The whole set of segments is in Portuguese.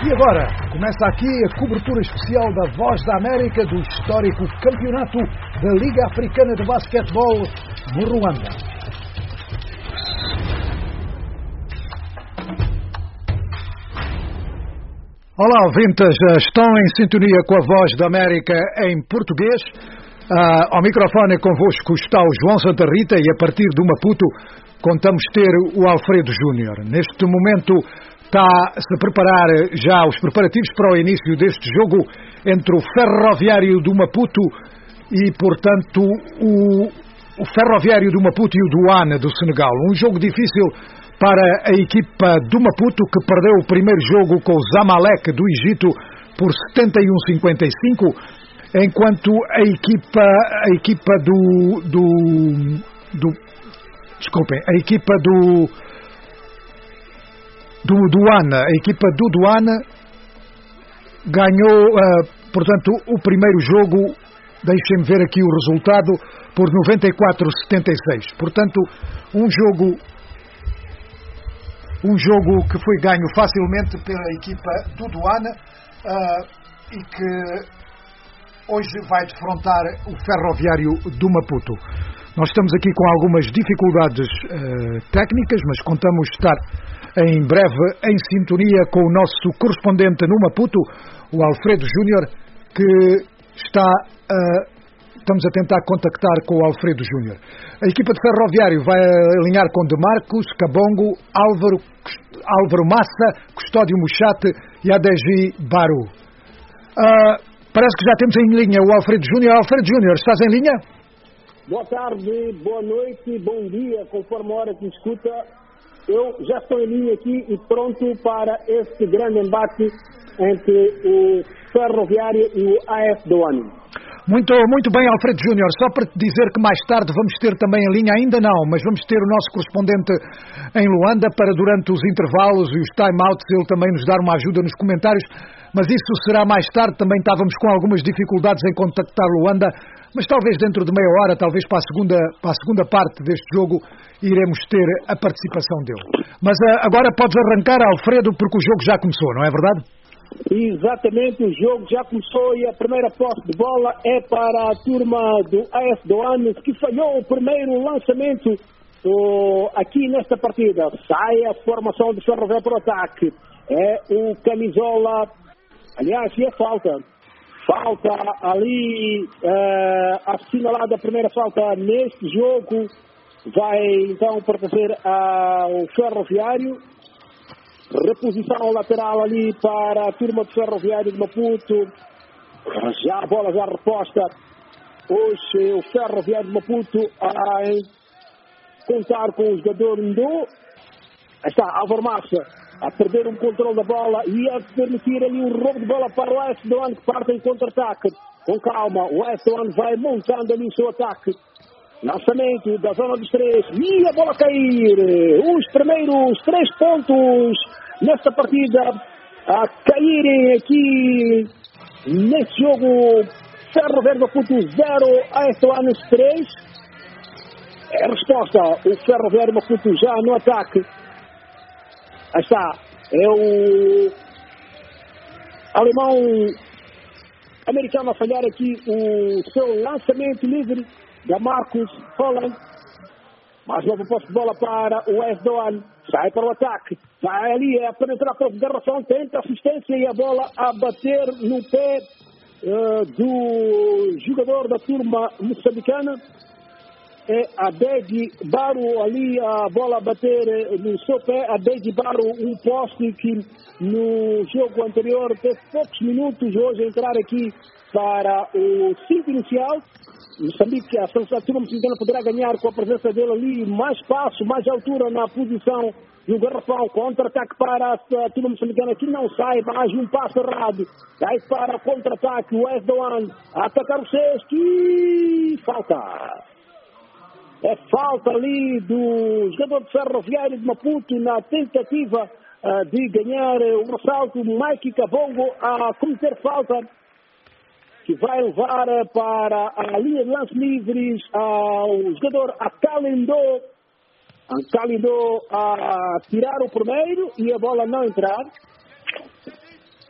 E agora, começa aqui a cobertura especial da Voz da América do histórico campeonato da Liga Africana de Basquetebol no Ruanda. Olá, ouvintes, estão em sintonia com a Voz da América em português. Ao microfone convosco está o João Santa Rita e a partir de Maputo contamos ter o Alfredo Júnior. Neste momento está-se a preparar já os preparativos para o início deste jogo entre o Ferroviário do Maputo e, portanto, o Ferroviário do Maputo e o Douane do Senegal. Um jogo difícil para a equipa do Maputo, que perdeu o primeiro jogo com o Zamalek do Egito por 71-55, enquanto a equipa do Douane ganhou, portanto, o primeiro jogo, deixem-me ver aqui o resultado, por 94-76. Portanto, um jogo que foi ganho facilmente pela equipa do Douane e que hoje vai defrontar o Ferroviário do Maputo. Nós estamos aqui com algumas dificuldades técnicas, mas contamos estar em breve em sintonia com o nosso correspondente no Maputo, o Alfredo Júnior, que estamos a tentar contactar com o Alfredo Júnior. A equipa de Ferroviário vai alinhar com De Marcos, Cabongo, Álvaro Massa, Custódio Muchate e Adeji Baru. Parece que já temos em linha o Alfredo Júnior. Alfredo Júnior, estás em linha? Boa tarde, boa noite, bom dia, conforme a hora que escuta. Eu já estou em linha aqui e pronto para este grande embate entre o Ferroviário e o AS Douane. Muito bem, Alfredo Júnior. Só para te dizer que mais tarde vamos ter também em linha, ainda não, mas vamos ter o nosso correspondente em Luanda para, durante os intervalos e os time-outs, ele também nos dar uma ajuda nos comentários, mas isso será mais tarde. Também estávamos com algumas dificuldades em contactar Luanda, mas talvez dentro de meia hora, talvez para a segunda parte deste jogo, iremos ter a participação dele. Mas agora podes arrancar, Alfredo, porque o jogo já começou, não é verdade? Exatamente, o jogo já começou e a primeira posse de bola é para a turma do AS Douane, que falhou o primeiro lançamento aqui nesta partida. Sai a formação de Ferroviário para o ataque. É o camisola, aliás, é falta ali, assinalada a primeira falta neste jogo. Vai então pertencer ao Ferroviário. Reposição lateral ali para a turma do Ferroviário de Maputo. Já a bola já reposta. Hoje o Ferroviário de Maputo a contar com o jogador Ndô. Está Álvaro Massa a perder um controle da bola e a permitir ali um roubo de bola para o AS Douane, que parte em contra-ataque. Com calma, o AS Douane vai montando ali o seu ataque. Lançamento da zona dos três e a bola cair. Os primeiros 3 pontos nesta partida a caírem aqui neste jogo. Ferroviário do Maputo 0, AS Douane 3. É a resposta. O Ferroviário do Maputo já no ataque. Aí está. É o alemão americano a falhar aqui o seu lançamento livre. Da Marcos Holland. Mais nova posse de bola para o AS Douane. Sai para o ataque. Vai ali a penetrar para o garrafão. Tenta assistência e a bola a bater no pé do jogador da turma moçambicana. É a Adeji Baru ali a bola a bater no seu pé. A Adeji Baru, um poste que no jogo anterior teve poucos minutos. Hoje entrar aqui para o 5 inicial. Moçambique, a turma moçambicana poderá ganhar com a presença dele ali, mais espaço, mais altura na posição do garrafão. Contra-ataque para a turma moçambicana, que não sai, mais um passo errado. Vai para contra-ataque, o AS Douane a atacar o sexto e falta. É falta ali do jogador de Ferroviário de Maputo na tentativa de ganhar o ressalto. Mike Cabongo a cometer falta, que vai levar para a linha de lance livres ao jogador Akalindô. Akalindô a tirar o primeiro e a bola não entrar.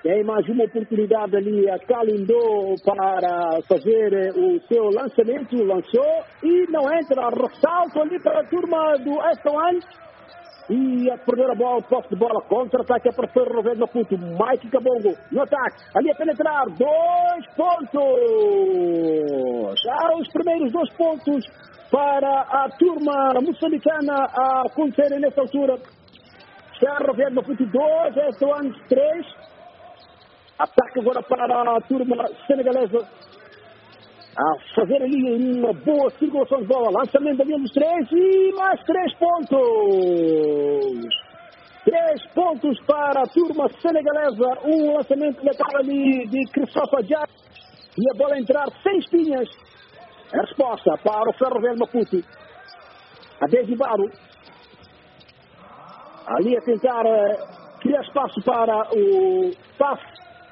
Tem mais uma oportunidade ali a Kalindou para fazer o seu lançamento. Lançou e não entra. Ressalto ali para a turma do F1. E a perder a bola, posse de bola, contra-ataque para Ferroviário Maputo. Mike Kabongo no ataque, ali a penetrar, 2 pontos. Já os primeiros 2 pontos para a turma moçambicana a acontecerem nesta altura. Ferroviário Maputo 2, F1 3. Ataque agora para a turma senegalesa. A fazer ali uma boa circulação de bola. Lançamento da linha dos 3 e mais 3 pontos. 3 pontos para a turma senegalesa. Um lançamento letal ali de Christophe Adjad. E a bola entrar sem espinhas. A resposta para o Ferroviário Maputo. A Desibaro. Ali a tentar criar espaço para o passe.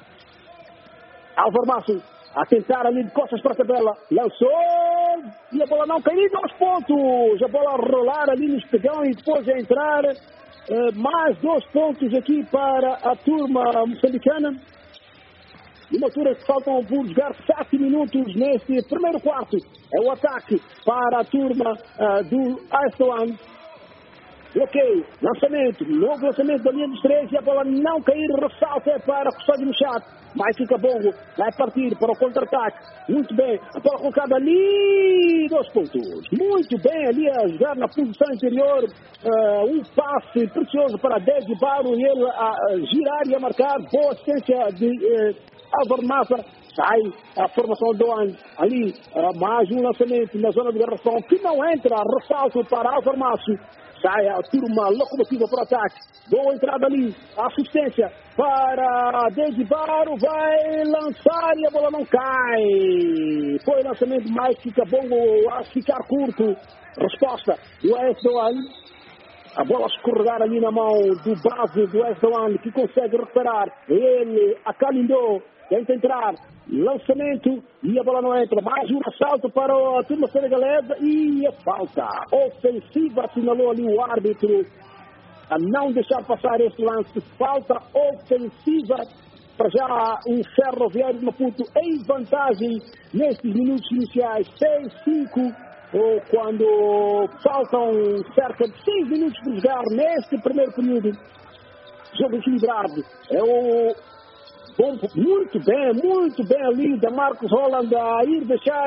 Álvaro Masso. A tentar ali de costas para a tabela. Lançou. E a bola não caiu. 2 pontos. A bola a rolar ali no espigão e depois a entrar. Mais 2 pontos aqui para a turma moçambicana. Numa altura que faltam por jogar 7 minutos neste primeiro quarto. É o ataque para a turma do Aislan. Bloqueio, lançamento, novo lançamento da linha dos 3 e a bola não cair, ressalta para Custódio Machado. Mike Kabongo vai partir para o contra-ataque. Muito bem, a bola colocada ali, 2 pontos. Muito bem ali a jogar na posição interior. Um passe precioso para Desi Baro e ele a girar e a marcar. Boa assistência de Álvaro Massa. Sai a formação do ano. Ali, mais um lançamento na zona de garrafão que não entra. Ressalto para Álvaro Massa. Sai a turma locomotiva para o ataque. Boa entrada ali. Assistência para Desi Baro. Vai lançar e a bola não cai. Foi o lançamento de Mike Kabongo a ficar curto. Resposta do F1. A bola escorregar ali na mão do base do F1 que consegue recuperar. Ele, a Kalindou, tenta entrar. Lançamento e a bola não entra. Mais um assalto para a turma senegalesa e a falta ofensiva. Assinalou ali o árbitro a não deixar passar este lance. Falta ofensiva para já o Ferroviário de Maputo em vantagem nestes minutos iniciais. 6-5, quando faltam cerca de 6 minutos para jogar neste primeiro período. Jogo equilibrado. É o bom, muito bem ali da Marcos Holland a ir deixar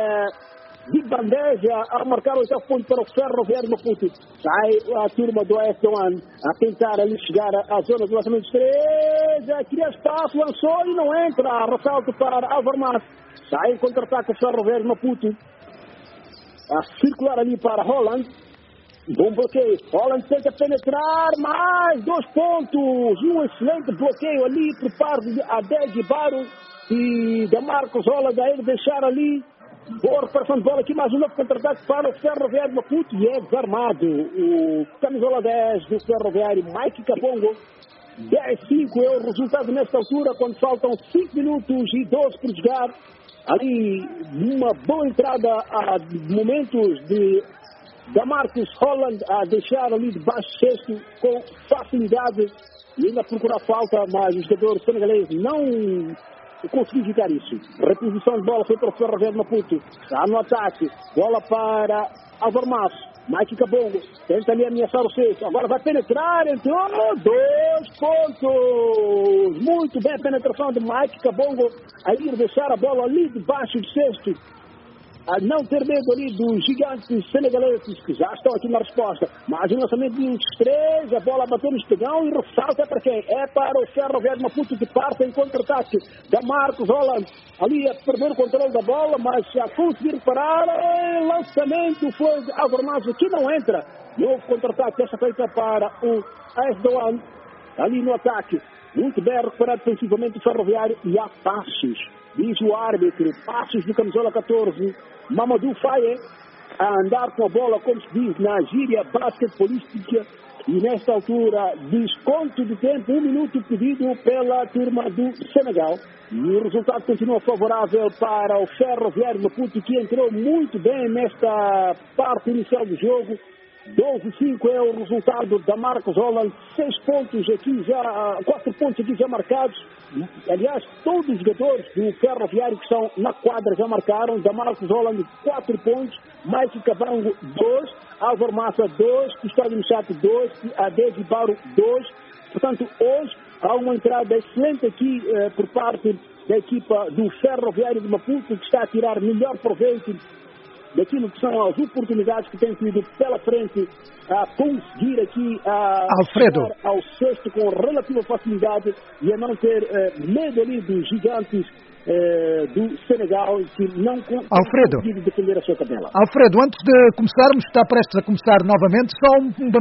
de bandeja a marcar o 8º ponto para o Ferroviário Maputo. Sai a turma do F1 a tentar ali chegar à zona do lançamento de 3, cria espaço, lançou e não entra. Ressalto para Álvaro Mas. Sai em contra-ataque o Ferroviário Maputo a circular ali para Holland. Bom bloqueio. Holland tenta penetrar, mais 2 pontos. Um excelente bloqueio ali por parte de Adeg Baro e da Marcos Holland a ele deixar ali. Boa recuperação de bola aqui, mais um novo contra-ataque para o Ferroviário de Maputo e é desarmado. O camisola 10 do Ferroviário, Mike Kabongo. 10-5 é o resultado nesta altura, quando faltam 5 minutos e 12 por jogar. Ali, uma boa entrada a momentos da Marcus Holland a deixar ali de baixo cesto com facilidade e ainda procurar falta, mas o jogador senegalês não conseguiu evitar isso. Reposição de bola foi para o Ferroviário Maputo. Está no ataque. Bola para Álvaro Masso. Mike Kabongo tenta ali ameaçar o cesto. Agora vai penetrar. Entrou. 2 pontos. Muito bem a penetração de Mike Kabongo a ir deixar a bola ali debaixo do cesto. A não ter medo ali dos gigantes senegaleses que já estão aqui na resposta. Mas o lançamento de uns 3, a bola bateu no espigão e ressalta para quem? É para o Ferroviário Maputo que parte em contra-ataque da Marcos Holland. Ali a perder o controle da bola, mas já conseguir parar. Lançamento foi de Álvaro Mazo que não entra. Novo contra-ataque, essa feita para o AS ali no ataque. Muito bem recuperado defensivamente o Ferroviário e há passos. Diz o árbitro, passos do camisola 14, Mamadou Faye, a andar com a bola, como se diz na gíria basquetebolística, e nesta altura, desconto de tempo, 1 minuto pedido pela turma do Senegal. E o resultado continua favorável para o Ferroviário Maputo, que entrou muito bem nesta parte inicial do jogo. 12-5 é o resultado da Marcos Holland. 6 pontos aqui já, 4 pontos aqui já marcados. Aliás, todos os jogadores do Ferroviário que estão na quadra já marcaram. Da Marcos Holland 4 pontos, Mike Cabango 2, Álvaro Massa 2, Custódio Machado 2 e Adegi Baro 2. Portanto, hoje há uma entrada excelente aqui por parte da equipa do Ferroviário de Maputo, que está a tirar melhor proveito daquilo que são as oportunidades que tem tido pela frente a conseguir aqui Alfredo, chegar ao sexto com relativa facilidade e a não ter medo ali dos gigantes do Senegal que não conseguiram defender a sua tabela. Alfredo, antes de começarmos, está prestes a começar novamente, só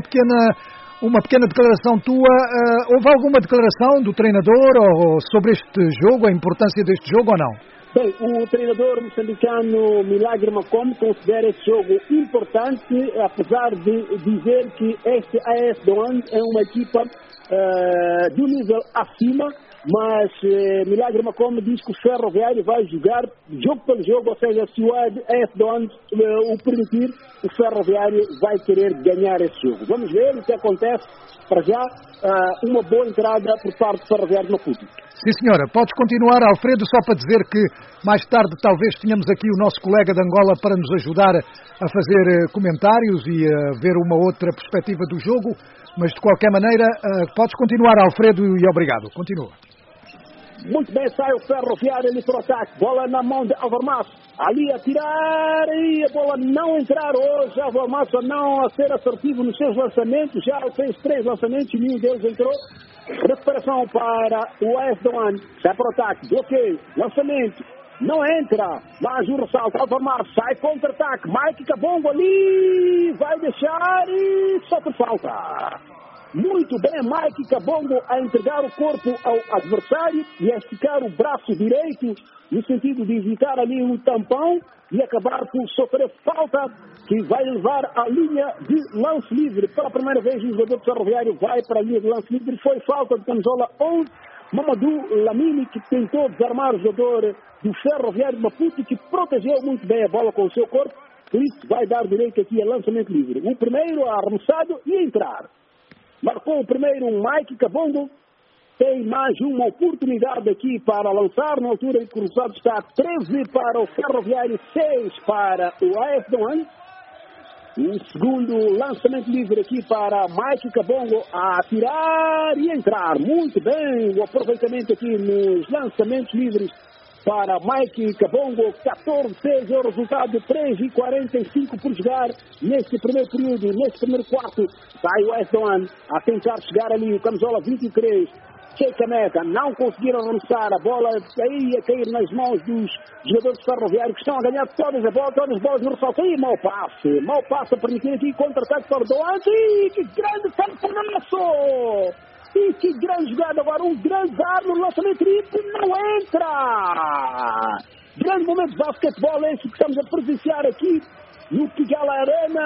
uma pequena declaração tua. Houve alguma declaração do treinador sobre este jogo, a importância deste jogo ou não? Bem, o treinador moçambicano Milagre Macomb considera este jogo importante, apesar de dizer que este AS Douanes é uma equipa de um nível acima, mas Milagre Macomb diz que o Ferroviário vai jogar jogo pelo jogo, ou seja, se o AS Douanes o permitir, o Ferroviário vai querer ganhar esse jogo. Vamos ver o que acontece. Para já, uma boa entrada por parte do Ferroviário de Maputo. Sim, senhora. Podes continuar, Alfredo, só para dizer que mais tarde talvez tenhamos aqui o nosso colega de Angola para nos ajudar a fazer comentários e a ver uma outra perspectiva do jogo, mas de qualquer maneira, podes continuar, Alfredo, e obrigado. Continua. Muito bem, sai o Ferroviário ali para o ataque. Bola na mão de Álvaro Massa. Ali a tirar e a bola não entrar hoje. Álvaro Massa não a ser assertivo nos seus lançamentos. Já fez 3 lançamentos e nenhum deles entrou. Recuperação para o AS Douanes. Sai para o ataque. Bloqueio. Lançamento. Não entra. Mas o ressalto. Álvaro Massa sai contra-ataque. Mike Cabongo ali. Vai deixar e sofre falta. Muito bem, Mike Cabongo a entregar o corpo ao adversário e a esticar o braço direito no sentido de evitar ali um tampão e acabar por sofrer falta que vai levar à linha de lance livre. Pela primeira vez o jogador do Ferroviário vai para a linha de lance livre. Foi falta de camisola 11, Mamadou Lamini, que tentou desarmar o jogador do Ferroviário de Maputo, que protegeu muito bem a bola com o seu corpo. Por isso vai dar direito aqui a lançamento livre. O primeiro arremessado e a entrar. Marcou o primeiro Mike Cabongo. Tem mais uma oportunidade aqui para lançar. Na altura em que o resultado está 13 para o Ferroviário, 6 para o AS Douanes. O segundo lançamento livre aqui para Mike Cabongo a atirar e entrar. Muito bem o aproveitamento aqui nos lançamentos livres para Mike Cabongo. 14-6 é o resultado, 3:45 por jogar neste primeiro período, neste primeiro quarto. Sai o AS Douanes a tentar chegar ali, o camisola 23, Cheika Meca. Não conseguiram arremessar a bola, aí a cair nas mãos dos jogadores Ferroviários que estão a ganhar todas as bolas no ressalto. E mau passe a permitir aqui contra-ataque para o Douanes. E que grande campeonato! E que grande jogada agora, um grande ar no lançamento triplo, não entra! Grande momento de basquetebol esse que estamos a presenciar aqui no Kigali Arena.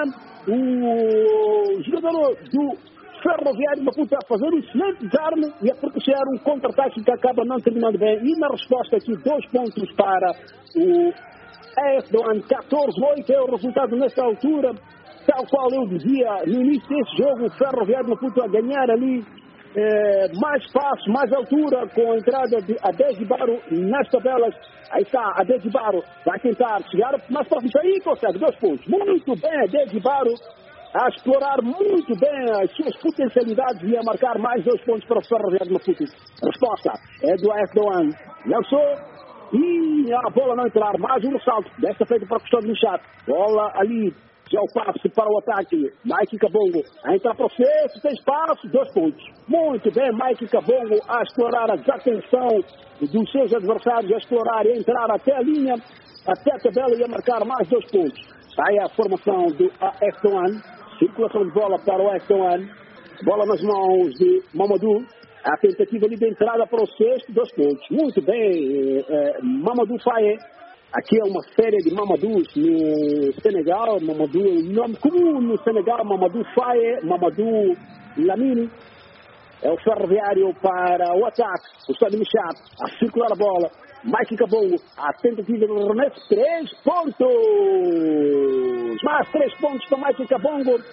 O jogador do Ferroviário de Maputo a fazer um excelente desarme e a propiciar um contra-ataque que acaba não terminando bem. E na resposta aqui, 2 pontos para o AS Douanes, 14-8 é o resultado nesta altura. Tal qual eu dizia no início desse jogo, o Ferroviário de Maputo a ganhar ali mais espaço, mais altura, com a entrada de Adegi Baro nas tabelas. Aí está, Adegi Baro vai tentar chegar mais próximo, aí consegue 2 pontos. Muito bem, Adegi Baro a explorar muito bem as suas potencialidades e a marcar mais 2 pontos para o Ferroviário de Maputo. Resposta é do AS Douanes. Lançou e a bola não entrar. Mais um salto, desta feita para o Custódio Machado. Bola ali. Já o passe para o ataque, Mike Cabongo a entrar para o sexto, tem espaço, 2 pontos. Muito bem, Mike Cabongo a explorar a desatenção dos seus adversários, a explorar e a entrar até a linha, até a tabela e a marcar mais 2 pontos. Sai a formação do AS Douanes, circulação de bola para o AS Douanes, bola nas mãos de Mamadou, a tentativa ali de entrada para o sexto, 2 pontos. Muito bem, Mamadou Faye. Aqui é uma série de Mamadous no Senegal. Mamadou é um nome comum no Senegal. Mamadou Faye, Mamadou Lamini. É o Ferroviário para o ataque. O Custódio Machado a circular a bola. Mike Cabongo, a tentativa do arremesso. 3 pontos! Mais 3 pontos para Mike Cabongo.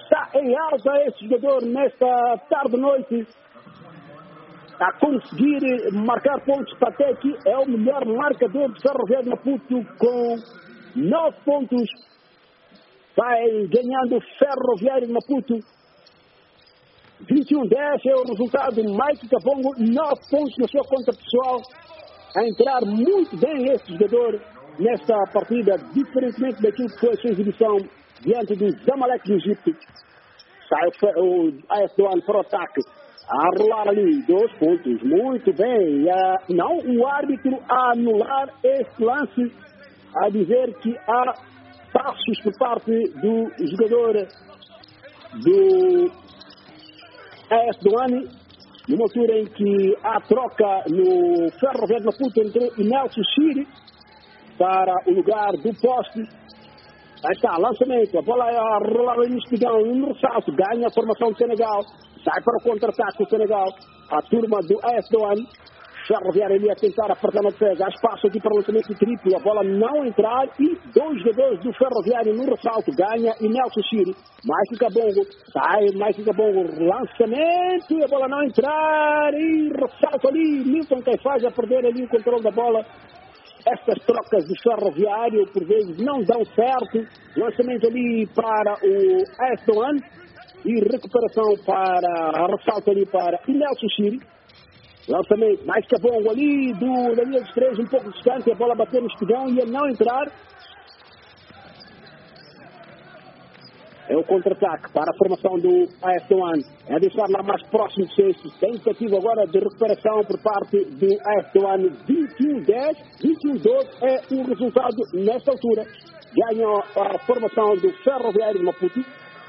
está em alta esse jogador nesta tarde-noite. A conseguir marcar pontos para até aqui. É o melhor marcador de Ferroviário de Maputo com 9 pontos. Vai ganhando Ferroviário de Maputo. 21-10 é o resultado. Mike Kabongo, 9 pontos na sua conta pessoal. A entrar muito bem esse jogador nesta partida, diferentemente daquilo que foi a sua exibição diante do Zamalek do Egito. Sai o AS Douane para o ataque. A rolar ali, 2 pontos. Muito bem. Não, o árbitro a anular esse lance, a dizer que há passos por parte do jogador do AS Douane, numa altura em que há troca no Ferroviário de Maputo entre o Nelson Chiri para o lugar do poste. Aí está, lançamento, a bola a rolar no espigão, no ressalto, ganha a formação do Senegal, sai para o contra-ataque do Senegal, a turma do AS Douane. Ferroviário ali a tentar apertar na defesa, há espaço aqui para o lançamento triplo, a bola não entrar e 2 jogadores do Ferroviário no ressalto, ganha e Nelson Chiri, Mike Kabongo, sai Mike Kabongo, lançamento e a bola não entrar e ressalto ali, Milton Caifás a perder ali o controle da bola. Estas trocas do Ferroviário por vezes não dão certo, lançamento ali para o AS Douane e recuperação para, ressalto ali para o Nelson Chiri. Lançamento, mais Kabongo ali da linha dos 3, um pouco distante, a bola bater no espigão e a não entrar. É o contra-ataque para a formação do AS Douane. É deixar lá mais próximo do sexto. Tentativa agora de recuperação por parte do AS Douane. 21-10, 21-12 é o resultado nesta altura. Ganha a formação do Ferroviário de Maputo.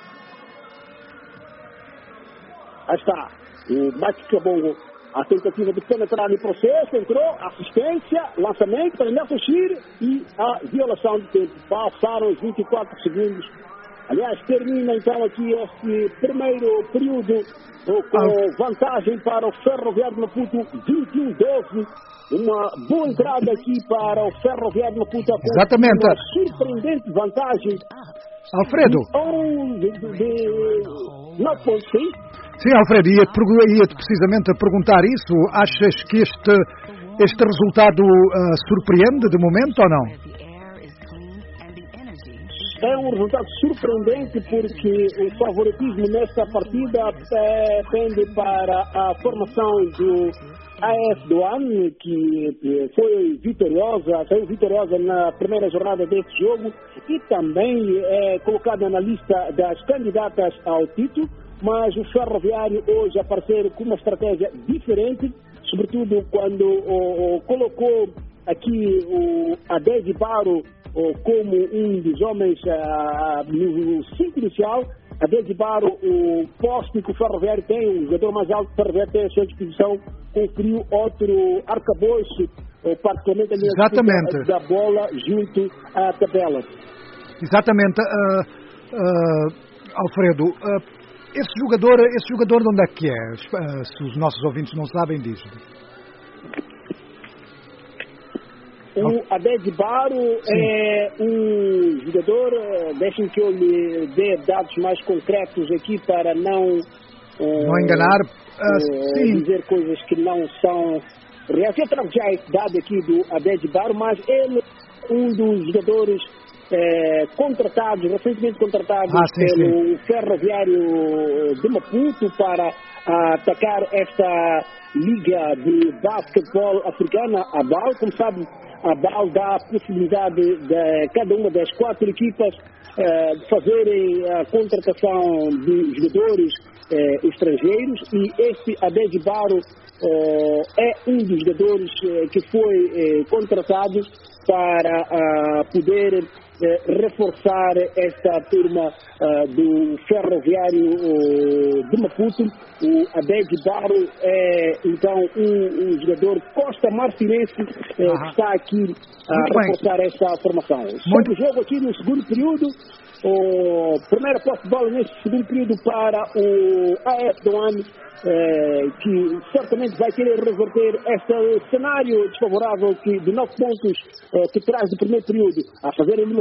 Aí está, o Mike Kabongo. A tentativa de penetrar no processo, entrou, assistência, lançamento para Nelson Chiri e a violação de tempo. Passaram os 24 segundos. Aliás, termina então aqui este primeiro período com vantagem para o Ferroviário de Maputo, 21-12. Uma boa entrada aqui para o Ferroviário de Maputo. Exatamente. Uma surpreendente vantagem. Alfredo. Não pode ser. Sim, Alfredo, ia-te precisamente a perguntar isso. Achas que este resultado surpreende de momento ou não? É um resultado surpreendente porque o favoritismo nesta partida pende para a formação do AS Douane, que foi saiu vitoriosa na primeira jornada deste jogo e também é colocada na lista das candidatas ao título. Mas o Ferroviário hoje apareceu com uma estratégia diferente, sobretudo quando colocou aqui o Adedi Baro como um dos homens no 5 inicial. Adedi Baro, o poste que o Ferroviário tem, o jogador mais alto que o Ferroviário tem à sua disposição, conferiu outro arcabouço, particularmente ali da bola junto à tabela. Exatamente, Alfredo. Esse jogador de onde é que é? Se os nossos ouvintes não sabem disso. O Adedi Baro é um jogador, deixem que eu lhe dê dados mais concretos aqui para não enganar, dizer coisas que não são reais. Eu trago já esse dado aqui do Adedi Baro, mas ele é um dos jogadores recentemente contratados pelo Ferroviário de Maputo para atacar esta Liga de Basquetebol Africana, a BAL. Como sabe, a BAL dá a possibilidade de cada uma das 4 equipas de fazerem a contratação de jogadores estrangeiros e este Adedi Baro é um dos jogadores que foi contratado para poder reforçar esta turma do Ferroviário de Maputo. O Adedi Baro é então um jogador costa-marfinense que está aqui a reforçar esta formação. Sobre o jogo aqui no segundo período, o primeiro posse de bola neste segundo período para o AS Douane, que certamente vai querer reverter este cenário desfavorável de 9 pontos que traz do primeiro período, a fazer uma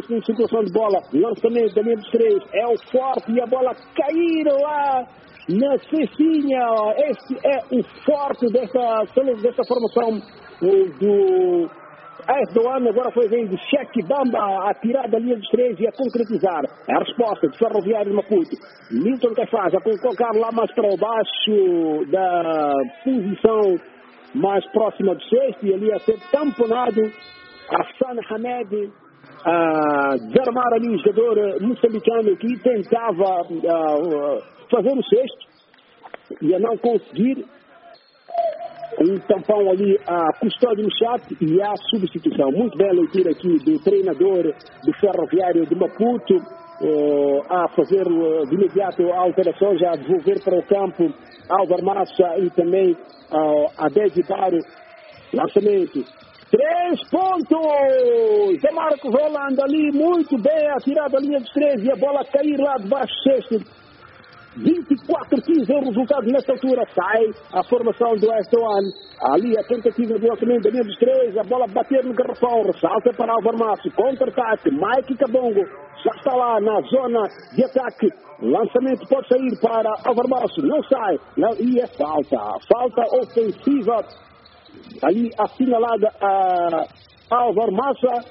em situação de bola. Lançamento da linha dos 3. É o forte e a bola cair lá na cestinha. Este é o forte desta formação do AS Douanes. Agora foi vem de Cheque Bamba a tirar da linha dos 3 e a concretizar. É a resposta de Ferroviário de Maputo. Milton Caifás a colocar lá mais para baixo da posição mais próxima do sexto e ali a ser tamponado. Hassan Hamed a desarmar ali o jogador moçambicano que tentava fazer o sexto e a não conseguir. Um tampão ali a Custódio no chat e a substituição. Muito bela leitura aqui do treinador do Ferroviário de Maputo a fazer de imediato a alteração, já a devolver para o campo Álvaro Massa e também a Desi Baro. Lançamento. 3 pontos! É Marcos Rolando ali, muito bem, atirado a linha dos 3 e a bola cair lá debaixo do sexto. 24-15 é o resultado nesta altura. Sai a formação do AS Douanes. Ali a tentativa de lançamento da linha dos 3. A bola bater no garrafão. Ressalta para Álvaro Massa. Contra-ataque. Mike Cabongo já está lá na zona de ataque. Lançamento pode sair para Álvaro Massa. Não sai. Não, e é falta. Falta ofensiva. Ali assinalada a Álvaro Massa.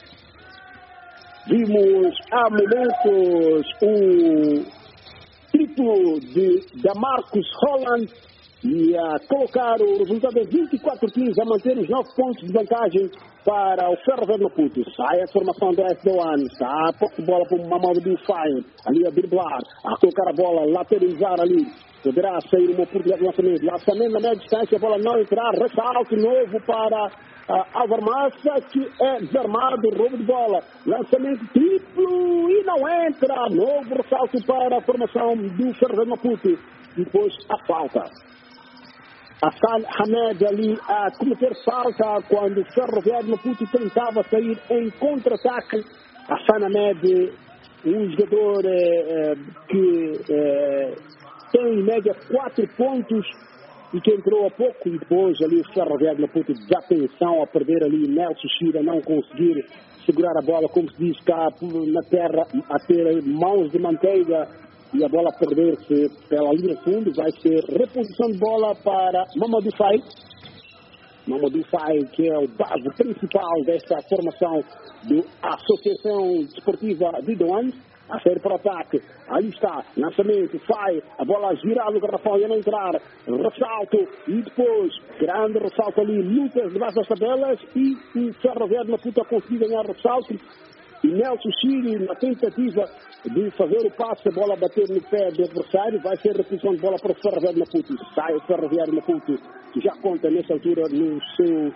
Vimos há momentos o triplo da Marcos Rolland e a colocar o resultado de 24-15 a manter os 9 pontos de vantagem para o Ferroviário Maputo. Sai a formação do AS Douanes, está a pouco de bola para o Mamadou Bilfaio, ali a driblar, a colocar a bola, lateralizar ali, poderá sair uma oportunidade de lançamento, lançamento na média distância, a bola não entrar, ressalto novo para Álvaro Massa, que é desarmado, roubo de bola, lançamento triplo e não entra, novo ressalto para a formação do Ferroviário Maputo, depois a falta. Hassan Hamed ali a cometer falta quando o Ferroviário Maputo tentava sair em contra-ataque. Hassan Hamed, um jogador que tem em média 4 pontos e que entrou há pouco e depois ali o Ferroviário Maputo desatenção a perder ali Nelson Chira, não conseguir segurar a bola, como se diz cá na terra, a ter mãos de manteiga e a bola perder-se pela linha de fundo. Vai ser reposição de bola para Mamadou Faye. Mamadou Faye, que é o base principal desta formação da Associação Desportiva de Douanes. A sair para o ataque, aí está, lançamento, Faye, a bola girada no garrafão e a não entrar, ressalto e depois, grande ressalto ali, lutas debaixo das tabelas e o Ferroviário Maputo a conseguir ganhar ressalto e Nelson Chiri na tentativa de fazer o passe, a bola bater no pé do adversário, vai ser reposição de bola para o Ferroviário Maputo. Sai o Ferroviário Maputo, que já conta nessa altura no seu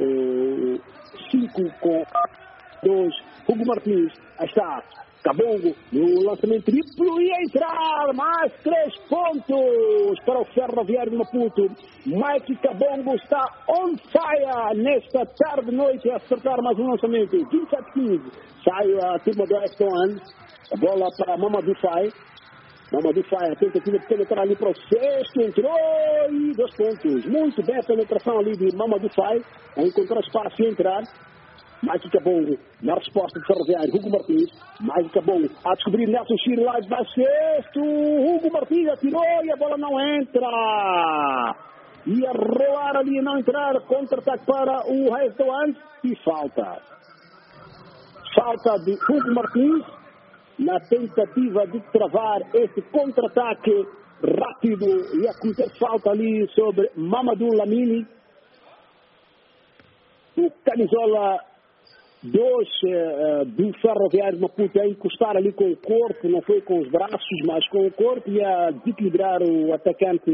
5 com 2, Hugo Martins, aí está. Cabongo no lançamento triplo e a entrar, mais 3 pontos para o Ferroviário de Maputo. Mike Cabongo está on fire nesta tarde-noite a acertar mais um lançamento. 27-15, sai a turma do AS Douanes, a bola para Mamadou Faye. Mamadou Faye, a tentativa de penetrar ali para o sexto, entrou e 2 pontos. Muito bem a penetração ali de Mamadou Faye, a encontrar espaço e entrar. Mike Cabongo, na resposta do Ferroviário, Hugo Martins, Mike Cabongo, a descobrir Nelson Chiri lá de baixo, sexto, Hugo Martins atirou e a bola não entra. E a rolar ali e não entrar, contra-ataque para o AS Douanes e falta. Falta de Hugo Martins, na tentativa de travar esse contra-ataque rápido e a cometer falta ali sobre Mamadou Lamini. O camisola 2 do Ferroviário de Maputo a encostar ali com o corpo, não foi com os braços, mas com o corpo e a desequilibrar o atacante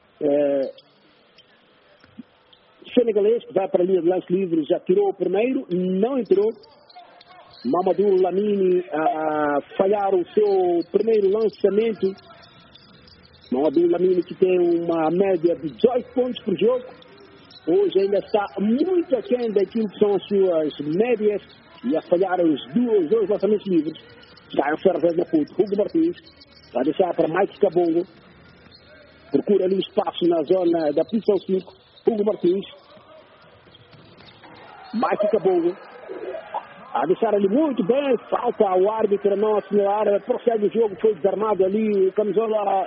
senegalês, que vai para a linha de lance livre, já tirou o primeiro, não entrou. Mamadou Lamini a falhar o seu primeiro lançamento. Mamadou Lamini, que tem uma média de 18 pontos por jogo, hoje ainda está muito aquém daquilo que são as suas médias e a falhar os dois lançamentos livres. Sai o Ferroviário de Maputo, Hugo Martins, vai deixar para Mike Cabongo, procura ali espaço na zona da posição 5, Hugo Martins, Mike Cabongo, a deixar ali muito bem, falta o árbitro não assinalar, prossegue o jogo, foi desarmado ali, camisola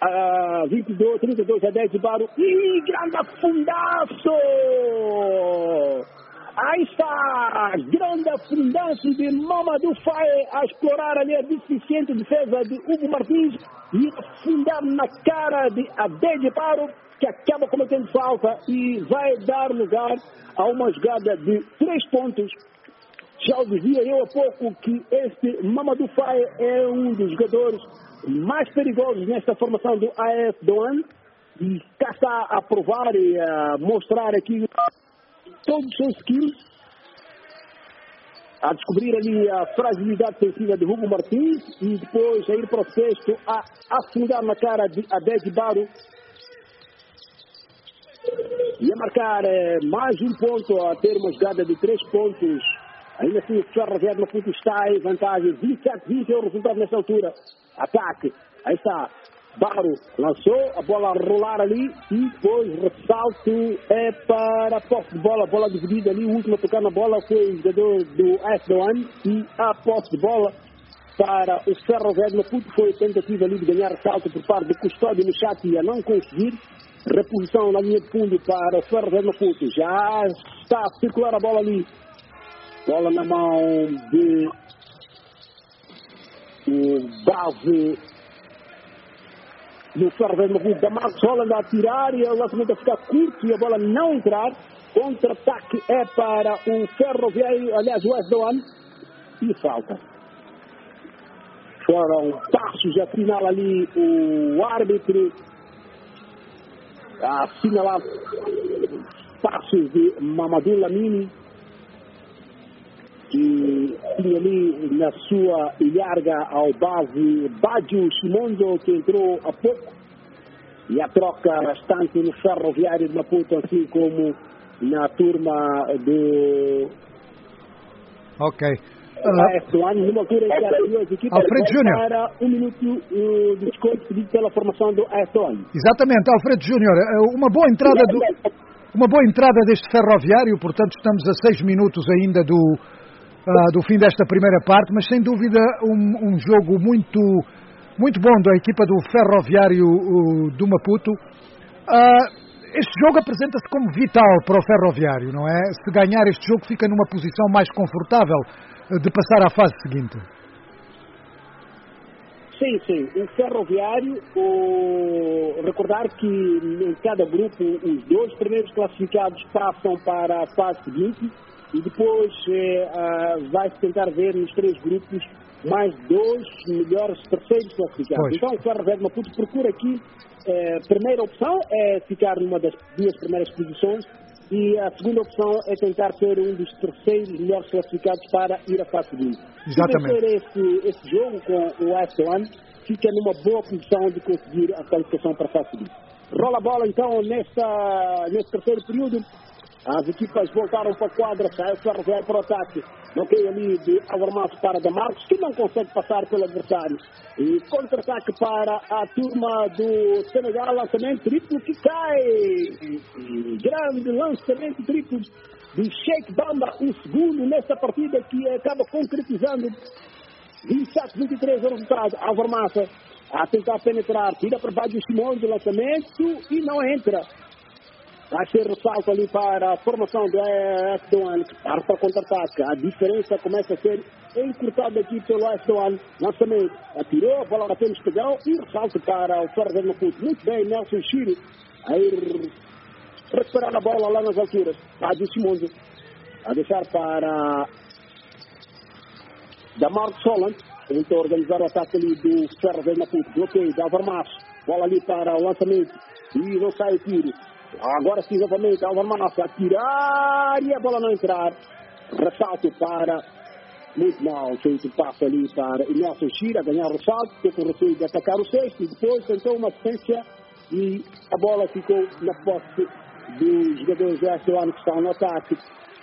32 a 10 e grande afundaço! Aí está, grande afundaço de Mamadou Faye a explorar ali a deficiente defesa de Hugo Martins e afundar na cara de Adede Baro, que acaba cometendo falta e vai dar lugar a uma jogada de 3 pontos. Já o dizia eu há pouco que este Mamadou Faye é um dos jogadores mais perigosos nesta formação do AS Douanes e cá está a provar e a mostrar aqui todos os seus skills, a descobrir ali a fragilidade defensiva de Hugo Martins e depois a ir para o sexto, a afundar na cara de Adede Baro e a marcar mais um ponto, a ter uma jogada de 3 pontos. Ainda assim, o Ferroviário no ponto está em vantagem. 27-20 é o resultado nesta altura. Ataque. Aí está. Baro lançou a bola a rolar ali e depois ressalto é para a posse de bola. Bola dividida ali. O último a tocar na bola foi o jogador do AS Douanes e a posse de bola para o Ferroviário no ponto. Foi a tentativa ali de ganhar ressalto por parte de Custódio no chat e a não conseguir. Reposição na linha de fundo para o Ferroviário no ponto. Já está a circular a bola ali. Bola na mão de o base do Ferroviário no fundo da Marcos Holland a tirar e o lançamento a ficar curto e a bola não entrar. Contra-ataque é para o Ferroviário, aliás o AS Douanes e falta. Foram passos, afinal ali o árbitro a assinalar passos de Mamadou Lamini, que tinha ali na sua ilharga ao base Badio Shimonzo, que entrou há pouco, e a troca bastante no Ferroviário de Maputo, assim como na turma do AS Douanes, numa altura em que as duas equipas Alfredo Júnior, para 1 minuto de desconto pedido pela formação do AS Douanes. Exatamente, Alfredo Júnior, uma boa entrada deste Ferroviário, portanto estamos a 6 minutos ainda do fim desta primeira parte, mas sem dúvida um jogo muito bom da equipa do Ferroviário do Maputo. Este jogo apresenta-se como vital para o Ferroviário, não é? Se ganhar este jogo fica numa posição mais confortável de passar à fase seguinte. Sim. O Ferroviário, recordar que em cada grupo os 2 primeiros classificados passam para a fase seguinte e depois vai-se tentar ver nos 3 grupos mais 2 melhores terceiros classificados. Pois. Então o Ferroviário de Maputo procura aqui, a primeira opção é ficar numa das 2 primeiras posições e a segunda opção é tentar ser um dos terceiros melhores classificados para ir à fase seguinte. Exatamente. Se vencer esse jogo com o AS Douanes, fica numa boa posição de conseguir a qualificação para a fase seguinte. Rola a bola então nesse terceiro período. As equipas voltaram para a quadra, sai o Ferroviário para o ataque. Bloqueio ali de Alvarmaço para Damarcos, que não consegue passar pelo adversário. E contra-ataque para a turma do Senegal, lançamento triplo que cai. Grande lançamento triplo de Sheikh Bamba, o segundo nesta partida que acaba concretizando 27-23 o resultado. Alvarmaço a tentar penetrar, tira para baixo o Simão de lançamento e não entra. Vai ser ressalto ali para a formação do AS Douanes, para o contra-ataque. A diferença começa a ser encurtada aqui pelo AS Douanes. Lançamento, atirou, a bola bateu no espigão e ressalto para o Ferroviário Maputo. Muito bem, Nelson Chiro, a ir recuperar a bola lá nas alturas. Rádio Simonzo, a deixar para Damarcos Holland. Tentou organizar o ataque ali do Ferroviário Maputo. Bloqueio, dá Alvarmaço. Bola ali para o lançamento e não sai o tiro. Agora sim, novamente, Alvarmaço a tirar e a bola não entrar. Ressalto para, muito mal feito, passo ali para Nelson Chira, ganhar o ressalto, teve o receio de atacar o sexto e depois tentou uma assistência e a bola ficou na posse dos jogadores do AS Douanes que estão no ataque.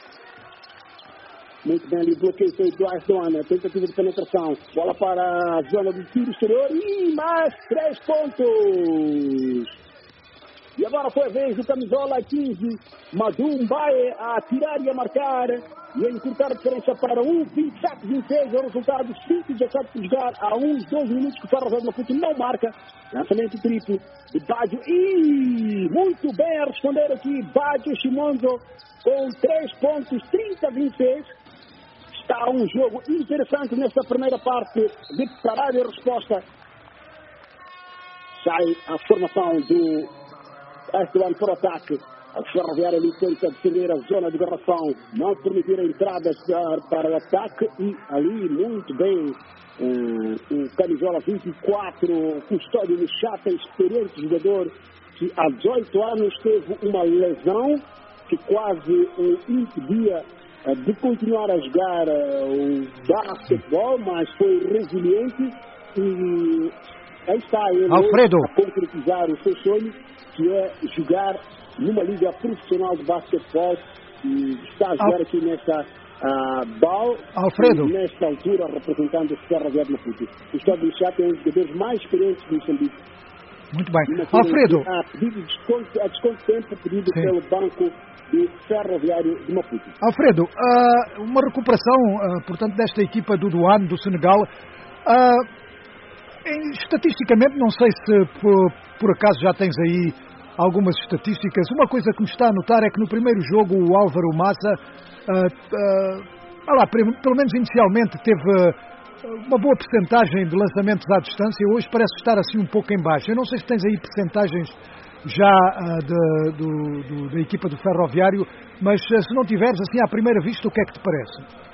Muito bem ali, bloqueio feito do AS Douanes, tentativa de penetração, bola para a zona do tiro exterior e mais 3 pontos. E agora foi a vez do camisola 15, Madou Mbaye a tirar e a marcar e a encurtar a diferença para 27-26, é o resultado 5-17 por jogar há uns 2 minutos que o Ferroviário de Maputo não marca. Lançamento triplo de Baggio, e muito bem a responder aqui Baggio Chimonzo com 3 pontos, 30-26. Está um jogo interessante nesta primeira parte de parada e resposta. Sai a formação do Esteban por ataque. O Ferroviário ali tenta defender a zona de garrafão, não permitir a entrada para o ataque, e ali muito bem o camisola 24, Custódio Michata, experiente jogador que há 18 anos teve uma lesão que quase o impedia de continuar a jogar o basquetebol, mas foi resiliente e aí está ele Alfredo, a concretizar o seu sonho, que é jogar numa liga profissional de basquetebol, e está a jogar aqui nesta BAL, Alfredo, nesta altura representando o Ferroviário de Maputo. O Custódio Michata é um dos jogadores mais experientes do Moçambique. muito bem. Alfredo, a pedido de desconto de tempo pedido pelo banco do Ferroviário de Maputo. Alfredo, uma recuperação, portanto, desta equipa do Douane, do Senegal. Estatisticamente, não sei se por acaso já tens aí algumas estatísticas. Uma coisa que me está a notar é que no primeiro jogo o Álvaro Massa, pelo menos inicialmente, teve uma boa percentagem de lançamentos à distância. Hoje parece estar assim um pouco em baixo. Eu não sei se tens aí percentagens já da equipa do Ferroviário, mas se não tiveres assim à primeira vista, o que é que te parece?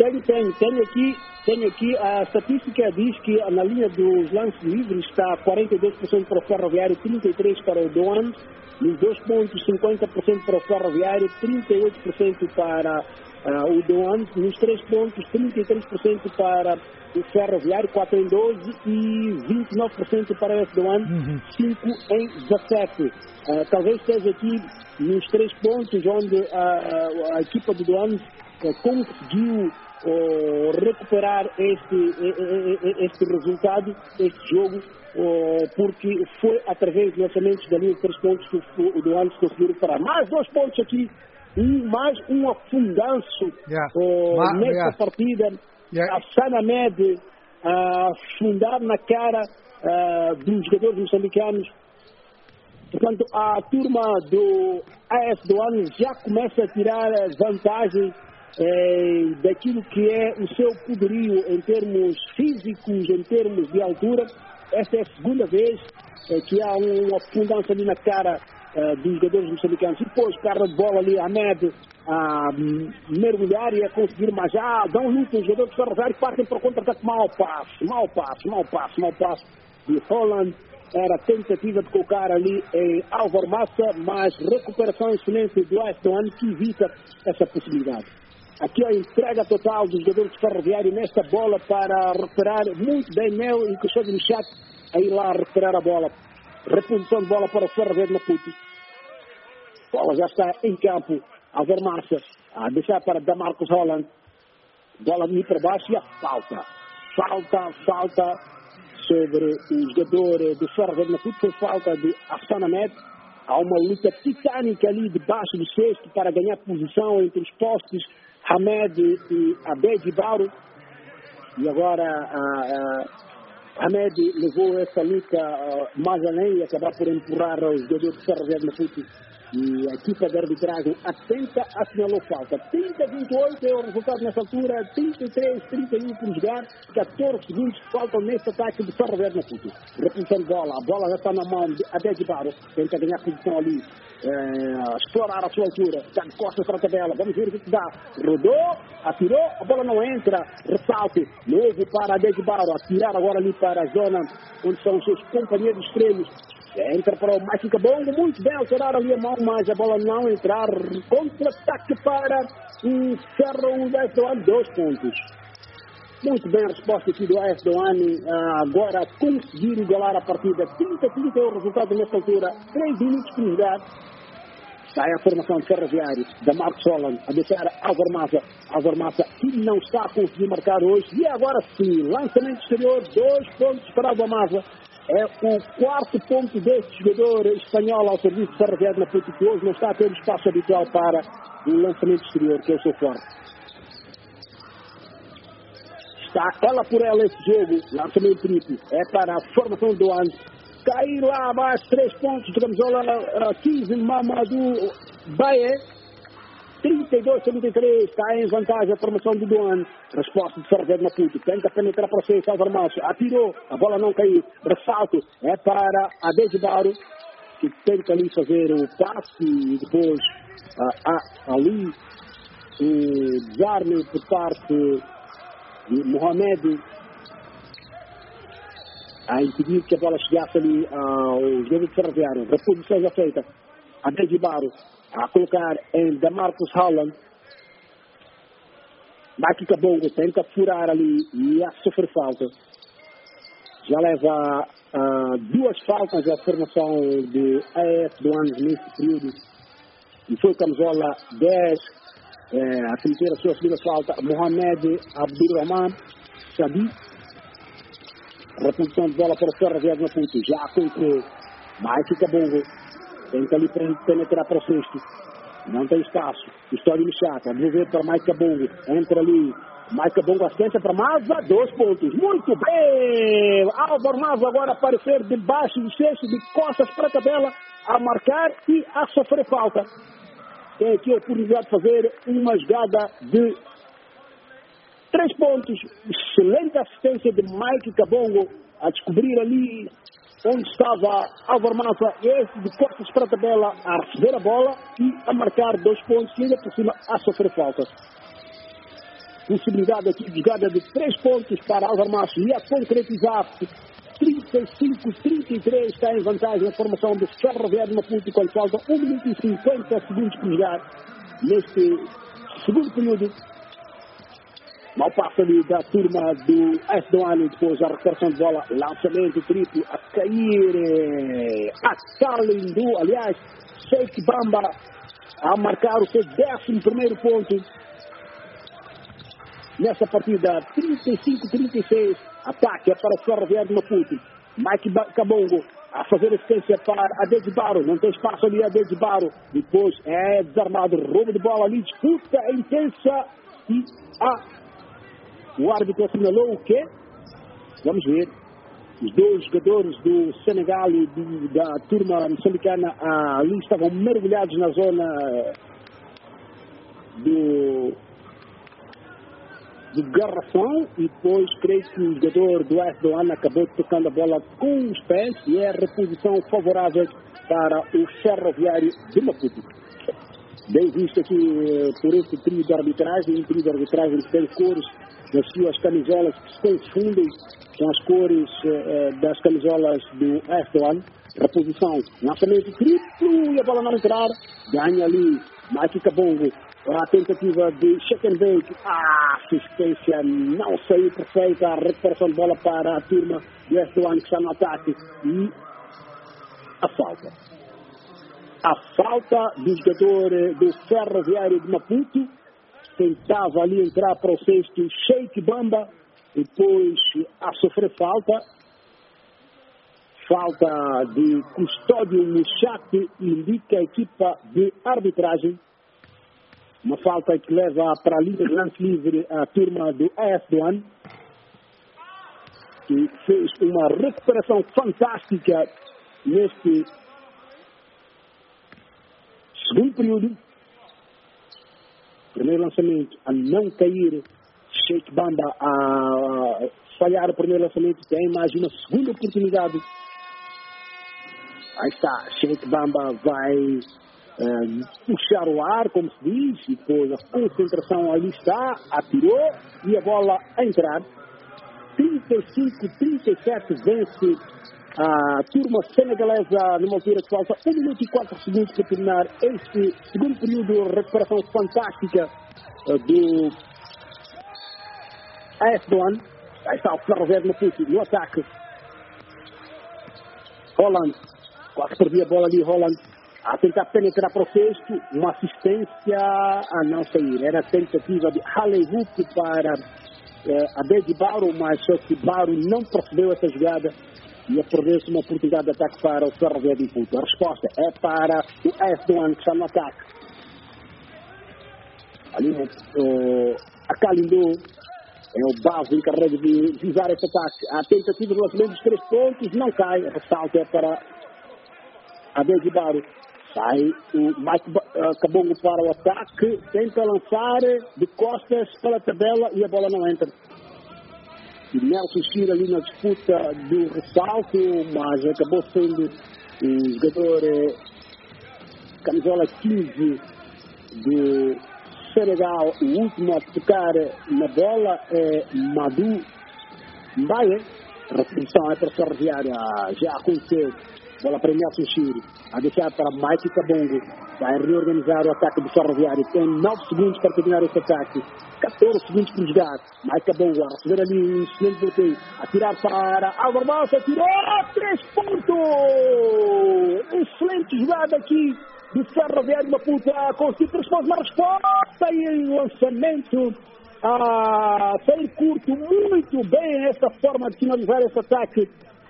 Tenho aqui, a estatística diz que na linha dos lances livres está 42% para o Ferroviário, 33% para o Douane, nos 2 pontos 50% para o Ferroviário, 38% para o Douane, nos 3 pontos 33% para o Ferroviário, 4 em 12 e 29% para o Douane, 5 em 17. Talvez esteja aqui nos 3 pontos onde a equipa do Douane conseguiu recuperar este resultado, este jogo, porque foi através de lançamentos da linha de 3 pontos que o Douane conseguiu recuperar. Mais 2 pontos aqui, mais um afundanço nesta partida. A Sanamed a afundar na cara dos jogadores moçambicanos. Portanto, a turma do AS Douane já começa a tirar vantagem daquilo que é o seu poderio em termos físicos, em termos de altura. Esta é a segunda vez que há uma afundança ali na cara dos jogadores moçambicanos. E depois, perda de bola ali, Ahmed a mergulhar e a conseguir, mas já dão luta os jogadores de Ferroviário que partem para o contra-ataque. Mau passo de Holland. Era a tentativa de colocar ali em Álvaro Massa, mas recuperação excelente do AS Douane que evita essa possibilidade. Aqui a entrega total dos jogadores de Ferroviário nesta bola para recuperar muito bem Nel e Custódio Michata a ir lá recuperar a bola. Reposição de bola para o Ferroviário de Maputo. A bola já está em campo. Álvaro Massa a deixar para Damarcus Holland. Bola ali para baixo e a falta. Falta sobre o jogador do Ferroviário de Maputo. Foi falta de Hassan Ahmed. Há uma luta titânica ali debaixo do cesto para ganhar posição entre os postes Hamed e Abed Bauro. E agora Hamed levou essa luta mais além e acabar por empurrar os jogadores do Ferroviário de Maputo. E a equipa de arbitragem atenta assinalou falta. 30-28 é o resultado nessa altura, 33-31 por jogar, 14 segundos faltam neste ataque do Ferroviário de Maputo. Reposição de bola, a bola já está na mão de Abed Bauro, tenta ganhar posição ali, explorar a sua altura, está de costas para a tabela, vamos ver o que dá. Rodou, atirou, a bola não entra, ressalto, novo para Abed Bauro, atirar agora ali para a zona onde são os seus companheiros extremos. Entra para o Mágica Bongo, muito bem alterar ali a mão, mas a bola não entrar. Contra-ataque para o Ferro da AS Douane, 2 pontos. Muito bem a resposta aqui do AS Douane, agora conseguir igualar a partida. 30-30 é o resultado nesta altura, 3 minutos por jogar. Sai a formação de Ferroviário, da Marcos Holland, a deixar Álvaro Massa, que não está a conseguir marcar hoje. E agora sim, lançamento exterior, 2 pontos para Álvaro Massa. É o 4º ponto deste jogador espanhol ao serviço de Ferroviário de Maputo, que hoje não está a ter o espaço habitual para o lançamento exterior, que é o seu forte. Está ela por ela esse jogo. Lançamento triplo. É para a formação do ano. Cai lá abaixo, 3 pontos de camisola 15, Mamadou Baé. 32-33, está em vantagem a formação do Duane. Resposta de Ferroviário Maputo. Tenta penetrar para o seu Salvador Márcio. Atirou, a bola não caiu. Ressalto é para a Desibaro, que tenta ali fazer o passe e depois ali o desarme por parte de Mohamed a impedir que a bola chegasse ali ao jogo de Ferroviário. Reposição já feita. A Desibaro a colocar em Damarcus Holland. Mike Kabongo tenta furar ali e a sofrer falta. Já leva 2 faltas à formação de AF do ano nesse período. E foi camisola 10 a cometer a sua segunda falta. Mohamed Abdurrahman Sabi. Reposição de bola para o Ferroviário Maputo. Já aconteceu. Mike Kabongo tenta ali penetrar para o sexto. Não tem espaço. História Michata. Devolver para Mike Kabongo. Entra ali. Mike Kabongo assistência para Maza. 2 pontos. Muito bem. Álvaro Maza agora aparecer debaixo do sexto, de costas para a tabela, a marcar e a sofrer falta. Tem aqui a oportunidade de fazer uma jogada de 3 pontos. Excelente assistência de Mike Kabongo a descobrir ali onde estava Álvaro Maza, esse de costas para a tabela, a receber a bola e a marcar 2 pontos e ainda por cima a sofrer falta. Possibilidade aqui de jogada de 3 pontos para Álvaro Maza e a concretizar-se. 35-33 está em vantagem a formação do Ferroviário Maputo quando falta 1 minuto e 50 segundos para jogar neste segundo período. Mal passo ali da turma do Esdoani, depois a recuperação de bola, lançamento triplo a cair a Kalindu, aliás, Sheikh Bamba a marcar o seu 11º ponto nessa partida. 35-36, ataque é para o Ferroviário Maputo. Mike Kabongo a fazer assistência para a Desibaro, não tem espaço ali a Desibaro, depois é desarmado, roubo de bola ali, disputa intensa e o árbitro assinalou o quê? Vamos ver. Os 2 jogadores do Senegal e da turma moçambicana ali estavam mergulhados na zona do garrafão e depois creio que o jogador do AS Douane acabou tocando a bola com os pés e é a reposição favorável para o Ferroviário de Maputo. Bem visto aqui por este trio de arbitragem, um trio de arbitragem que tem cores nas suas camisolas que se confundem com as cores das camisolas do F1. Reposição, lançamento triplo e a bola não entrar. Ganha ali Mike Kabongo. A tentativa de shake and bake. A assistência não saiu perfeita. A recuperação de bola para a turma do F1 que está no ataque. E a falta. A falta do jogador do Ferroviário de Maputo. Tentava ali entrar para o sexto Sheikh Bamba, depois a sofrer falta de Custódio Muchate, indica a equipa de arbitragem, uma falta que leva para a linha de lance livre a turma do AS1, que fez uma recuperação fantástica neste segundo período. Primeiro lançamento a não cair, Sheikh Bamba a falhar o primeiro lançamento, tem mais uma segunda oportunidade. Aí está, Sheikh Bamba vai puxar o ar, como se diz, e depois a concentração ali está, atirou e a bola a entrar. 35-37 vence a turma senegalesa numa altura que falta 1 minuto e 4 segundos para terminar este segundo período. Recuperação fantástica do AS1. Aí está o Ferroviário Maputo no ataque. Holland, quase perdia a bola ali. Holland a tentar penetrar para o sexto. Uma assistência a não sair. Era a tentativa de Haleyhoop para a Dedi Baro, mas só que Baro não percebeu essa jogada e a perder-se uma oportunidade de ataque para o Ferroviário de Maputo. A resposta é para o AS1 que está no ataque. Ali a Kalindu É o Bavo encarregue de visar este ataque. A tentativa de lançamento dos 3 pontos não cai. Ressalto é para Abel Gibaro. Sai o Mike Cabongo para o ataque. Tenta lançar de costas para a tabela e a bola não entra. E Nelson Chira ali na disputa do ressalto, mas acabou sendo o jogador camisola 15 do Senegal. O último a tocar na bola é Madu Mbaye. A repetição é para a Ferroviária. Já aconteceu. Bola para Nelson Chira. A deixar para Mike Cabongo. Vai reorganizar o ataque do Ferroviário. Tem 9 segundos para terminar esse ataque. 14 segundos para jogar. Mike Cabongo a receber ali um excelente bloqueio. A tirar para Álvaro Massa. Tirou 3 pontos. Excelente jogada aqui do Ferroviário Maputo. A conseguir 3 pontos. Uma resposta e lançamento a sair curto. Muito bem essa forma de finalizar esse ataque.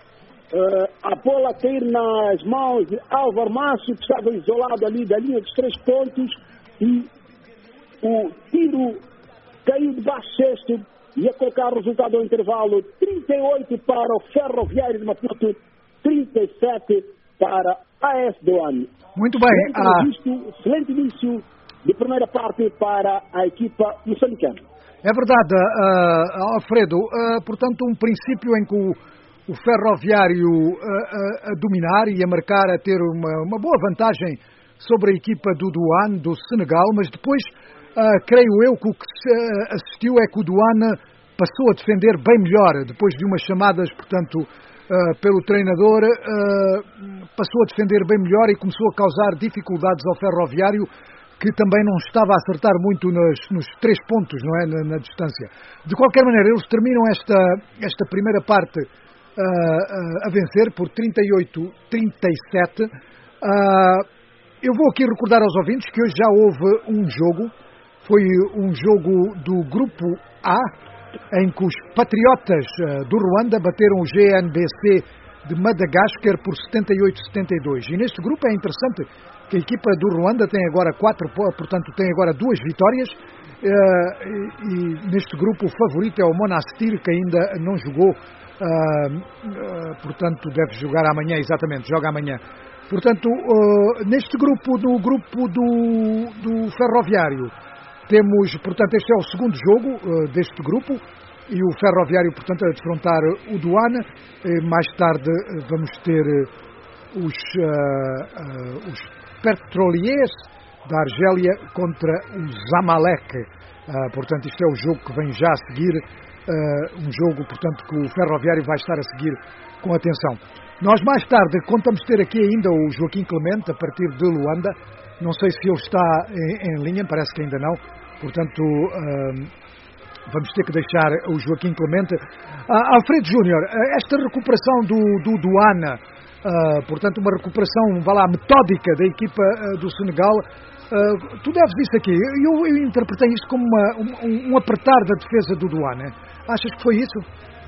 A bola cair nas mãos de Álvaro Massa, que estava isolado ali da linha dos 3 pontos, e o tiro caiu de baixo sexto, ia colocar o resultado ao intervalo: 38 para o Ferroviário de Maputo, 37 para a AS Douane. Muito bem. Excelente início de primeira parte para a equipa moçambicana. É verdade, Alfredo. Portanto, um princípio em que o Ferroviário a dominar e a marcar, a ter uma boa vantagem sobre a equipa do Douane, do Senegal, mas depois, creio eu, que o que se assistiu é que o Douane passou a defender bem melhor, depois de umas chamadas, portanto, pelo treinador, passou a defender bem melhor e começou a causar dificuldades ao Ferroviário, que também não estava a acertar muito nos 3 pontos, não é, na distância. De qualquer maneira, eles terminam esta primeira parte a vencer por 38-37. Eu vou aqui recordar aos ouvintes que hoje já houve um jogo, foi um jogo do Grupo A, em que os Patriotas do Ruanda bateram o GNBC de Madagascar por 78-72. E neste grupo é interessante que a equipa do Ruanda tem agora 2 vitórias, e neste grupo o favorito é o Monastir, que ainda não jogou. Portanto, deve jogar amanhã, exatamente, joga amanhã. Portanto, neste grupo, no grupo do Ferroviário, temos, portanto, este é o segundo jogo deste grupo, e o Ferroviário, portanto, a defrontar o Douane. Mais tarde vamos ter os Petroliers da Argélia contra o Zamalek. Portanto, isto é o jogo que vem já a seguir. Um jogo, portanto, que o Ferroviário vai estar a seguir com atenção. Nós mais tarde contamos ter aqui ainda o Joaquim Clemente, a partir de Luanda. Não sei se ele está em linha, parece que ainda não. Portanto, vamos ter que deixar o Joaquim Clemente. Alfredo Júnior, esta recuperação do Douane, portanto, uma recuperação, vá lá, metódica da equipa do Senegal. Tu deves isso aqui. Eu interpretei isto como um apertar da defesa do Douane. Achas que foi isso?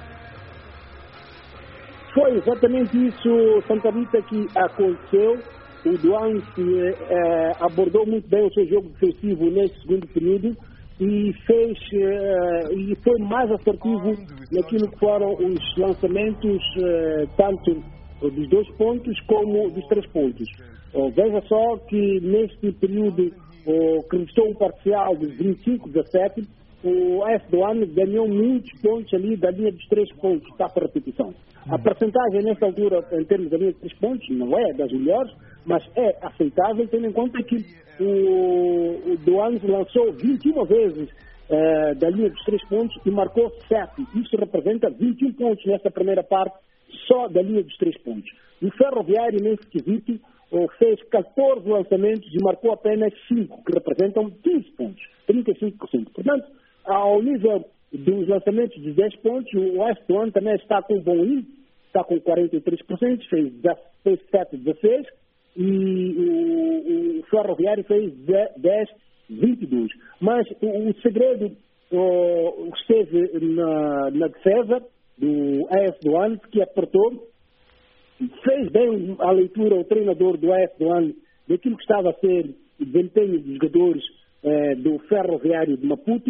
Foi exatamente isso, Santa Rita, que aconteceu. O Douane abordou muito bem o seu jogo defensivo nesse segundo período e foi mais assertivo naquilo que foram os lançamentos, tanto dos 2 pontos como dos 3 pontos. Veja só que neste período que restou um parcial de 25-17, o AS Douane ganhou muitos pontos ali da linha dos 3 pontos, está para repetição. A percentagem nesta altura, em termos da linha de 3 pontos, não é das melhores, mas é aceitável, tendo em conta que o Douane lançou 21 vezes da linha dos 3 pontos e marcou 7. Isso representa 21 pontos nesta primeira parte, só da linha dos 3 pontos. O Ferroviário, nesse quesito, fez 14 lançamentos e marcou apenas 5, que representam 15 pontos, 35%. Portanto, ao nível dos lançamentos de 10 pontos, o AS Douane também está com um bom índice, está com 43%, fez 7-16, e o Ferroviário fez 10-22. Mas o segredo esteve na defesa do AS Douane, que apertou. Fez bem a leitura o treinador do AS Douane daquilo que estava a ser o desempenho dos jogadores do Ferroviário de Maputo,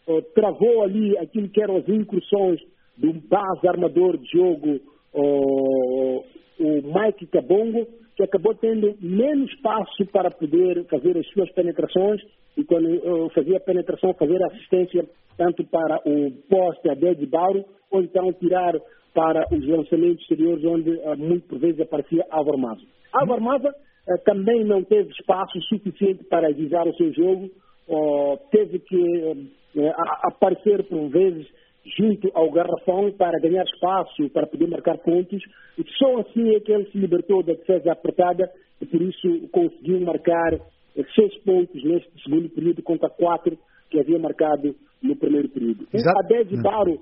travou ali aquilo que eram as incursões do base armador de jogo, o Mike Kabongo, que acabou tendo menos espaço para poder fazer as suas penetrações e quando fazia a penetração, fazer assistência tanto para o poste Abed Bauro ou então tirar para os lançamentos exteriores onde muito por vezes aparecia Álvaro Maza. Álvaro Maza também não teve espaço suficiente para avisar o seu jogo, teve que aparecer por vezes junto ao garrafão para ganhar espaço, para poder marcar pontos, e só assim é que ele se libertou da defesa apertada e por isso conseguiu marcar 6 pontos neste segundo período contra 4 que havia marcado no primeiro período. O Abed Bauro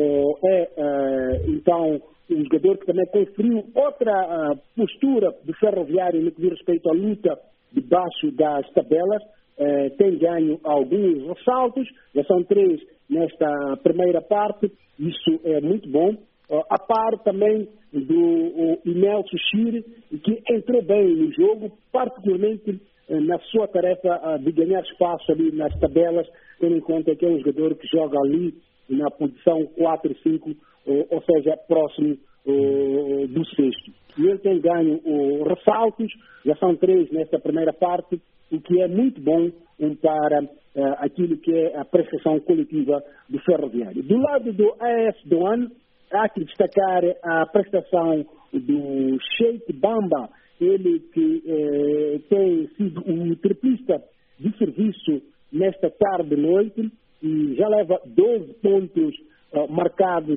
então um jogador que também conferiu outra postura do Ferroviário no que diz respeito à luta debaixo das tabelas. Tem ganho alguns ressaltos, já são 3 nesta primeira parte, isso é muito bom. A par também do Inelso Chire, que entrou bem no jogo, particularmente na sua tarefa de ganhar espaço ali nas tabelas, tendo em conta que é um jogador que joga ali na posição 4 5, ou seja, próximo do sexto. E ele tem ganho ressaltos, já são 3 nesta primeira parte, o que é muito bom para aquilo que é a prestação coletiva do Ferroviário. Do lado do AS Douane, há que destacar a prestação do Sheikh Bamba, ele que tem sido um triplista de serviço nesta tarde e noite e já leva 12 pontos marcados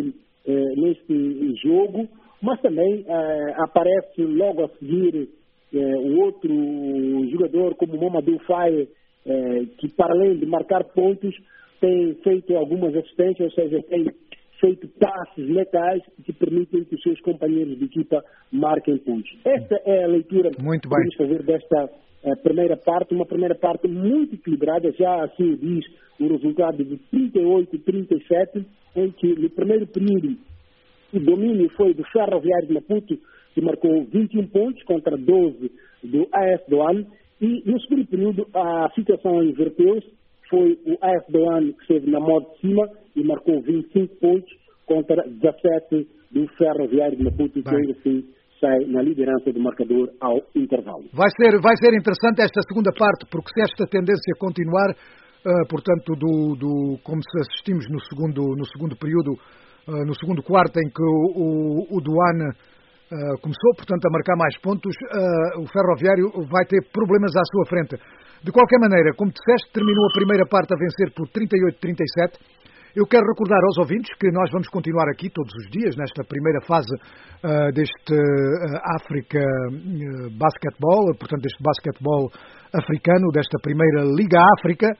neste jogo, mas também aparece logo a seguir o outro jogador como o Mamadou Faye, que para além de marcar pontos tem feito algumas assistências, ou seja, tem feito passes letais que permitem que os seus companheiros de equipa marquem pontos. Esta é a leitura que podemos fazer desta primeira parte, uma primeira parte muito equilibrada, já assim diz o resultado de 38-37, em que no primeiro período o domínio foi do Ferroviário de Maputo, que marcou 21 pontos contra 12 do AS Douane, e no segundo período a situação inverteu-se, foi o AS Douane que esteve na moda de cima e marcou 25 pontos contra 17 do Ferroviário de Maputo, que ainda assim sai na liderança do marcador ao intervalo. Vai ser interessante esta segunda parte, porque se esta tendência continuar, portanto, como se assistimos no segundo período, no segundo quarto, em que o Douane começou, portanto, a marcar mais pontos, o Ferroviário vai ter problemas à sua frente. De qualquer maneira, como disseste, terminou a primeira parte a vencer por 38-37. Eu quero recordar aos ouvintes que nós vamos continuar aqui todos os dias, nesta primeira fase deste África Basquetebol, portanto, deste basquetebol africano, desta primeira Liga África.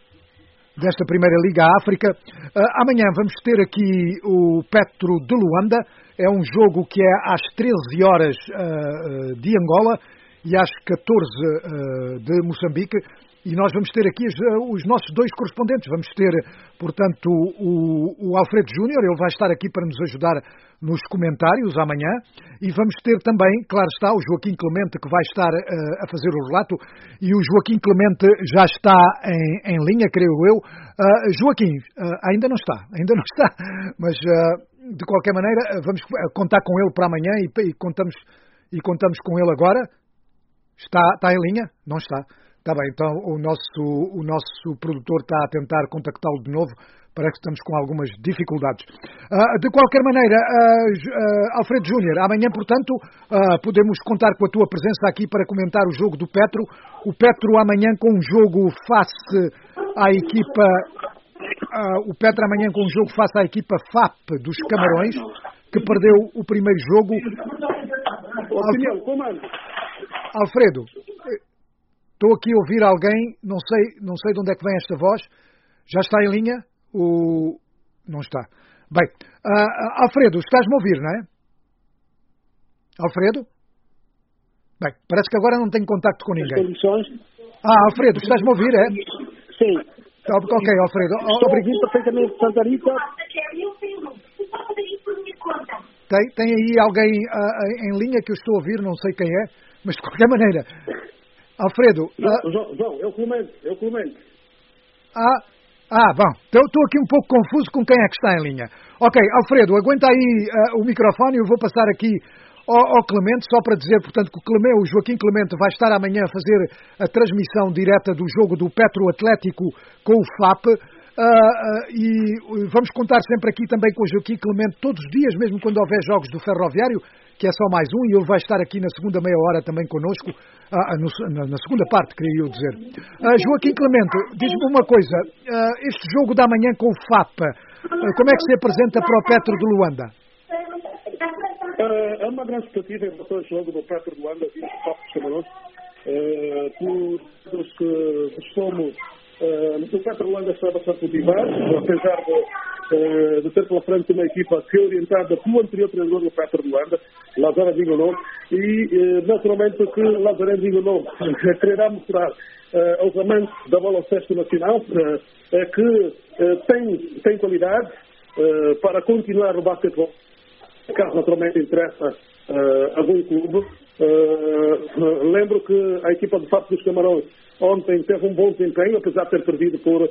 Amanhã vamos ter aqui o Petro de Luanda. É um jogo que é às 13 horas de Angola e às 14 de Moçambique. E nós vamos ter aqui os nossos 2 correspondentes. Vamos ter, portanto, o Alfredo Júnior, ele vai estar aqui para nos ajudar nos comentários amanhã. E vamos ter também, claro está, o Joaquim Clemente, que vai estar a fazer o relato. E o Joaquim Clemente já está em linha, creio eu. Joaquim, ainda não está, mas de qualquer maneira vamos contar com ele para amanhã e contamos com ele agora. Está em linha? Não está. Está bem, então o nosso produtor está a tentar contactá-lo de novo, parece que estamos com algumas dificuldades. De qualquer maneira, Alfredo Júnior, amanhã, portanto, podemos contar com a tua presença aqui para comentar o jogo do Petro. O Petro amanhã com um jogo face à equipa... o Petro amanhã com um jogo face à equipa FAP dos Camarões, que perdeu o primeiro jogo. Alfredo... Estou aqui a ouvir alguém, não sei de onde é que vem esta voz. Já está em linha? Não está. Bem, Alfredo, estás-me a ouvir, não é? Alfredo? Bem, parece que agora não tenho contacto com ninguém. Alfredo, estás-me a ouvir, é? Sim. Ok, Alfredo. Obrigado perfeitamente, Santa Rita. Tem aí alguém em linha que eu estou a ouvir, não sei quem é, mas de qualquer maneira... Alfredo... João, eu comento. Bom, estou aqui um pouco confuso com quem é que está em linha. Ok, Alfredo, aguenta aí o microfone e eu vou passar aqui ao Clemente, só para dizer, portanto, que o Joaquim Clemente vai estar amanhã a fazer a transmissão direta do jogo do Petro Atlético com o FAP. E vamos contar sempre aqui também com o Joaquim Clemente todos os dias, mesmo quando houver jogos do Ferroviário, que é só mais um, e ele vai estar aqui na segunda meia hora também connosco, na segunda parte, queria eu dizer. Joaquim Clemente, diz-me uma coisa, este jogo da manhã com o FAP, como é que se apresenta para o Petro de Luanda? É uma grande expectativa em relação ao jogo do Petro de Luanda, aqui no FAP dos Camarões, por os que somos. O Petro de Luanda está bastante motivado, apesar de ter pela frente uma equipa que é orientada pelo anterior treinador do Petro de Luanda, Lazareno Zingonon, e naturalmente que Lazareno Zingonon quererá mostrar aos amantes da bola ao cesto nacional que tem qualidade para continuar no basquetebol, caso naturalmente interessa a algum clube. Lembro que a equipa do FAP dos Camarões ontem teve um bom desempenho, apesar de ter perdido por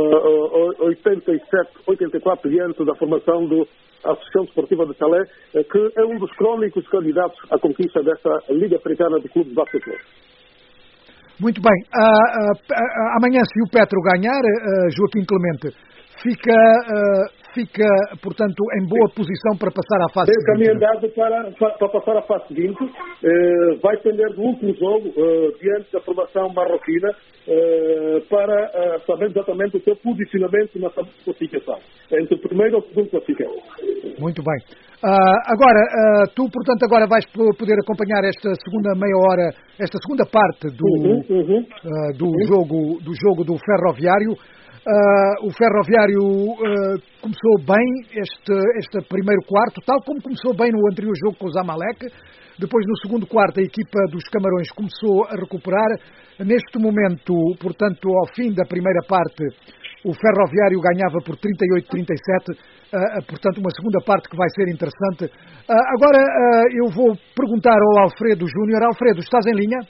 87-84 diante da formação da Associação Desportiva de Salé, que é um dos crónicos candidatos à conquista desta Liga Africana de Clubes de Basquetebol. Muito bem. Amanhã, se o Petro ganhar, Joaquim Clemente, fica, portanto, em boa posição para passar à fase seguinte. Tem caminho andado para passar à fase seguinte. Vai depender do último jogo, diante da formação marroquina, para saber exatamente o seu posicionamento na classificação, entre o primeiro e o segundo classificado. Muito bem. Agora, tu, portanto, agora vais poder acompanhar esta segunda meia hora, esta segunda parte do jogo do Ferroviário. O Ferroviário começou bem este primeiro quarto, tal como começou bem no anterior jogo com o Zamalek. Depois, no segundo quarto, a equipa dos Camarões começou a recuperar. Neste momento, portanto, ao fim da primeira parte, o Ferroviário ganhava por 38-37. Portanto, uma segunda parte que vai ser interessante. Agora, eu vou perguntar ao Alfredo Júnior. Alfredo, estás em linha?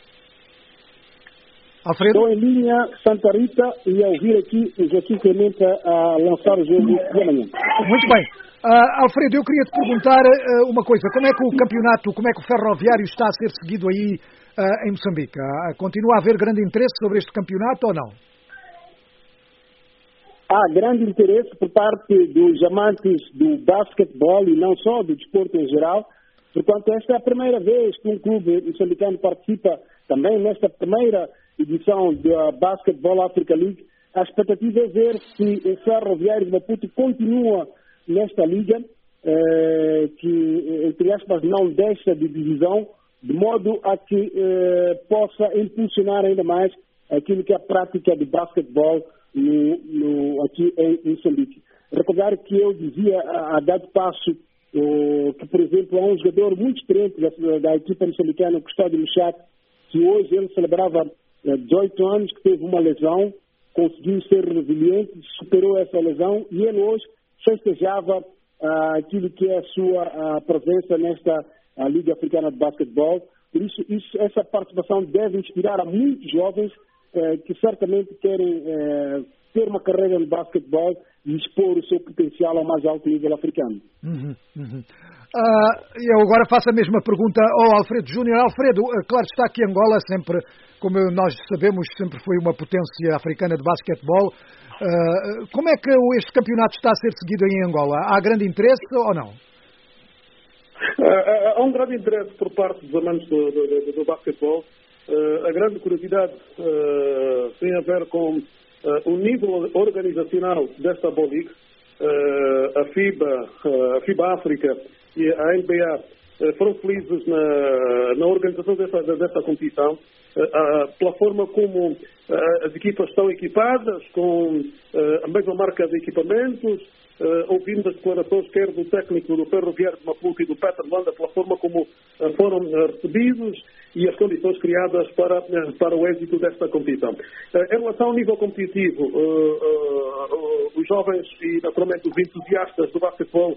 Alfredo? Estou em linha, Santa Rita, e a ouvir aqui o Joaquim Clemente a lançar o jogo de amanhã. Muito bem. Alfredo, eu queria te perguntar uma coisa. Como é que o campeonato, como é que o Ferroviário está a ser seguido aí em Moçambique? Continua a haver grande interesse sobre este campeonato ou não? Há grande interesse por parte dos amantes do basquetebol e não só, do desporto em geral. Portanto, esta é a primeira vez que um clube moçambicano participa também nesta primeira edição da Basketball Africa League. A expectativa é ver se o Ferroviário de Maputo continua nesta liga, que, entre aspas, não deixa de divisão, de modo a que possa impulsionar ainda mais aquilo que é a prática de basquetebol aqui em Moçambique. Recordar que eu dizia a dado passo que, por exemplo, há um jogador muito experiente da equipa moçambicana, o Custódio Machado, que hoje ele celebrava 18 anos, que teve uma lesão, conseguiu ser resiliente, superou essa lesão e ele hoje festejava aquilo que é a sua presença nesta Liga Africana de Basquetebol. Por isso, essa participação deve inspirar a muitos jovens que certamente querem ter uma carreira no basquetebol e expor o seu potencial ao mais alto nível africano. Eu agora faço a mesma pergunta ao Alfredo Júnior. Alfredo, claro está que Angola sempre, como nós sabemos, sempre foi uma potência africana de basquetebol. Como é que este campeonato está a ser seguido em Angola? Há grande interesse ou não? Há um grande interesse por parte dos amantes do basquetebol. A grande curiosidade tem a ver com o nível organizacional desta Ball League. A FIBA África e a NBA foram felizes na organização desta competição, pela forma como as equipas estão equipadas, com a mesma marca de equipamentos, ouvindo as declarações quer do técnico do Ferroviário de Maputo e do Petro de Luanda, pela forma como foram recebidos e as condições criadas para o êxito desta competição. Em relação ao nível competitivo, os jovens e naturalmente os entusiastas do basquetebol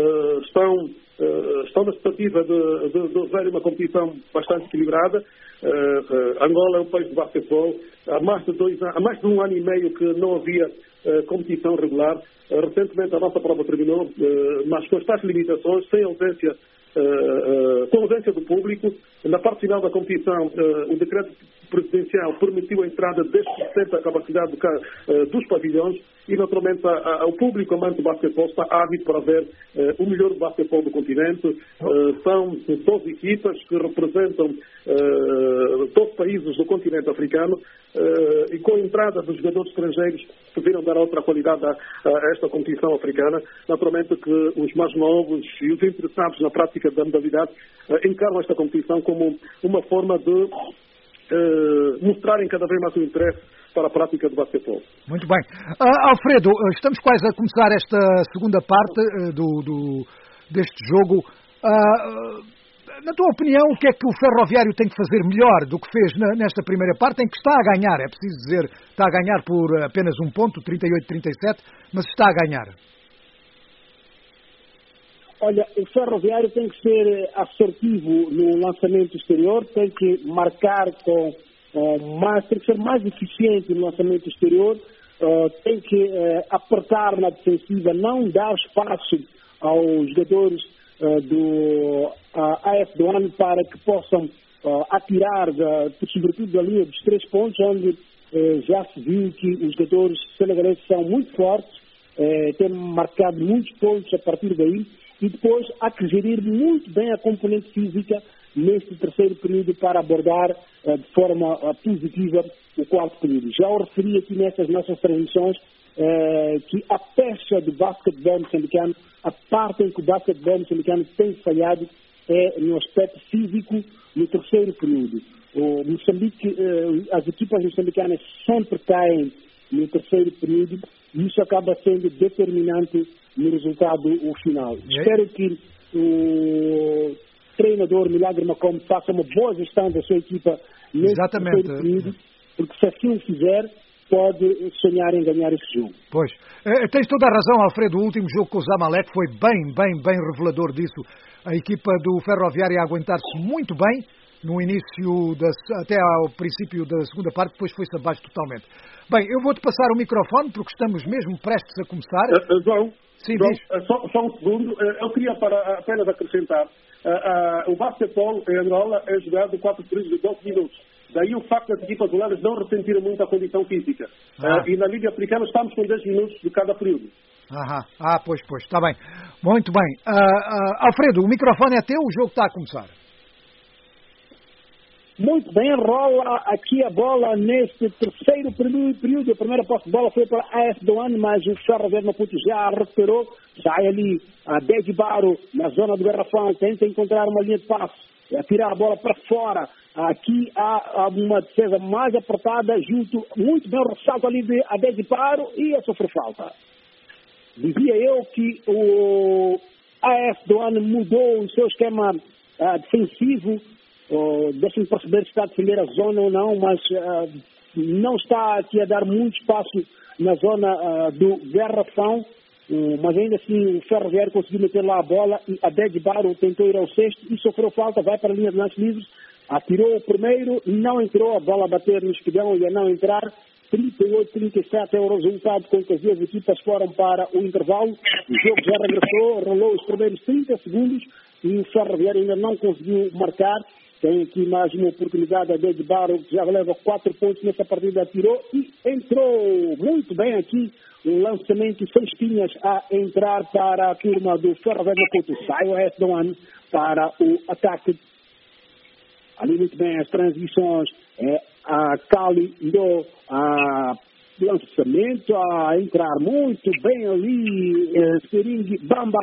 estão na expectativa de ver uma competição bastante equilibrada. Angola é um país de basquetebol. Há mais de um ano e meio que não havia competição regular. Recentemente a nossa prova terminou, mas com estas limitações, sem ausência, com ausência do público. Na parte final da competição, o decreto presidencial permitiu a entrada de 10% da capacidade dos pavilhões e, naturalmente, o público amante do basquetebol está ávido para ver o melhor basquetebol do continente. São 12 equipas que representam 12 países do continente africano e com a entrada dos jogadores estrangeiros que viram dar outra qualidade a esta competição africana. Naturalmente que os mais novos e os interessados na prática da modalidade encaram esta competição como uma forma de mostrarem cada vez mais o interesse para a prática do basquetebol. Muito bem. Alfredo, estamos quase a começar esta segunda parte deste jogo. Na tua opinião, o que é que o Ferroviário tem que fazer melhor do que fez nesta primeira parte, em que está a ganhar? É preciso dizer, está a ganhar por apenas um ponto, 38-37, mas está a ganhar. Olha, o Ferroviário tem que ser assertivo no lançamento exterior, tem que marcar tem que ser mais eficiente no lançamento exterior, tem que apertar na defensiva, não dar espaço aos jogadores do AS Douanes para que possam atirar, sobretudo da linha dos 3 pontos, onde já se viu que os jogadores senegalenses são muito fortes, têm marcado muitos pontos a partir daí. E depois há que gerir muito bem a componente física neste terceiro período para abordar de forma positiva o quarto período. Já o referi aqui nessas nossas transmissões que a peça do basquetebol moçambicano, a parte em que o basquetebol moçambicano tem falhado é no aspecto físico no terceiro período. O Moçambique, as equipas moçambicanas sempre caem no terceiro período e isso acaba sendo determinante no resultado final. Espero que o treinador Milagre Macomb faça uma boa gestão da sua equipa nesse terceiro período, porque se assim o fizer, pode sonhar em ganhar esse jogo. Pois, tens toda a razão, Alfredo. O último jogo com o Zamalek foi bem revelador disso. A equipa do Ferroviário a aguentar-se muito bem no início, até ao princípio da segunda parte, depois foi-se abaixo totalmente. Bem, eu vou-te passar o microfone, porque estamos mesmo prestes a começar. João, sim, só um segundo. Eu queria apenas acrescentar. O basquetebol em Angola é jogado 4 períodos de 12 minutos. Daí o facto das equipas angolanas não ressentiram muito a condição física. E na Liga Africana estamos com 10 minutos de cada período. Pois, está bem. Muito bem. Alfredo, o microfone é teu, o jogo está a começar. Muito bem, rola aqui a bola neste terceiro período. A primeira posse de bola foi para a AS Douanes, mas o Ferroviário Maputo já recuperou. Sai ali a Dede Baro na zona do garrafão, tenta encontrar uma linha de passe, atirar a bola para fora. Aqui há uma defesa mais apertada, junto, muito bem, o ressalto ali de Dede Baro e a sofrer falta. Dizia eu que o AS Douanes mudou o seu esquema defensivo. Deixa-me perceber se está a defender a zona ou não, mas não está aqui a dar muito espaço na zona do garrafão, mas ainda assim o Ferroviário conseguiu meter lá a bola e a Dede Baro tentou ir ao cesto e sofreu falta, vai para a linha de lances livres, atirou o primeiro, não entrou, a bola a bater no espigão e a não entrar. 38-37 é o resultado com que as duas equipas foram para o intervalo. O jogo já regressou, rolou os primeiros 30 segundos e o Ferroviário ainda não conseguiu marcar. Tem aqui mais uma oportunidade a Dede Baro, que já leva 4 pontos nessa partida, atirou e entrou muito bem aqui. Um lançamento sem espinhas a entrar para a turma do Ferroviário Maputo. Sai o AS Douanes para o ataque. Ali muito bem as transições. A Cali deu a lançamento a entrar muito bem ali. Seringue Bamba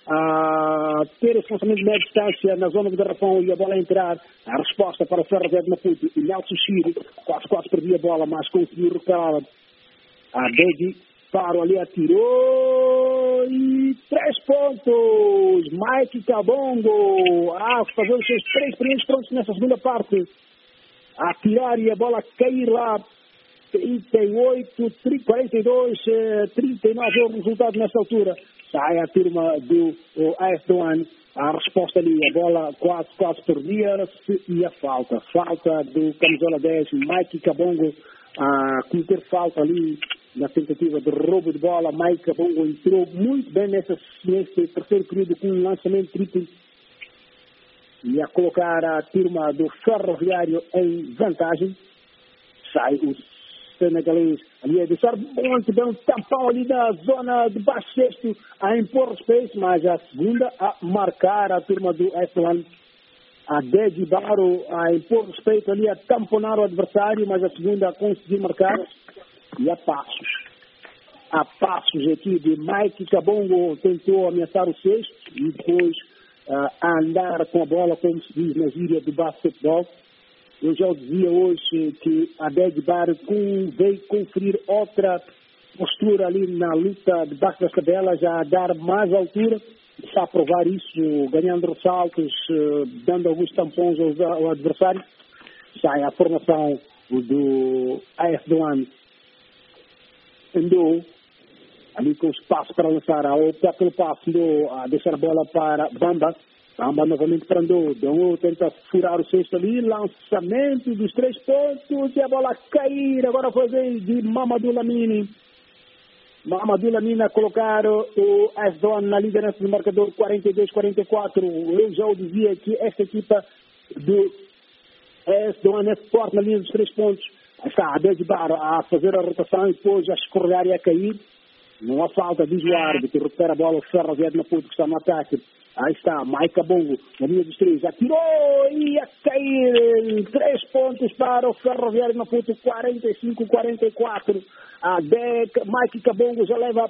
a ter esse lançamento de média distância na zona do garrafão e a bola a entrar. A resposta para o Ferroviário Maputo. E Nelson Chiri quase perdia a bola, mas conseguiu recuperar. A Dede Baro ali atirou e 3 pontos. Mike Kabongo a fazer os seus 3 primeiros pontos nessa segunda parte. A tirar e a bola cair lá. 38, 42, 39 é o resultado nessa altura. Sai a turma do AS Douanes. A resposta ali, a bola quase perdia-se e a falta. Falta do camisola 10, Mike Kabongo, a cometer falta ali na tentativa de roubo de bola. Mike Kabongo entrou muito bem nesse terceiro período com um lançamento triplo e a colocar a turma do Ferroviário em vantagem. Sai o senegalês ali a deixar muito bem um tampão ali da zona de baixo sexto a impor respeito, mas a segunda a marcar a turma do F1. A Dedi Baro a impor respeito ali, a tamponar o adversário, mas a segunda a conseguir marcar. E a passos aqui de Mike Kabongo, tentou ameaçar o sexto e depois a andar com a bola, como se diz na gíria do basquetebol. Eu já dizia hoje que a Dedi Baro veio conferir outra postura ali na luta debaixo das tabelas, já a dar mais altura. Está a provar isso, ganhando ressaltos, dando alguns tampões ao adversário. Sai a formação do AF1. Andou ali com espaço para lançar, a optar pelo passo, andou a deixar a bola para Bamba. Bamba novamente para Andou. Tenta furar o sexto ali, lançamento dos 3 pontos e a bola cair. Agora foi vez de Mamadou Lamine. Mamadou Lamine a colocar o F1 na liderança do marcador 42-44. Eu já o dizia que esta equipa do F1 é forte na linha dos 3 pontos. Está a Dedibar a fazer a rotação e depois a escorregar e a cair. Não há falta, diz o árbitro, recupera a bola, o Ferroviário na ponta que está no ataque. Aí está, Mike Kabongo, na linha dos 3, atirou e a cair. 3 pontos para o Ferroviário na ponta, 45-44. Mike Kabongo já leva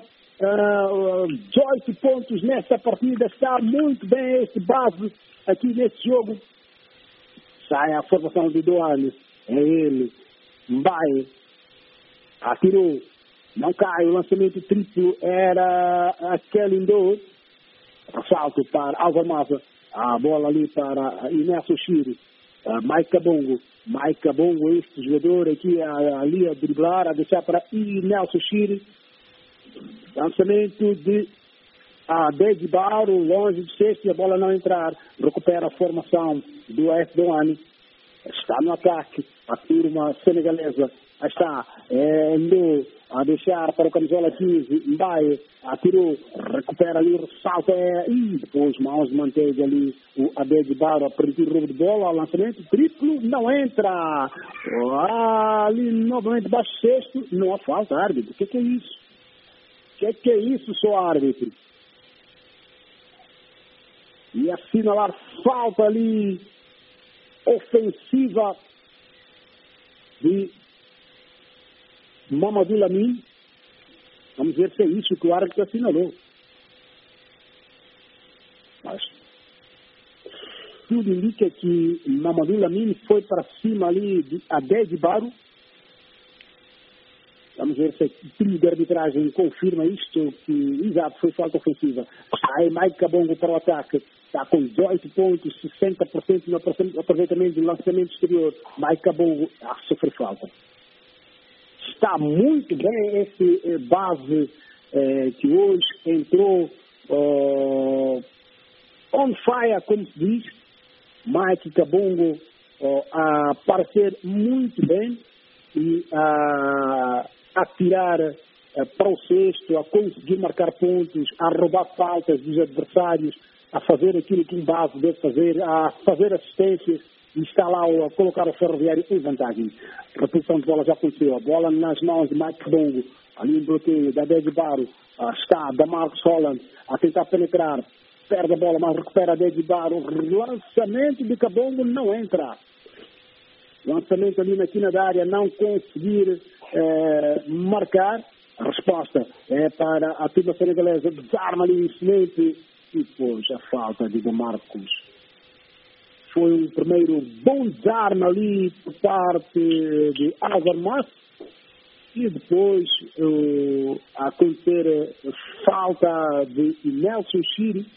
18 pontos nesta partida. Está muito bem este base aqui nesse jogo. Sai a formação de Doane, é ele. Mbaye atirou, não cai, o lançamento triplo era aquele Indo. Assalto para Álvaro Maza, a bola ali para Inácio Chiri. Mike Kabongo, este jogador aqui ali a driblar, a deixar para Inácio Chiri. Lançamento de Dedi Baro, longe de sexto e a bola não entrar. Recupera a formação do F1. Está no ataque a turma senegalesa. Aí está, Ndou a deixar para o camisola 15, Mbaye atirou, recupera ali, ressalta e depois mãos de manteiga ali, o Abed Baro a permitir o roubo de bola, lançamento triplo, não entra. Ali novamente baixo sexto, não há falta, árbitro. O que é isso? O que é isso, seu árbitro? E assinalar falta ali ofensiva de Mamadou Lamine. Vamos ver se é isso que o árbitro assinalou. Mas tudo indica que Mamadou Lamine foi para cima ali de Abed Baro. Vamos ver se a trilha de arbitragem confirma isto, que exato, foi falta ofensiva. Aí Mike Kabongo para o ataque. Está com 18 pontos, 60% no aproveitamento do lançamento exterior. Mike Kabongo a sofrer falta. Está muito bem esse base que hoje entrou on fire, como se diz. Mike Kabongo a aparecer muito bem e a tirar para o sexto, a conseguir marcar pontos, a roubar faltas dos adversários, a fazer aquilo que um base deve fazer, a fazer assistências e está lá a colocar o Ferroviário em vantagem. A reposição de bola já aconteceu. A bola nas mãos de Mike Kabongo, ali em bloqueio da Dedi Baro, está da Marcos Holland a tentar penetrar, perde a bola, mas recupera a Dedi Baro. Lançamento de Kabongo não entra. Lançamento ali na quina da área, não conseguir marcar. A resposta é para a turma senegalesa, desarma ali o semente e depois a falta de Marcos. Foi um primeiro bom desarme ali por parte de Álvaro Mas e depois a acontecer falta de Nelson Chiri.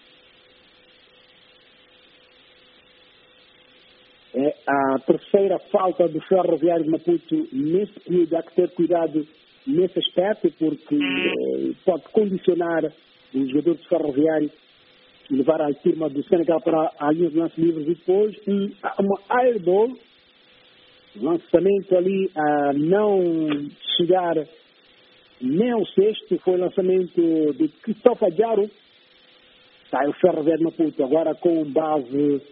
É a terceira falta do Ferroviário de Maputo nesse período. Há que ter cuidado nesse aspecto, porque pode condicionar o jogador de Ferroviário e levar a turma do Senegal para a linha de lance livres e depois uma airball, lançamento ali a não chegar nem o sexto, foi o lançamento de Cristóvão Adjaro. Sai o Ferroviário Maputo agora com base.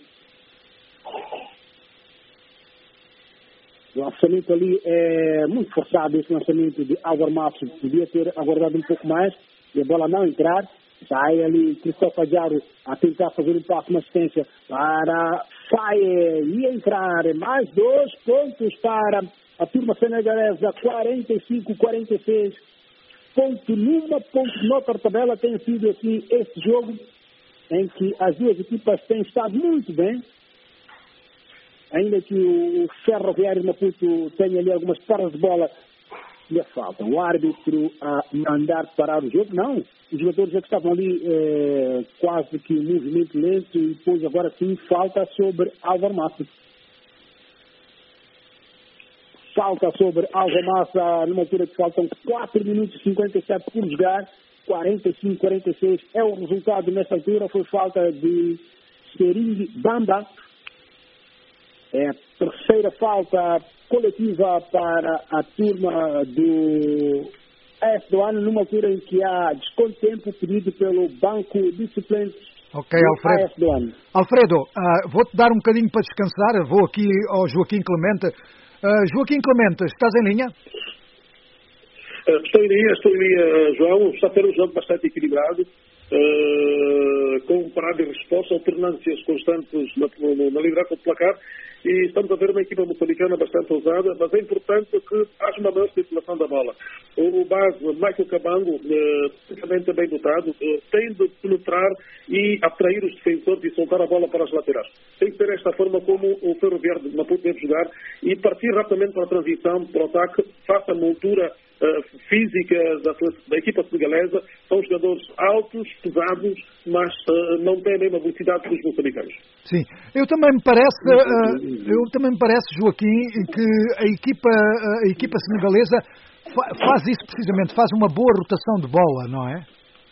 O lançamento ali é muito forçado, esse lançamento de Álvaro Matos. Podia ter aguardado um pouco mais e a bola não entrar. Sai ali Cristóvão Adjaro a tentar fazer um passo, uma assistência para Faye e entrar. Mais 2 pontos para a turma senegalesa, 45-46. Ponto numa, ponto noutra tabela. Tem sido assim este jogo em que as duas equipas têm estado muito bem. Ainda que o Ferroviário Maputo tenha ali algumas paras de bola, lhe falta o árbitro a mandar parar o jogo. Não, os jogadores já que estavam ali quase que um movimento lento e depois agora sim falta sobre Álvaro Massa. Falta sobre Álvaro Massa numa altura que faltam 4 minutos e 57 por jogar. 45-46 é o resultado nessa altura. Foi falta de Seringue Bamba. É a terceira falta coletiva para a turma do AS Douanes, numa altura em que há desconto de tempo pedido pelo banco de suplentes do AS Douanes. Alfredo, vou-te dar um bocadinho para descansar. Vou aqui ao Joaquim Clemente. Joaquim Clemente, estás em linha? Estou em linha, João. Está a ter um jogo bastante equilibrado, com parada e resposta, alternâncias constantes na liderança do placar, e estamos a ver uma equipa moçambicana bastante ousada, mas é importante que haja uma maior circulação da bola. O base, Michael Cabango, tecnicamente bem dotado, tem de penetrar e atrair os defensores e soltar a bola para as laterais. Tem que ser esta forma como o Ferroviário de Maputo deve jogar e partir rapidamente para a transição, para o ataque, faça a montura física da equipa senegalesa. São jogadores altos, pesados, mas não têm a mesma velocidade que os moçambicanos. Sim, eu também me parece, Joaquim, que a equipa senegalesa faz isso precisamente, faz uma boa rotação de bola, não é?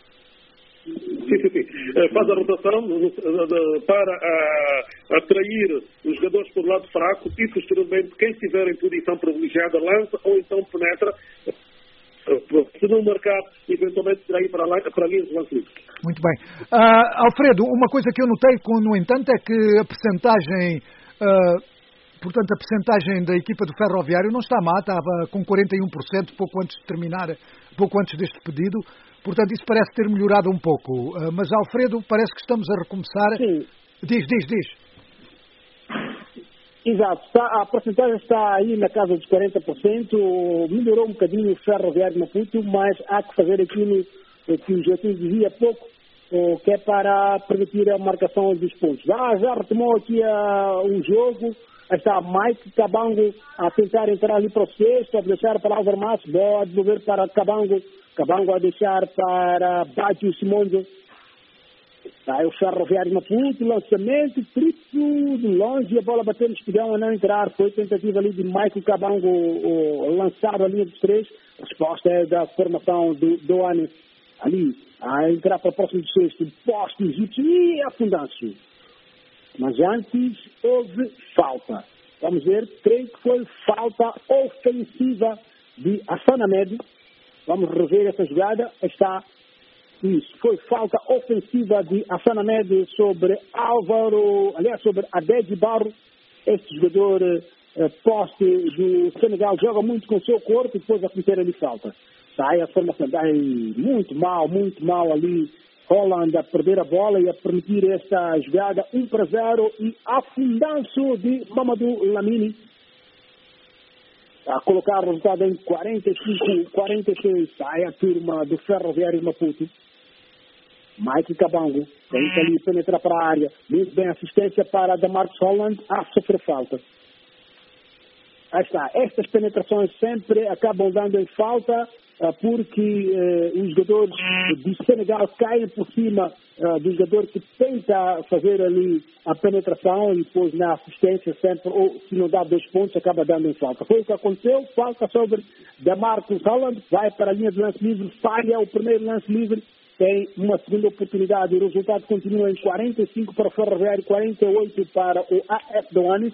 Sim. Faz a rotação para atrair os jogadores por lado fraco e, posteriormente, quem estiver em posição privilegiada lança ou então penetra. Se não marcar, eventualmente será ir para a linha de lance livre. Muito bem. Alfredo, uma coisa que eu notei, no entanto, é que a percentagem... Portanto, a percentagem da equipa do Ferroviário não está má, estava com 41% pouco antes deste pedido. Portanto, isso parece ter melhorado um pouco. Mas, Alfredo, parece que estamos a recomeçar. Sim. Diz. Exato. A porcentagem está aí na casa dos 40%. Melhorou um bocadinho o Ferroviário de Maputo, mas há que fazer aquilo que o Joaquim dizia há pouco, que é para permitir a marcação dos pontos. Já retomou aqui o jogo. Está Mike Cabango a tentar entrar ali para o sexto, a deixar para Álvaro Matos, a devolver para Cabango a deixar para Bátio Simonzo. Aí o Ferroviário Maputo, lançamento, triplo de longe, a bola bateu no espigão a não entrar. Foi tentativa ali de Michael Cabango lançado a linha dos 3. A resposta é da formação do Douanes ali, a entrar para o próximo do sexto, poste egípcio e afundar-se. Mas antes houve falta. Vamos ver, creio que foi falta ofensiva de Hassan Ahmed. Vamos rever essa jogada. Está isso. Foi falta ofensiva de Hassan Ahmed sobre sobre Aded Barro. Este jogador poste do Senegal joga muito com o seu corpo e depois a cometer ali falta. Sai a formação, muito mal ali. Holland a perder a bola e a permitir esta jogada 1-0 e afundanço de Mamadou Lamini a colocar o resultado em 45-46. Sai a turma do Ferroviário Maputo. Mike Cabango tenta ali penetrar para a área. Muito bem, assistência para Damarcus Holland a sofrer falta. Aí está, estas penetrações sempre acabam dando em falta, porque os jogadores do Senegal caem por cima do jogador que tenta fazer ali a penetração e depois na assistência sempre, ou se não dá 2 pontos, acaba dando em falta. Foi o que aconteceu, falta sobre Damarcus Holland, vai para a linha de lance livre, falha o primeiro lance livre, tem uma segunda oportunidade. O resultado continua em 45 para o Ferroviário, 48 para o AS Douanes.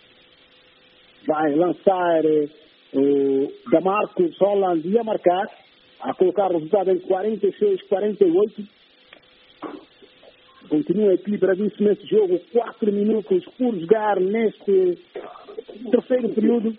Vai lançar o Damarcus Holland ia marcar. a colocar o resultado em 46-48. Continua equilibradíssimo este jogo, 4 minutos por jogar neste terceiro período.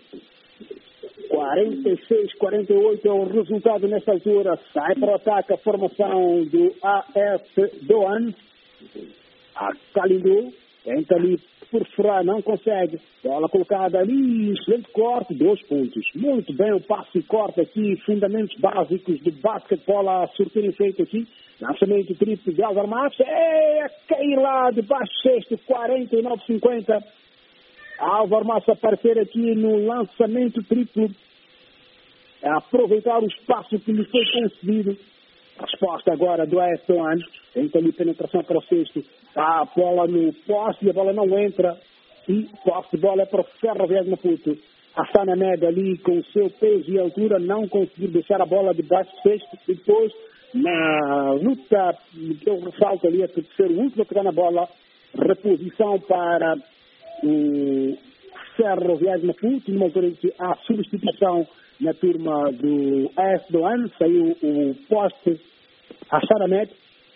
46-48 é o resultado nesta altura. Sai para o ataque a formação do AS Douanes. A Kalindou tenta ali perfurar, não consegue. Bola colocada ali, excelente corte, 2 pontos. Muito bem o passe e corte aqui, fundamentos básicos de basquetebol a surtirem feito aqui. Lançamento triplo de Álvaro Matos. É cair lá debaixo do sexto, 49-50. Álvaro Matos aparecer aqui no lançamento triplo. Aproveitar o espaço que lhe foi concedido. A resposta agora do AS Douanes. Tenta ali penetração para o sexto. A bola no poste e a bola não entra. E poste de bola é para o Ferroviário de Maputo. A Sana Med ali com o seu peso e altura não conseguiu deixar a bola debaixo do sexto. E depois, na luta que eu ressalto ali, é que ser o último a pegar na bola. Reposição para o Ferroviário de Maputo. Numa altura em que há substituição na turma do AS Douanes. Saiu o poste a Sana Med.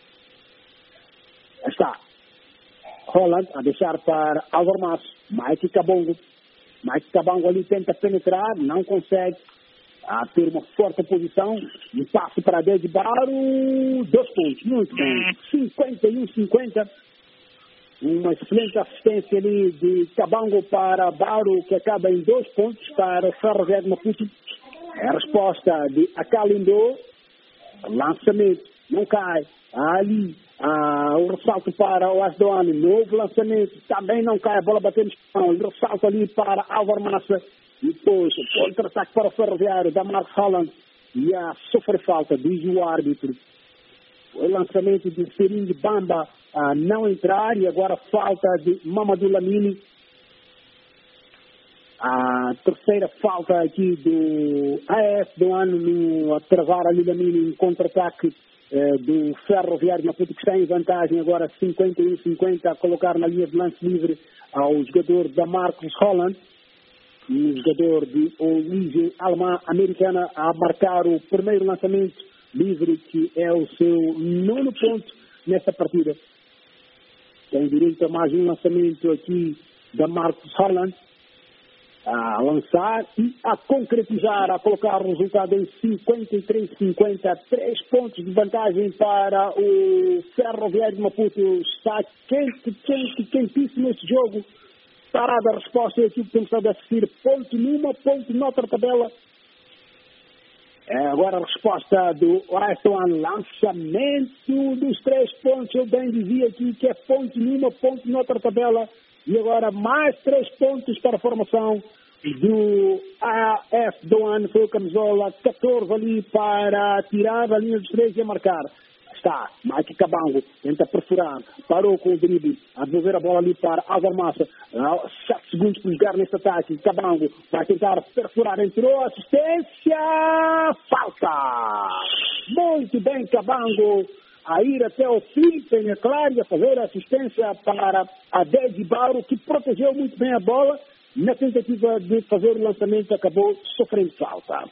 Está Holland a deixar para Álvaro Matos. Mike Cabongo ali tenta penetrar, não consegue. A turma forte a posição. Um passe para Dedi Baro. 2 pontos, muito bem. 51-50. Uma excelente assistência ali de Cabongo para Baro, que acaba em 2 pontos para o Ferroviário de Maputo. É a resposta de Akalindou. Lançamento, não cai. Ali. O ressalto para o AS Douanes, novo lançamento, também não cai, a bola batendo no chão, o ressalto ali para Álvaro Massa, e depois contra-ataque para o Ferroviário, da Marcos Holland, e a sofrer falta, diz o árbitro. O lançamento de Seringue Bamba a não entrar, e agora falta de Mamadou Lamine. A terceira falta aqui do AS Douanes, no travar ali Lamine em contra-ataque do Ferroviário de Maputo, que está em vantagem agora 51-50, a colocar na linha de lance livre ao jogador da Marcos Holland, um jogador de origem alemã americana, a marcar o primeiro lançamento livre, que é o seu 9º ponto nesta partida. Tem direito a mais um lançamento aqui da Marcos Holland, a lançar e a concretizar, a colocar o resultado em 53-50, 3 pontos de vantagem para o Ferroviário de Maputo. Está quentíssimo este jogo. Parada a resposta é aquilo que temos estado a assistir. Ponto numa, ponto noutra tabela. Agora a resposta do AS Douanes, lançamento dos 3 pontos. Eu bem dizia aqui que é ponto numa, ponto noutra tabela. E agora mais 3 pontos para a formação do AS Douanes. Foi o camisola 14 ali para tirar a linha dos 3 e a marcar. Está Mike Cabongo, tenta perfurar, parou com o drible, a devolver a bola ali para Álvaro Massa. 7 segundos para jogar neste ataque. Cabongo vai tentar perfurar, entrou, assistência, falta. Muito bem, Cabongo a ir até o fim, penetrar e a fazer a assistência para a Dedi Baro, que protegeu muito bem a bola. Na tentativa de fazer o lançamento, acabou sofrendo falta.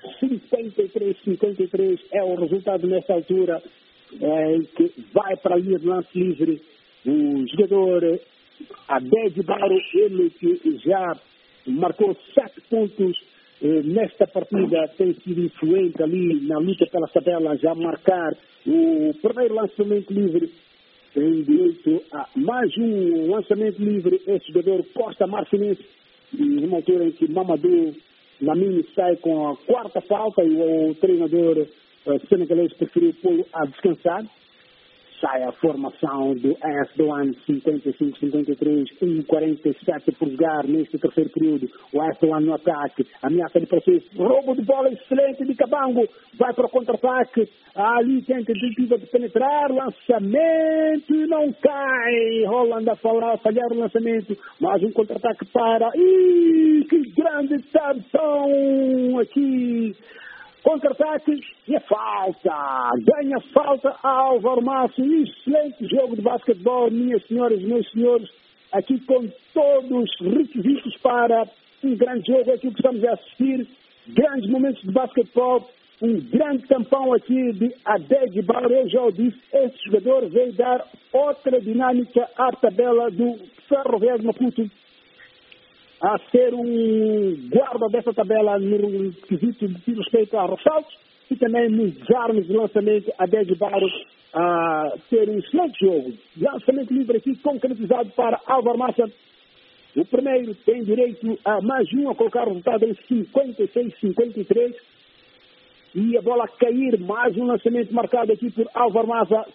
53-53 é o resultado nesta altura, que vai para a linha de lance livre o jogador a Dedi Baro, ele que já marcou 7 pontos nesta partida, tem sido influente ali na luta pela tabela, já marcar o primeiro lançamento livre. Tem direito a mais um lançamento livre este jogador Costa Marfinense, numa altura em que Mamadou Lamine sai com a 4ª falta e o treinador senegalês preferiu pô-lo a descansar. Sai a formação do AS Douanes, 55-53, 1:47 por jogar neste terceiro período. O AS Douanes no ataque, ameaça de processo, roubo de bola excelente de Cabongo, vai para o contra-ataque, ali tenta tentativa de penetrar, lançamento e não cai. Holland a falhar o lançamento, mais um contra-ataque para... que grande tampão aqui! Contra-ataque e a falta. Ganha falta a Álvaro Matos. Excelente jogo de basquetebol, minhas senhoras e meus senhores. Aqui com todos os requisitos para um grande jogo. É aquilo que estamos a assistir. Grandes momentos de basquetebol. um grande tampão aqui de Adeg Baur. Eu já o disse, este jogador veio dar outra dinâmica à tabela do Ferroviário de Maputo, a ser um guarda dessa tabela no quesito de respeito a ressaltos e também nos armas de lançamento. Adeg Baur a ter um excelente jogo. Lançamento livre aqui concretizado para Álvaro Massa. O primeiro tem direito a mais um, a colocar o resultado em 56-53. E a bola cair, mais um lançamento marcado aqui por Álvaro Massa,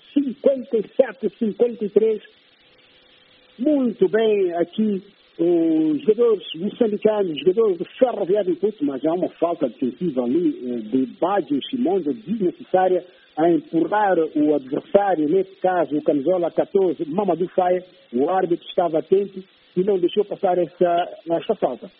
57-53. Muito bem aqui os jogadores moçambicanos, os jogadores do Ferroviário de Maputo, mas há uma falta defensiva ali de Bádio Simonda desnecessária a empurrar o adversário, nesse caso o camisola 14, Mamadou Faye. O árbitro estava atento e não deixou passar esta falta.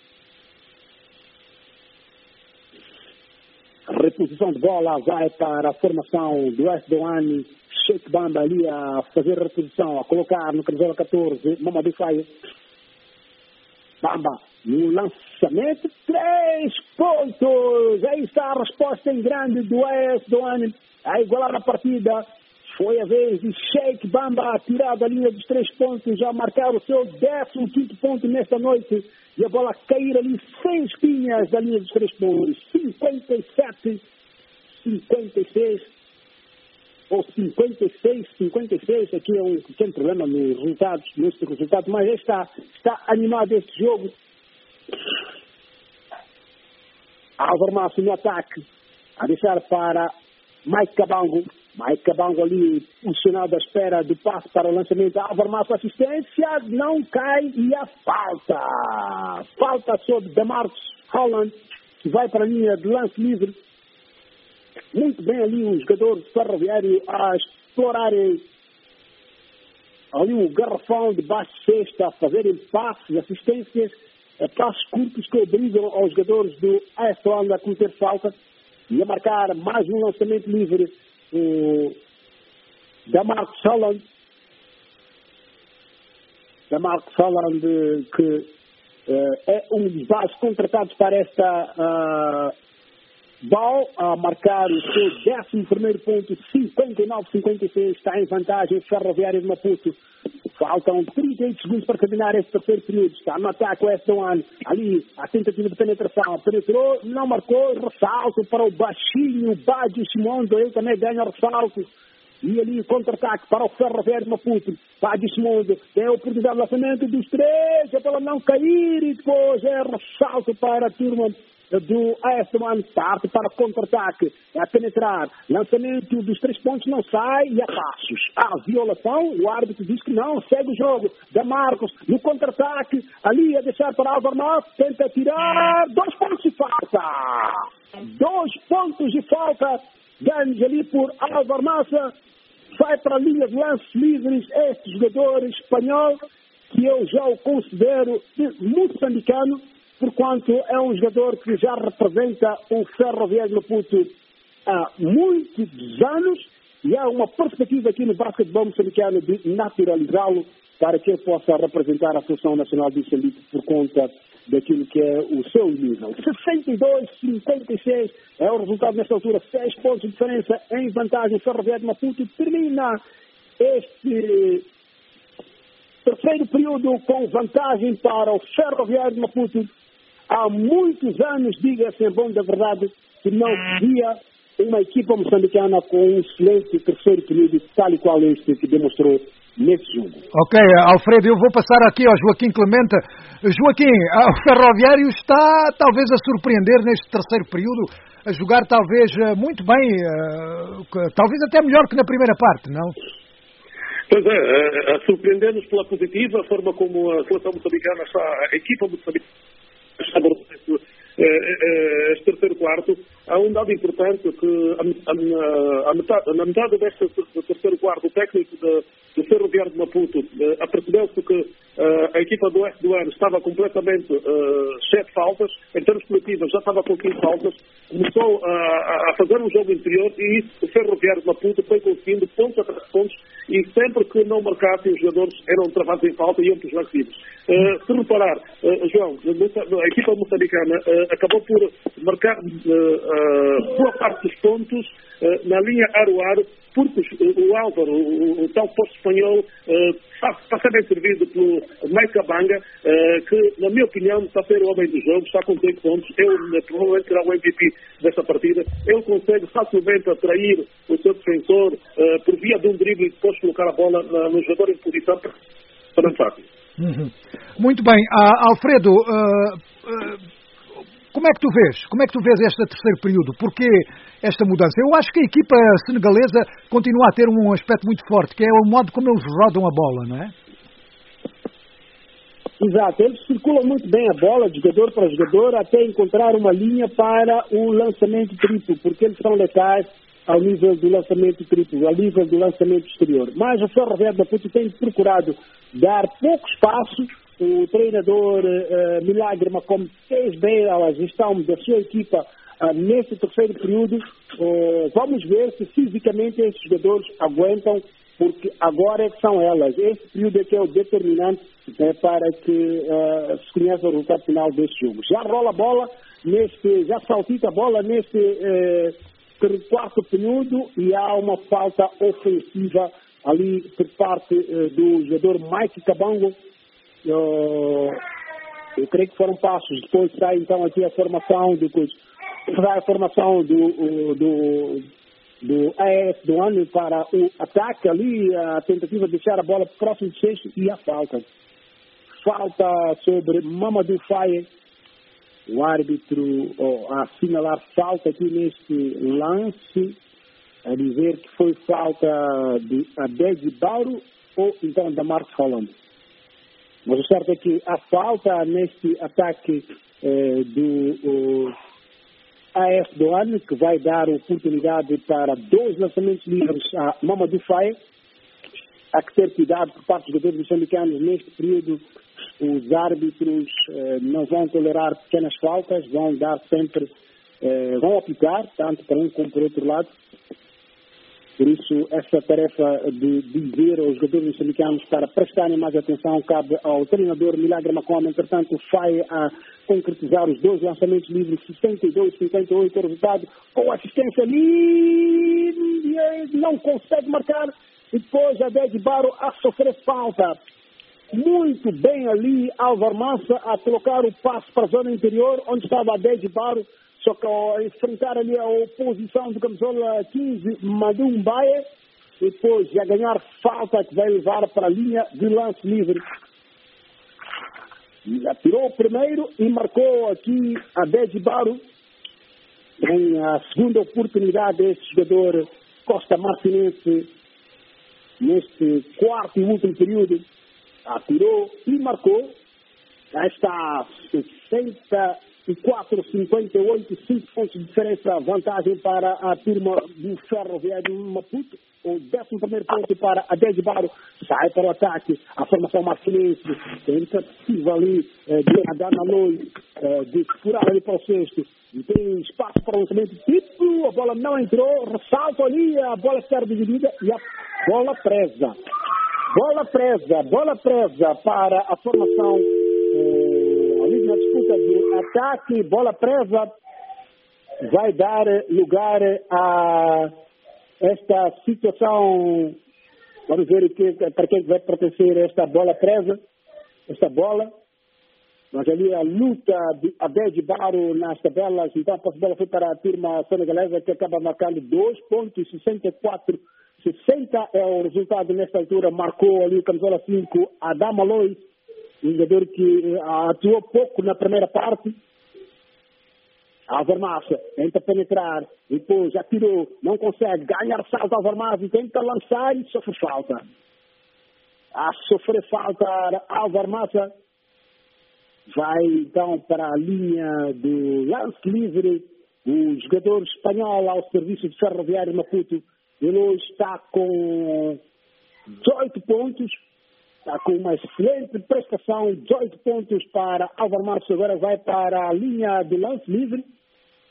A reposição de bola vai para a formação do S-Douane. Sheikh Bamba ali a fazer a reposição, a colocar no camisola 14, Mamadou Faye. Bamba, no lançamento, 3 pontos. Aí está a resposta em grande do S-Douane a igualar a partida. Foi a vez de Sheikh Bamba a tirar da linha dos 3 pontos, já marcar o seu 15º ponto nesta noite. E a bola cair ali sem espinhas da linha dos 3 pontos. 57-56 ou 56-56. Aqui é um pequeno problema nos resultados, neste resultado, mas está animado este jogo. Álvaro Massa no ataque, a deixar para Mike Cabango. Mike Cabango ali posicionado à espera do passe para o lançamento. Álvaro Massa, assistência, não cai e a falta. Falta sobre Demarcus Holland, que vai para a linha de lance livre. Muito bem ali os jogadores do Ferroviário a explorarem ali o garrafão de baixo cesta, a fazerem passes, assistências, passos curtos que obrigam aos jogadores do AS Douane a cometer falta e a marcar mais um lançamento livre da Marcos Holland. Da Marcos Holland, que é um dos bases contratados para esta Bal, a marcar o seu 11º ponto, 59-56, está em vantagem Ferroviário de Maputo. Faltam 38 segundos para terminar este terceiro período. Está no ataque o S-Douane. Ali, a tentativa de penetração. Penetrou, não marcou, ressalto para o baixinho Bádio Simondo. Ele também ganha ressalto. E ali, contra-ataque para o Ferroviário de Maputo. Bádio Simondo tem a oportunidade de lançamento dos 3, a bola não cair e depois é ressalto para a turma do AS Douane. Parte para contra-ataque, a penetrar, lançamento dos 3 pontos não sai e a passos. Há violação, o árbitro diz que não, segue o jogo. Da Marcos no contra-ataque, ali a deixar para Álvaro Massa, tenta tirar, 2 pontos de falta. 2 pontos de falta, ganhos ali por Álvaro Massa. Vai para a linha de lances livres este jogador espanhol, que eu já o considero moçambicano, porquanto é um jogador que já representa o Ferroviário de Maputo há muitos anos e há uma perspectiva aqui no basquetebol moçambicano de naturalizá-lo para que ele possa representar a Seleção Nacional de Moçambique por conta daquilo que é o seu nível. 62-56 é o resultado nesta altura, 6 pontos de diferença em vantagem. O Ferroviário de Maputo termina este terceiro período com vantagem para o Ferroviário de Maputo. Há muitos anos, diga-se em bom da verdade, que não via uma equipa moçambicana com um excelente terceiro período, tal e qual este que demonstrou nesse jogo. Ok, Alfredo, eu vou passar aqui ao Joaquim Clemente. Joaquim, o Ferroviário está talvez a surpreender neste terceiro período, a jogar talvez muito bem, talvez até melhor que na primeira parte, não? Pois é, a surpreender-nos pela positiva, a forma como a seleção moçambicana está, a equipa moçambicana está este terceiro quarto. Há um dado importante que na metade deste terceiro quarto o técnico do Ferroviário de Maputo apercebeu-se que a equipa do S-Douane estava completamente cheia de faltas, em termos coletivos já estava com 15 faltas, começou a fazer um jogo interior e o Ferroviário de Maputo foi conseguindo pontos atrás de pontos e sempre que não marcassem, os jogadores eram travados em falta e iam para os lances. Se reparar, João, a equipa moçambicana acabou por marcar boa parte dos pontos na linha aro-aro, porque o Álvaro, o tal posto espanhol, está bem servido pelo Mike Banga, que, na minha opinião, está a ser o homem do jogo, está com 3 pontos. Ele provavelmente será o MVP desta partida. Ele consegue facilmente atrair o seu defensor por via de um drible e depois colocar a bola no jogador em posição para fácil. Muito bem. Alfredo, como é que tu vês? Como é que tu vês este terceiro período? Porquê esta mudança? Eu acho que a equipa senegalesa continua a ter um aspecto muito forte, que é o modo como eles rodam a bola, não é? Exato, eles circulam muito bem a bola, de jogador para jogador, até encontrar uma linha para o lançamento triplo, porque eles são letais ao nível do lançamento triplo, ao nível do lançamento exterior. Mas o Ferroviário da Maputo tem procurado dar pouco espaço. O treinador Milagre Macom fez bem a gestão da sua equipa nesse terceiro período. Vamos ver se fisicamente esses jogadores aguentam, porque agora é que são elas. Esse período é que é o determinante para que se conheça o resultado final deste jogo. Já rola a bola, já saltita a bola neste quarto período e há uma falta ofensiva ali por parte do jogador Mike Cabango. Eu creio que foram passos. Depois sai então aqui a formação do AES do ano para o ataque ali, a tentativa de deixar a bola próximo do sexto e a falta. Falta sobre Mamadou Faye. O árbitro a assinalar falta aqui neste lance, a dizer que foi falta de Abed Bauro ou então da Marcos Holland. Mas o certo é que a falta neste ataque do AS do ano, que vai dar oportunidade para 2 lançamentos livres a Mamadou Faye. Há que ter cuidado por parte dos jogadores moçambicanos neste período. Os árbitros não vão tolerar pequenas faltas, vão dar sempre, vão apitar, tanto para um como para o outro lado. Por isso, essa tarefa de dizer aos jogadores moçambicanos para prestarem mais atenção cabe ao treinador Milagre Macom. Entretanto, vai a concretizar os 2 lançamentos livres, 62-58, o resultado com assistência ali, não consegue marcar. E depois a Abed Bauro a sofrer falta. Muito bem ali Álvaro Massa a colocar o passe para a zona interior, onde estava a Abed Bauro, só que ao enfrentar ali a oposição do camisola 15, Madum Baia, e depois a ganhar falta que vai levar para a linha de lance livre. Atirou o primeiro e marcou aqui a Abed Bauro. Em a segunda oportunidade desse jogador Costa Martinense neste quarto e último período. Atirou e marcou. Já está 64-58, 5 pontos de diferença, vantagem para a turma do Ferroviário Maputo. O 11º ponto para a Abed Bauro, sai para o ataque, a formação marfinense, tentativa ali de Adana Loi, de furar ali para o sexto, e tem espaço para o lançamento tipo, a bola não entrou, ressalto ali, a bola está dividida e a bola presa. Bola presa para a formação ali na disputa do ataque, bola presa vai dar lugar a esta situação. Vamos ver para quem vai pertencer esta bola presa, esta bola. Mas ali a luta de Abed Bauro nas tabelas, então a bola foi para a turma senegalesa, que acaba marcando 2,64. 60 é o resultado nesta altura. Marcou ali o camisola 5, Adama Lois, um jogador que atuou pouco na primeira parte. Álvaro Massa tenta penetrar, depois atirou, não consegue, ganhar salto Álvaro Massa, tenta lançar e sofre falta. A sofrer falta, Álvaro Massa vai então para a linha do lance livre. O jogador espanhol ao serviço de Ferroviário Maputo, ele hoje está com 18 pontos, está com uma excelente prestação, 18 pontos para Álvaro Massa, agora vai para a linha do lance livre.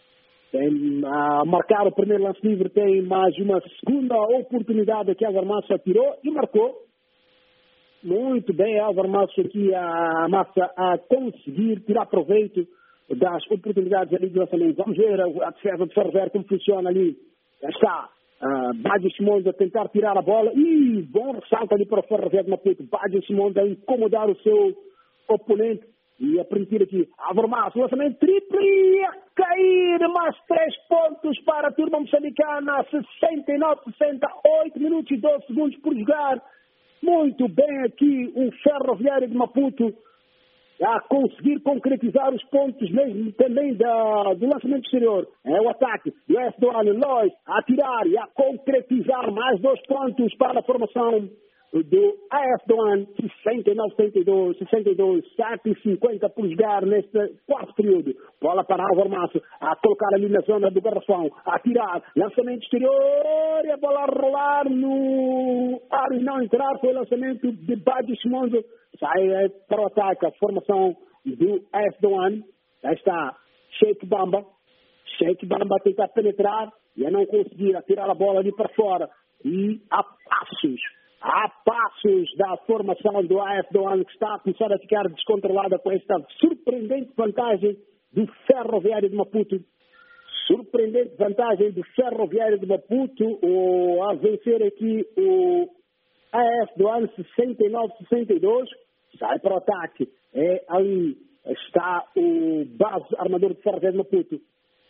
Tem a marcar o primeiro lance livre, tem mais uma segunda oportunidade que Álvaro Masso atirou e marcou. Muito bem, Álvaro Masso aqui a Massa a conseguir tirar proveito das oportunidades ali de lançamento. Vamos ver a defesa de Ferroviário como funciona ali. Já está. Badio Simões a tentar tirar a bola. E bom ressalto ali para o Ferroviário de Maputo. Badio Simões a incomodar o seu oponente. E a permitir aqui, Álvaro Masso, lançamento triplo e a cair, mais 3 pontos para a turma moçambicana, 69-60, 8 minutos e 12 segundos por jogar. Muito bem aqui o Ferroviário de Maputo a conseguir concretizar os pontos mesmo também do lançamento exterior. É o ataque do S-Doane, Lois a tirar e a concretizar mais 2 pontos para a formação do AF-Doane, 69-72, 7,50 por jogar neste quarto período. Bola para Álvaro Masso, a colocar ali na zona do garrafão, a tirar, lançamento exterior e a bola a rolar no ar e não entrar. Foi o lançamento de Badio Simões, sai para o ataque, a formação do AF-Doane. Aí está Sheik Bamba a tentar penetrar e a não conseguir, a tirar a bola ali para fora. E a passos da formação do AF-Doane, que está a começar a ficar descontrolada com esta surpreendente vantagem do Ferroviário de Maputo. Surpreendente vantagem do Ferroviário de Maputo a vencer aqui o AF-Doane 69-62. Sai para o ataque. Ali está o base armador do Ferroviário de Maputo.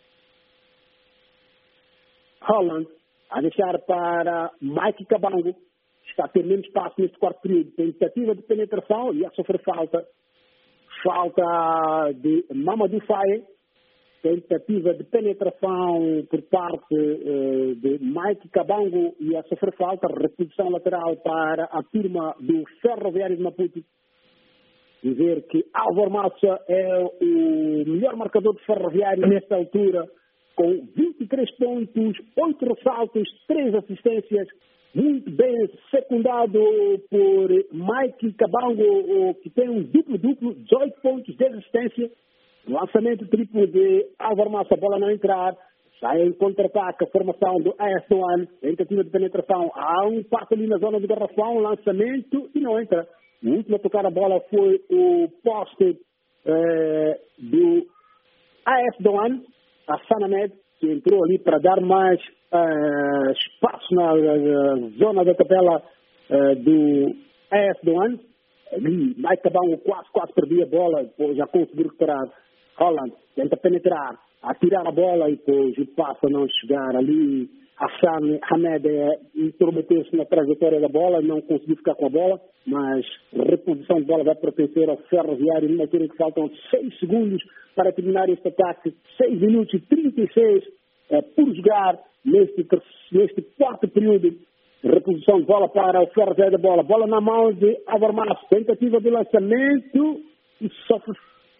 Holland a deixar para Mike Cabango. Está a ter menos espaço neste quarto período. Tentativa de penetração e a sofrer falta. Falta de Mamadou Faye. Tentativa de penetração por parte de Mike Cabango e a sofrer falta. Reposição lateral para a turma do Ferroviário de Maputo. Dizer que Álvaro Massa é o melhor marcador de Ferroviário nesta altura, com 23 pontos, 8 ressaltos, 3 assistências. Muito bem secundado por Mike Cabango, que tem um duplo-duplo, 18 pontos de assistência. Lançamento triplo de Álvaro Massa, a bola não entrar. Sai em contra-ataque a formação do AS-Doane, tentativa de penetração. Há um passo ali na zona do garrafão, lançamento e não entra. O último a tocar a bola foi o poste do AS-Doane, a Sanamed, que entrou ali para dar mais espaço na zona da tabela do AS-Doane. Mike Cabango quase perdia a bola, depois já conseguiu recuperar. Holland tenta penetrar, atirar a bola e depois o passo a não chegar ali. Hassan Hamed intrometeu-se na trajetória da bola, não conseguiu ficar com a bola, mas reposição de bola vai pertencer ao Ferroviário, numa altura que faltam 6 segundos para terminar este ataque, 6 minutos e 36 por jogar neste quarto período. Reposição de bola para o Ferroviário da bola, bola na mão de Álvaro Masso, tentativa de lançamento e sofre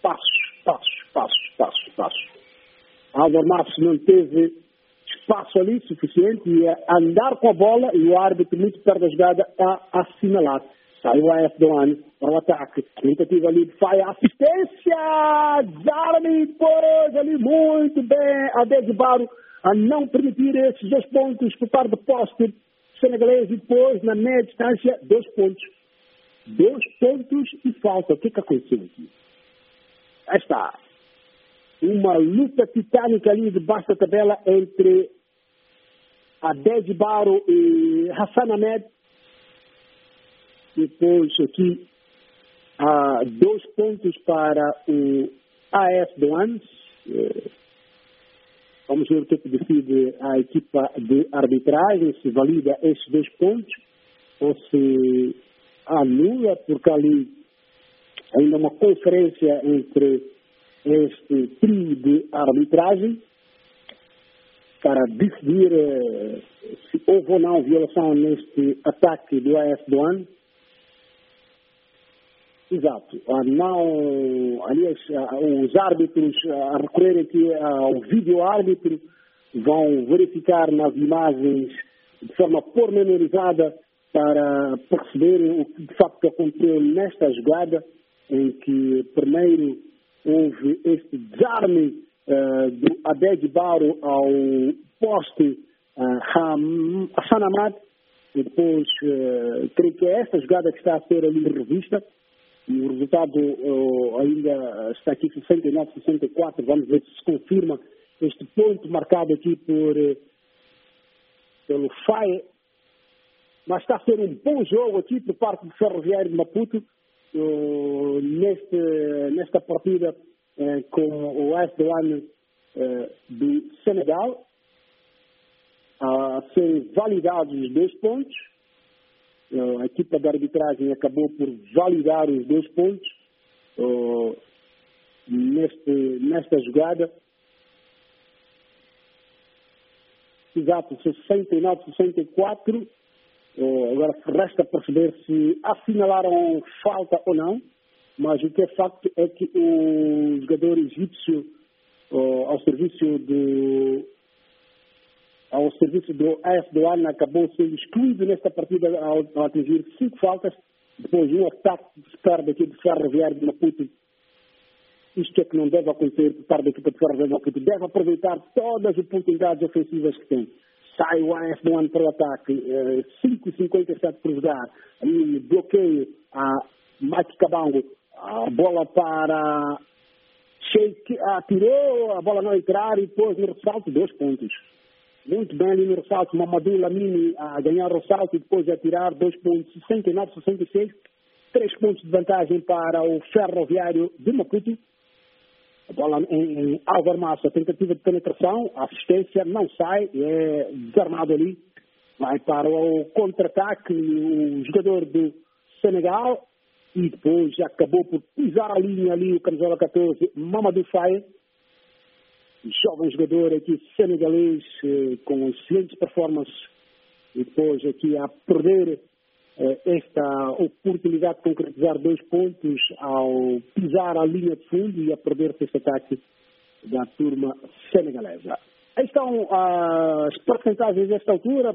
passos. Álvaro Masso não teve espaço ali suficiente e andar com a bola e o árbitro muito perto da jogada a assinalar. Sai o AF-Doane para o ataque. Tentativa ali de falha. Assistência! Zarmi depois ali muito bem a Desibaro a não permitir esses 2 pontos por parte do poste senegalês e depois na meia distância 2 pontos. 2 pontos e falta. O que aconteceu aqui? Aí está. Uma luta titânica ali debaixo da tabela entre a Desibaro e Hassan Hamed. Depois aqui 2 pontos para o AS-Doane. Vamos ver o que decide a equipa de arbitragem, se valida esses 2 pontos ou se anula, porque ali ainda uma conferência entre este trio de arbitragem para decidir se houve ou não violação neste ataque do AS-Doane. Exato. Aliás, os árbitros a recorrer aqui ao vídeo-árbitro vão verificar nas imagens de forma pormenorizada para perceber o que de facto aconteceu nesta jogada, em que primeiro houve este desarme do Abed Baro ao poste Hassan Ahmad. E depois, creio que é esta jogada que está a ser ali revista. E o resultado ainda está aqui 69-64. Vamos ver se confirma este ponto marcado aqui pelo FAE. Mas está a ser um bom jogo aqui por parte do Ferroviário de Maputo nesta partida com o AS Douanes do Senegal. A serem validados os 2 pontos. A equipa de arbitragem acabou por validar os 2 pontos nesta jogada. Exato, 69-64. Agora resta perceber se assinalaram falta ou não, mas o que é facto é que o jogador egípcio ao serviço do AS Douanes acabou sendo excluído nesta partida ao atingir 5 faltas, depois um ataque de perde aqui de Ferroviário de Maputo. Isto é que não deve acontecer por parte da equipa de Ferroviário de Maputo. Deve aproveitar todas as oportunidades ofensivas que tem. Sai o AS Douanes para o ataque, 5,57 por jogar, ali bloqueio a Mike Cabango, a bola para Sheik, atirou, a bola não entrar e depois no ressalto 2 pontos. Muito bem ali no ressalto, Mamadou Lamini a ganhar o ressalto e depois a tirar 2 pontos, 69-66, 3 pontos de vantagem para o Ferroviário de Maputo. A bola em Álvaro Massa, tentativa de penetração, a assistência não sai, é desarmado ali, vai para o contra-ataque o jogador do Senegal e depois já acabou por pisar a linha ali o camisola 14, Mamadou Faye. Jovem jogador aqui senegalês com excelentes performances e depois aqui a perder esta oportunidade de concretizar 2 pontos ao pisar a linha de fundo e a perder-se este ataque da turma senegalesa. Aí estão as percentagens desta altura,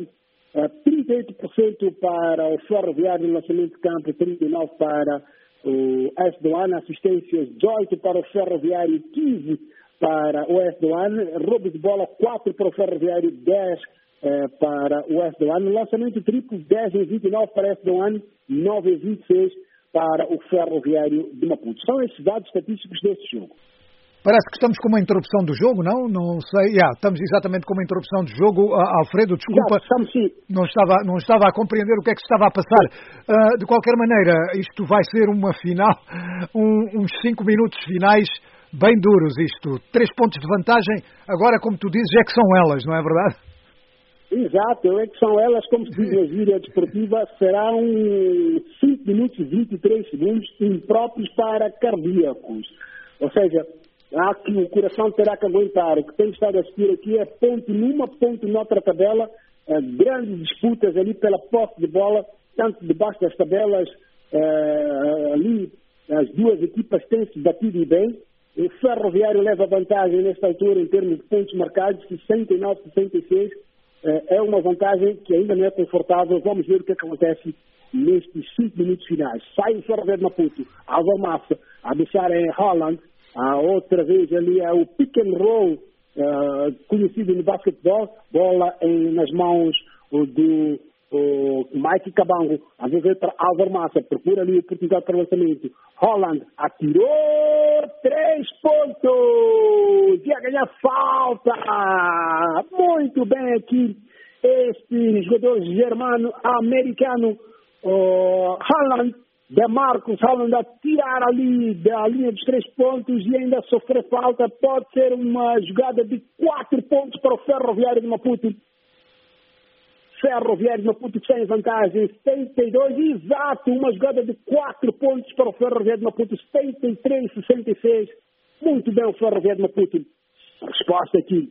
38% para o Ferroviário no lançamento de campo, 39% para o AS Douanes, assistências 18% para o Ferroviário, 15% para o AS Douanes, roubo de bola 4 para o Ferroviário, 10 para o AS Douanes, lançamento triplo 10 em 29 para o AS Douanes, 9 em 26 para o Ferroviário de Maputo. São esses dados estatísticos deste jogo. Parece que estamos com uma interrupção do jogo, não? Não sei. Estamos exatamente com uma interrupção do jogo. Alfredo, desculpa. Estamos, sim. Não estava a compreender o que é que se estava a passar. De qualquer maneira, isto vai ser uma final, uns 5 minutos finais bem duros isto. 3 pontos de vantagem, agora, como tu dizes, é que são elas, não é verdade? Exato, é que são elas, como se diz na gíria desportiva, serão 5 minutos e 23 segundos impróprios para cardíacos. Ou seja, há que o coração terá que aguentar. O que tem estado a assistir aqui é ponto numa, ponto noutra tabela, grandes disputas ali pela posse de bola, tanto debaixo das tabelas, ali as duas equipas têm-se batido e bem. O Ferroviário leva vantagem nesta altura em termos de pontos marcados, 69-66. É uma vantagem que ainda não é confortável. Vamos ver o que acontece nestes 5 minutos finais. Sai o Ferroviário de Maputo, Álvaro Massa a deixar em Holland. Outra vez ali é o pick and roll, conhecido no basquetebol, bola nas mãos do Mike Cabango, a ver para Álvaro Massa, procura ali a oportunidade para o lançamento. Holland atirou 3 pontos, ia ganhar falta, muito bem aqui este jogador germano-americano, Holland, Demarcus Holland a tirar ali da linha dos 3 pontos e ainda sofrer falta. Pode ser uma jogada de 4 pontos para o Ferroviário de Maputo. Ferroviário de Maputo sem vantagem, 72, exato, uma jogada de 4 pontos para o Ferroviário de Maputo, 73-66. Muito bem o Ferroviário de Maputo. A resposta aqui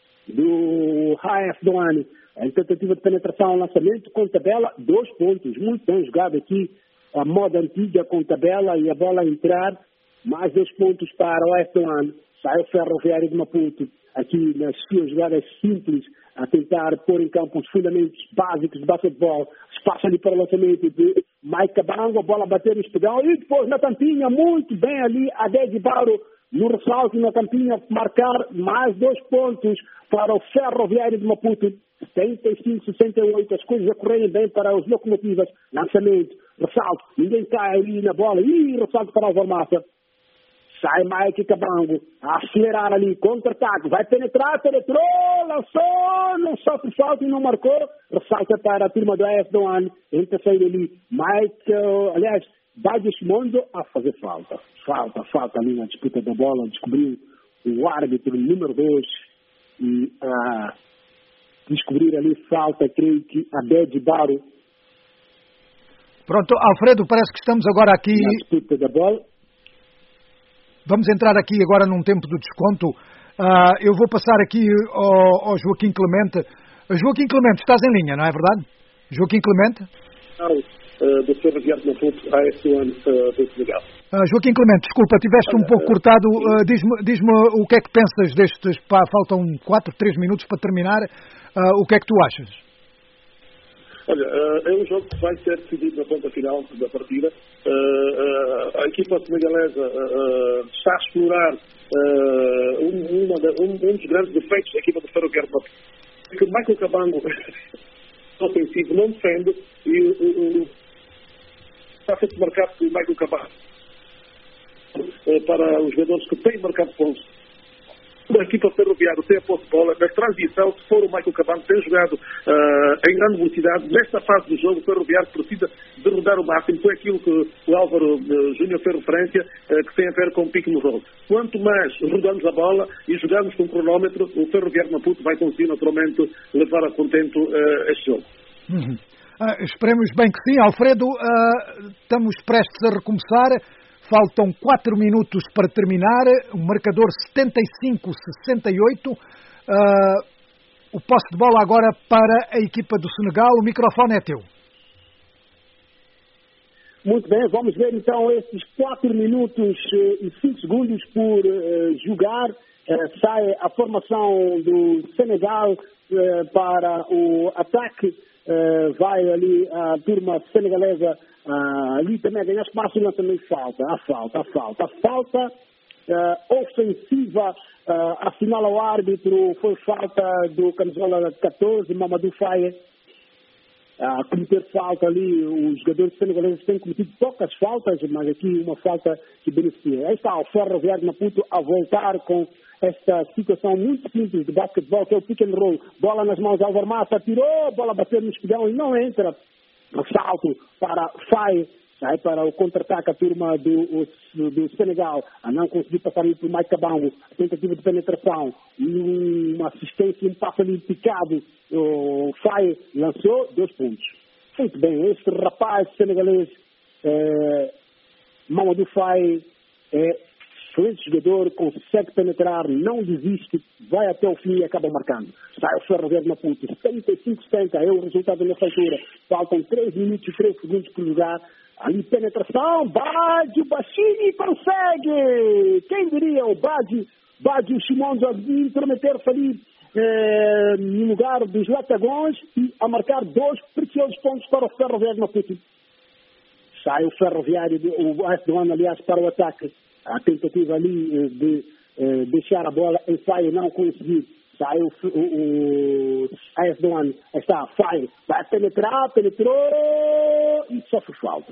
do AS Douanes, a tentativa de penetração, lançamento com tabela, 2 pontos. Muito bem jogado aqui. A moda antiga com tabela e a bola a entrar, mais 2 pontos para o AS Douanes. Sai o Ferroviário de Maputo, aqui nas suas jogadas simples, a tentar pôr em campo os fundamentos básicos de basquetebol. Espaço ali para o lançamento de Mike Cabango, a bola bater no espigão e depois na tampinha, muito bem ali, a Dede Baro no ressalto na Campinha, marcar mais 2 pontos para o Ferroviário de Maputo. 75-68, as coisas a correrem bem para os locomotivas. Lançamento, ressalto, ninguém cai ali na bola. Ressalto para o Alvarmassa. Sai Mike Cabango, a acelerar ali, contra-ataque, vai penetrar, penetrou, lançou, não sofre falta e não marcou. Ressalta para a turma do AS do ano, entra saindo ali. Badio Shimondo a fazer falta. Falta ali na disputa da bola, descobriu o árbitro número 2 e descobrir ali falta, creio que a Bede Baro. Pronto, Alfredo, parece que estamos agora aqui... Na disputa da bola. Vamos entrar aqui agora num tempo do desconto. Eu vou passar aqui ao Joaquim Clemente. Joaquim Clemente, estás em linha, não é verdade? Joaquim Clemente? Do Ferroviário de Maputo, AS1 do Senegal. Joaquim Clemente, desculpa, tiveste um pouco cortado. Diz-me o que é que pensas destes... faltam 3 minutos para terminar. O que é que tu achas? Olha, é um jogo que vai ser decidido na ponta final da partida. A equipa senegalesa está a explorar um dos grandes defeitos da equipa do Ferroviário de Maputo. Que o Michael Cabango, ofensivo, não defende e está a ser marcado por Michael Cabango para os jogadores que têm marcado pontos. A equipa ferroviária tem a posse de bola, na transição, se for o Michael Cabango, tem jogado em grande velocidade. Nesta fase do jogo, o ferroviário precisa de rodar o máximo, foi aquilo que o Álvaro Júnior fez referência, que tem a ver com o pick and roll. Quanto mais rodamos a bola e jogamos com o cronómetro, o Ferroviário de Maputo vai conseguir naturalmente levar a contento este jogo. Esperemos bem que sim. Alfredo, estamos prestes a recomeçar. Faltam 4 minutos para terminar, o marcador 75-68. O posse de bola agora para a equipa do Senegal. O microfone é teu. Muito bem, vamos ver então esses 4 minutos e 5 segundos por jogar. Sai a formação do Senegal para o ataque. Vai ali a turma senegalesa ali também a ganhar espaço e também falta. A falta ofensiva assinala o árbitro, foi falta do camisola 14, Mamadou Faye, a cometer falta ali. Os jogadores senegaleses têm cometido poucas faltas, mas aqui uma falta que beneficia. Aí está o Ferroviário de Maputo a voltar com esta situação muito simples de basquetebol, que é o pick and roll. Bola nas mãos, Álvaro Massa tirou, bola bateu no espigão e não entra. Salto para Faye, sai para o contra-ataque a turma do Senegal. A não conseguir passar ali por Mike Cabango. Tentativa de penetração. Uma assistência, um passo ali picado. O Faye lançou 2 pontos. Muito bem, este rapaz senegalês, Mamadou Faye, excelente jogador, consegue penetrar, não desiste, vai até o fim e acaba marcando. Sai o Ferroviário de Maputo, 75-70 é o resultado da feitura. Faltam 3 minutos e 3 segundos por jogar. Ali penetração, Badio Bachini consegue! Quem diria o Badio Shimondo a intrometer-se ali no lugar dos Latagões e a marcar 2 preciosos pontos para o Ferroviário de Maputo. Sai o Ferroviário, o AS do ano, aliás, para o ataque. A tentativa ali de deixar a bola em Faye não conseguiu. Sai o AS do ano. Está Faye, vai penetrar, penetrou e sofre falta.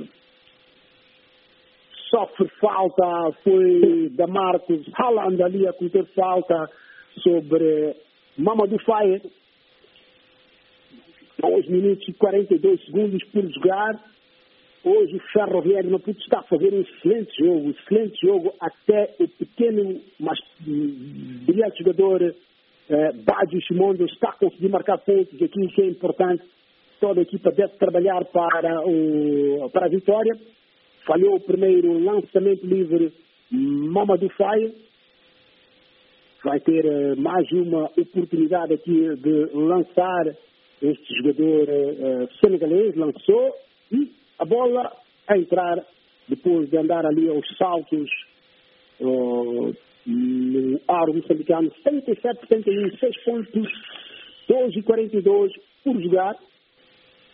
Foi da Marcos Haaland ali a cometer falta sobre Mamadou Faye. 2 minutos e 42 segundos por jogar. Hoje o Ferroviário de Maputo está a fazer um excelente jogo, até o pequeno, mas brilhante jogador Badio Shimondo está a conseguir marcar pontos, aquilo que é importante. Toda a equipa deve trabalhar para a vitória. Falhou o primeiro lançamento livre Mamadou Faye. Vai ter mais uma oportunidade aqui de lançar este jogador senegalês. Lançou e a bola a entrar depois de andar ali aos saltos no aro moçambicano. 77-71, 6 pontos, 12-42 por jogar.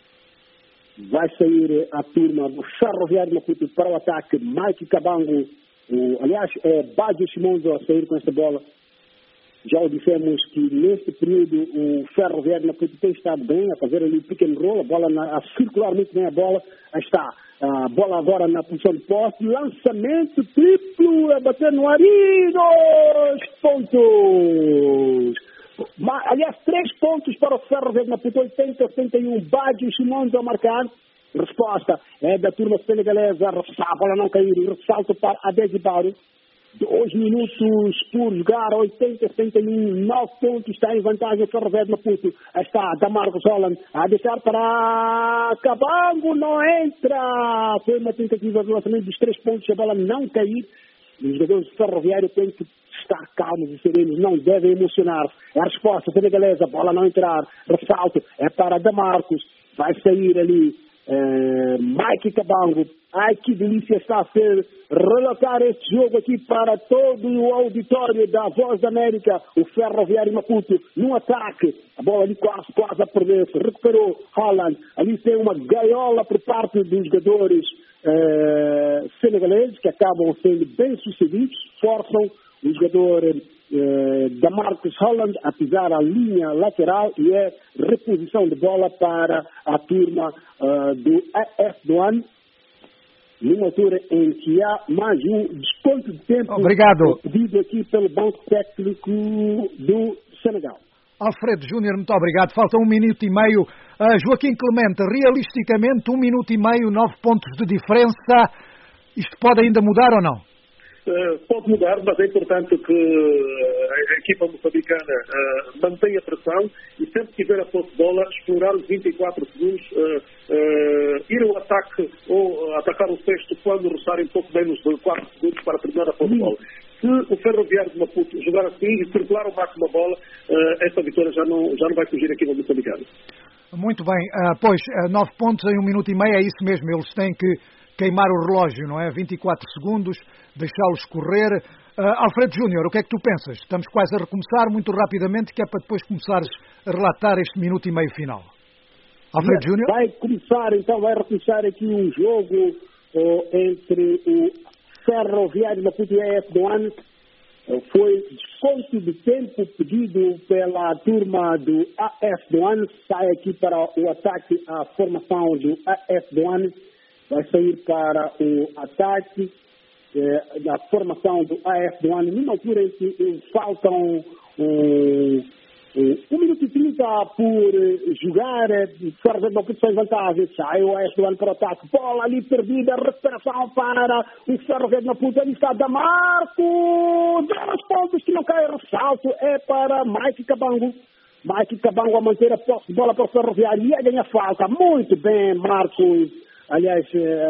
Vai sair a turma do Ferroviário de Maputo para o ataque. Mike Cabango Aliás, é Badio Simonzo a sair com esta bola. Já o dissemos que neste período o Ferroviário Maputo tem estado bem a fazer ali pick and roll, a bola a circular muito bem a bola. Aí está a bola agora na posição de posse, lançamento triplo, a bater no ar e 2 pontos. Aliás, 3 pontos para o Ferroviário Maputo, 80-81, Badio Simonzo a marcar. Resposta é da turma senegalesa, a bola não cair, ressalto para Adesi Barro. 2 minutos por jogar, 80-71, 9 pontos, está em vantagem o Ferroviário Maputo. Aí está Damarcus Holland a deixar para Cabango, não entra. Foi uma tentativa de lançamento dos 3 pontos, a bola não cair. Os jogadores do Ferroviário têm que estar calmos e serenos, não devem emocionar-se. É a resposta senegalesa, a bola não entrar. Ressalto é para Damarcus, vai sair ali Mike Cabango. Ai, que delícia está a ser relatar este jogo aqui para todo o auditório da Voz da América. O Ferroviário Maputo no ataque, a bola ali quase a perder-se, recuperou Holland, ali tem uma gaiola por parte dos jogadores senegaleses que acabam sendo bem sucedidos, forçam o jogador Damarcus Holland a pisar a linha lateral e é reposição de bola para a turma do AS Douanes, numa altura em que há mais um desconto de tempo. Obrigado. Pedido aqui pelo Banco Técnico do Senegal. Alfredo Júnior, muito obrigado. Falta 1 minuto e meio. Joaquim Clemente, realisticamente, 1 minuto e meio, 9 pontos de diferença. Isto pode ainda mudar ou não? Pode mudar, mas é importante que a equipa moçambicana mantenha a pressão e sempre que tiver a posse de bola, explorar os 24 segundos, ir ao ataque ou atacar o sexto quando restarem pouco menos de 4 segundos para terminar a posse de bola. Se o Ferroviário de Maputo jogar assim e circular o máximo a bola, essa vitória já não vai fugir aqui no moçambicano. Muito bem. Pois, 9 pontos em 1 minuto e meio, é isso mesmo. Eles têm que queimar o relógio, não é? 24 segundos, deixá-los correr. Alfredo Júnior, o que é que tu pensas? Estamos quase a recomeçar muito rapidamente, que é para depois começares a relatar este minuto e meio final. Alfredo Júnior? Vai recomeçar aqui um jogo entre o Ferroviário Maputo e a AS Douanes. Foi desconto de tempo pedido pela turma do AS Douanes. Sai aqui para o ataque a formação do AS Douanes. Vai sair para o ataque da formação do AS Douanes, numa altura em que faltam 1 minuto e 30 por jogar, Ferroviário Maputo sem vantagem, sai o AS Douanes para o ataque, bola ali perdida, recuperação para o Ferroviário Maputo, ali está Damarco, 2 pontos que não cai, ressalto é para Mike Cabango. Mike Cabango a manter a posse de bola para o Ferroviário e a ganhar falta, muito bem Marcos. Aliás,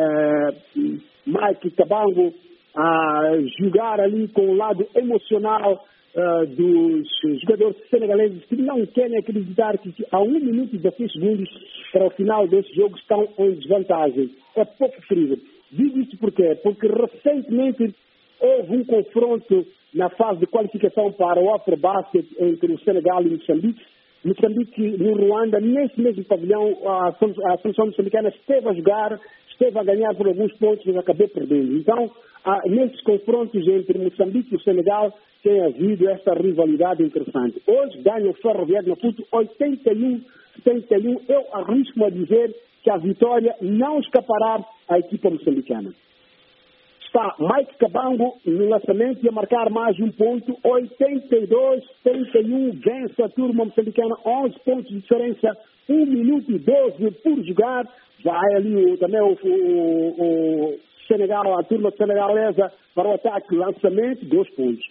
Mike Cabango a jogar ali com o lado emocional dos jogadores senegaleses que não querem acreditar que a 1 minuto e 16 segundos para o final desse jogo estão em desvantagem. É pouco crível. Digo isso porque recentemente houve um confronto na fase de qualificação para o Afrobasket entre o Senegal e Moçambique. Moçambique, no Ruanda, nesse mesmo pavilhão, a seleção moçambicana esteve a jogar, esteve a ganhar por alguns pontos, mas acabou perdendo. Então, nesses confrontos entre Moçambique e o Senegal, tem havido esta rivalidade interessante. Hoje ganha o Ferroviário Maputo 81-71. Eu arrisco-me a dizer que a vitória não escapará à equipa moçambicana. Está Mike Cabango no lançamento e a marcar mais um ponto, 82-71, vence a turma moçambicana, 11 pontos de diferença, 1 minuto e 12 por jogar. Vai ali também o Senegal, a turma senegalesa para o ataque, lançamento, 2 pontos.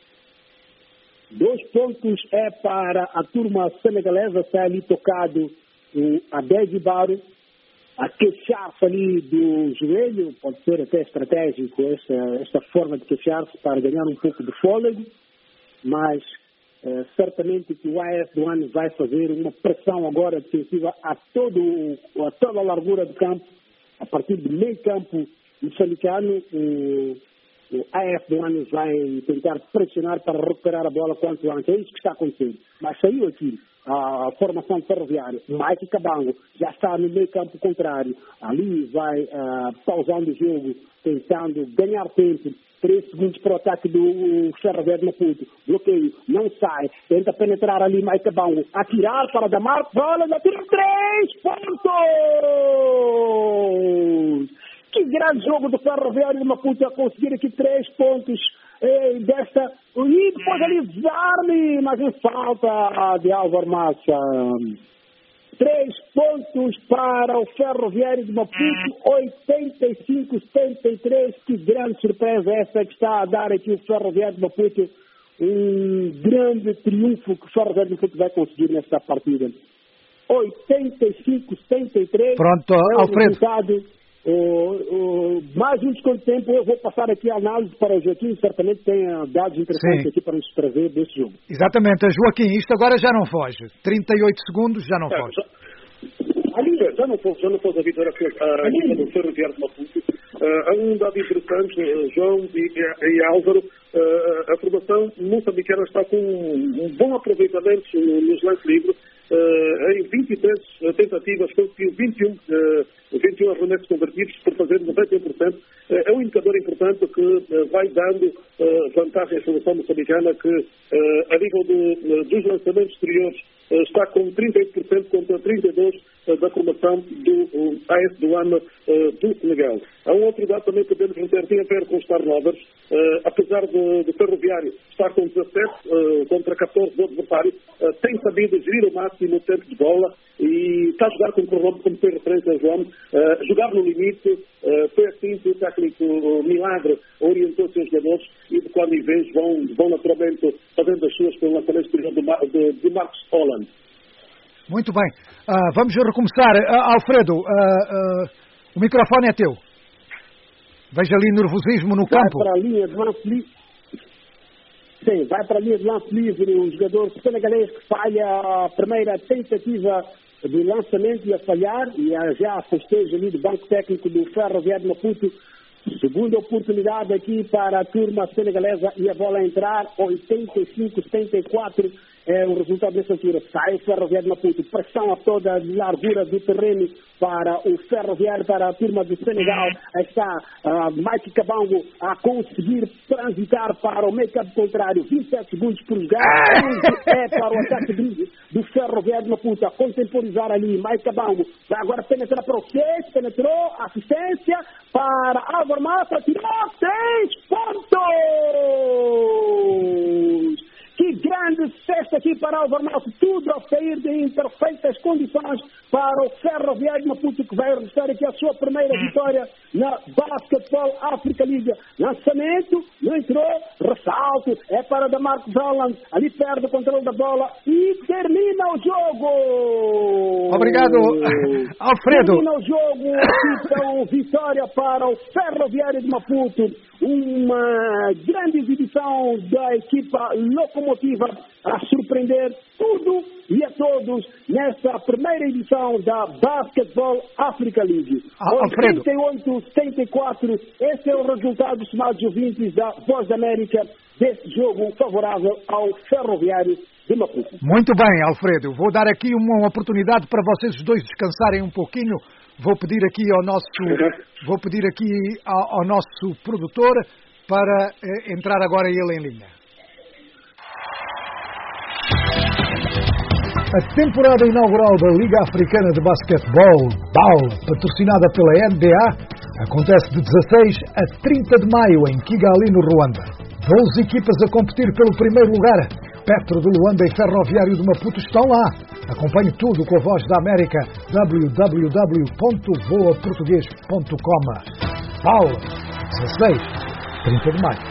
2 pontos é para a turma senegalesa, está ali tocado o Adesi Barro, a queixar-se ali do joelho, pode ser até estratégico esta forma de queixar-se para ganhar um pouco de fôlego, mas certamente que o AS Douanes vai fazer uma pressão agora defensiva a toda a largura do campo, a partir do meio campo moçambicano. O AS Douanes vai tentar pressionar para recuperar a bola quanto antes. É isso que está acontecendo. Mas saiu aqui a formação ferroviária. Mike Cabango já está no meio campo contrário. Ali vai pausando o jogo, tentando ganhar tempo 3 segundos para o ataque do Ferroviário de Maputo. Bloqueio, não sai. Tenta penetrar ali, Maica Bango. Atirar para Damar. Bola, atira 3 pontos! Que grande jogo do Ferroviário de Maputo a conseguir aqui 3 pontos desta. E depois ali Zarmi, mas em falta de Álvaro Massa. 3 pontos para o Ferroviário de Maputo, 85-73. Que grande surpresa essa que está a dar aqui o Ferroviário de Maputo. Um grande triunfo que o Ferroviário de Maputo vai conseguir nesta partida. 85-73. Pronto, Alfredo. Mais um desconto de tempo, eu vou passar aqui a análise para o Joaquim, certamente tem dados interessantes aqui para nos trazer desse jogo. Exatamente, Joaquim, isto agora já não foge. 38 segundos já não foge. Já não foge a vitória do Ferroviário de Maputo. Há um dado interessante, João e Álvaro, a formação moçambicana está com um bom aproveitamento nos lances livres. Em 23 tentativas conseguiu 21 arremessos convertidos por fazer 91%. É um indicador importante que vai dando vantagem à seleção moçambicana, que a nível dos lançamentos exteriores está com 38% contra 32% da formação do AS Douanes do Senegal. Há um outro dado também que podemos reter, tem a ver com os turnovers. Apesar do Ferroviário estar com 17 contra 14 do adversário, tem sabido gerir o máximo o tempo de bola e está a jogar com o como foi referência, João, jogar no limite. Foi assim que o técnico Milagre orientou os seus jogadores e de quando em vez vão naturalmente fazendo as suas pelo lançamento exterior de Marcos Holland. Muito bem. Vamos recomeçar. Alfredo, o microfone é teu. Veja ali nervosismo no campo. Vai para a linha de lance livre. Sim, vai para a linha de lance livre. O jogador senegalês que falha a primeira tentativa de lançamento e a falhar, e já festeja ali do banco técnico do Ferroviário de Maputo. Segunda oportunidade aqui para a turma senegalesa e a bola entrar, 85-74 é o resultado dessa altura. Sai o Ferroviário de Maputo, pressão a toda a largura do terreno para o Ferroviário, para a turma do Senegal. Aí está Mike Cabango a conseguir transitar para o make-up contrário, 27 segundos por jogar, é para o ataque do Ferroviário de Maputo, a contemporizar ali, Mike Cabango, vai agora penetrar para o 6, penetrou, assistência para Álvaro Massa, tirou 6 pontos! Que grande cesta aqui para Álvaro Massa, tudo a sair em perfeitas condições para o Ferroviário de Maputo, que vai registrar aqui a sua primeira vitória na Basketball Africa League. Lançamento, não entrou, ressalto, é para Damarcus Holland, ali perde o controle da bola e termina o jogo! Obrigado, Alfredo! Termina o jogo, então, vitória para o Ferroviário de Maputo. Uma grande exibição da equipa locomotiva a surpreender tudo e a todos nesta primeira edição da Basketball Africa League. 88-74, esse é o resultado, estimados ouvintes da Voz da América, desse jogo favorável ao Ferroviário de Maputo. Muito bem, Alfredo. Vou dar aqui uma oportunidade para vocês os dois descansarem um pouquinho. Vou pedir aqui ao nosso produtor para entrar agora ele em linha. A temporada inaugural da Liga Africana de Basquetebol, BAL, patrocinada pela NBA, acontece de 16 a 30 de maio em Kigali, no Ruanda. 12 equipas a competir pelo primeiro lugar. Petro de Luanda e Ferroviário de Maputo estão lá. Acompanhe tudo com a Voz da América, www.voaportugues.com. BAL, 16, 30 de maio.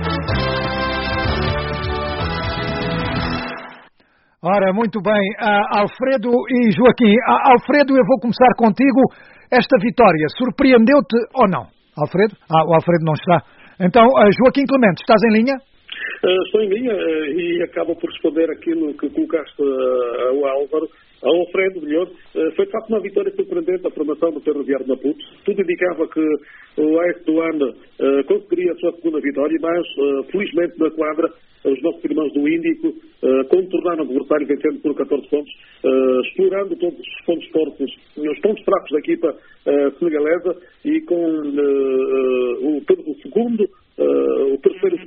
Ora, muito bem, Alfredo e Joaquim. Alfredo, eu vou começar contigo. Esta vitória surpreendeu-te ou não? Alfredo? O Alfredo não está. Então, Joaquim Clemente, estás em linha? Estou em linha e acabo por responder aquilo que colocaste ao Álvaro, ao Alfredo, melhor. Foi de facto uma vitória surpreendente a formação do Ferroviário de Maputo. Tudo indicava que o AS Douanes conseguiria a sua segunda vitória, mas felizmente na quadra os nossos irmãos do Índico contornaram o adversário vencendo por 14 pontos, explorando todos os pontos fortes, os pontos fracos da equipa senegalesa e com o segundo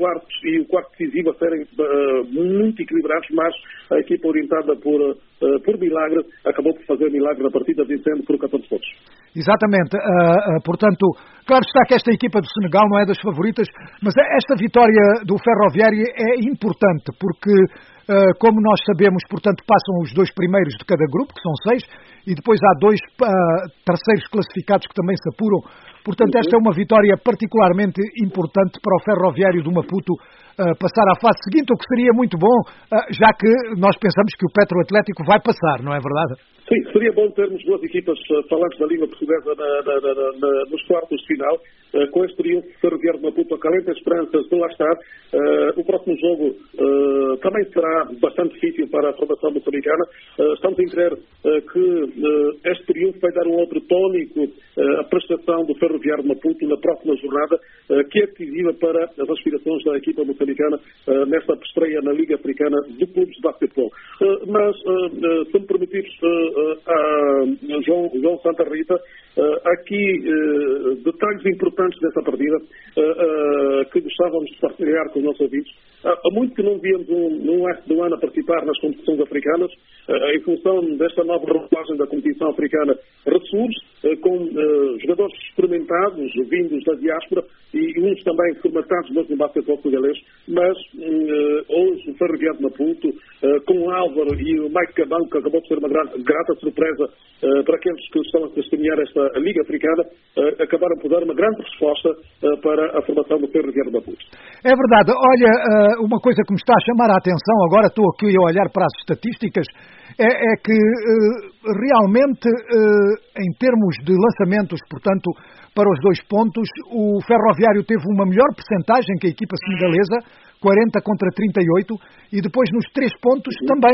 quartos e o quarto decisivo a serem muito equilibrados, mas a equipa orientada por Milagre acabou por fazer milagre na partida, vencendo por 14 pontos. Exatamente. Portanto, claro está que esta equipa do Senegal não é das favoritas, mas esta vitória do Ferroviário é importante, porque, como nós sabemos, portanto, passam os 2 primeiros de cada grupo, que são 6, e depois há 2 terceiros classificados que também se apuram. Portanto, esta é uma vitória particularmente importante para o Ferroviário do Maputo passar à fase seguinte, o que seria muito bom, já que nós pensamos que o Petro Atlético vai passar, não é verdade? Sim, seria bom termos 2 equipas falantes da língua portuguesa nos quartos de final. Com este triunfo, Ferroviário de Maputo acalenta esperanças de lá estar. O próximo jogo também será bastante difícil para a formação moçambicana. Estamos a crer que este triunfo vai dar um outro tónico à prestação do Ferroviário de Maputo na próxima jornada, que é decisiva para as aspirações da equipa moçambicana nesta estreia na Liga Africana de Clubes de Basquetebol. Mas, se me permitires, João Santa Rita, aqui detalhes importantes dessa partida que gostávamos de partilhar com os nossos ouvintes. Há muito que não víamos um oeste do ano a participar nas competições africanas. Em função desta nova roupagem da competição africana, ressurge com jogadores experimentados, vindos da diáspora, e uns também formatados no basquetebol português, mas hoje o Ferroviário de Maputo, com o Álvaro e o Mike Cabanco, que acabou de ser uma grata surpresa para aqueles que estão a testemunhar esta Liga Africana, acabaram por dar uma grande resposta para a formação do Ferroviário de Maputo. É verdade. Olha, uma coisa que me está a chamar a atenção, agora estou aqui a olhar para as estatísticas, é que realmente, em termos de lançamentos, portanto, para os 2 pontos, o Ferroviário teve uma melhor percentagem que a equipa senegalesa, 40 contra 38, e depois nos 3 pontos também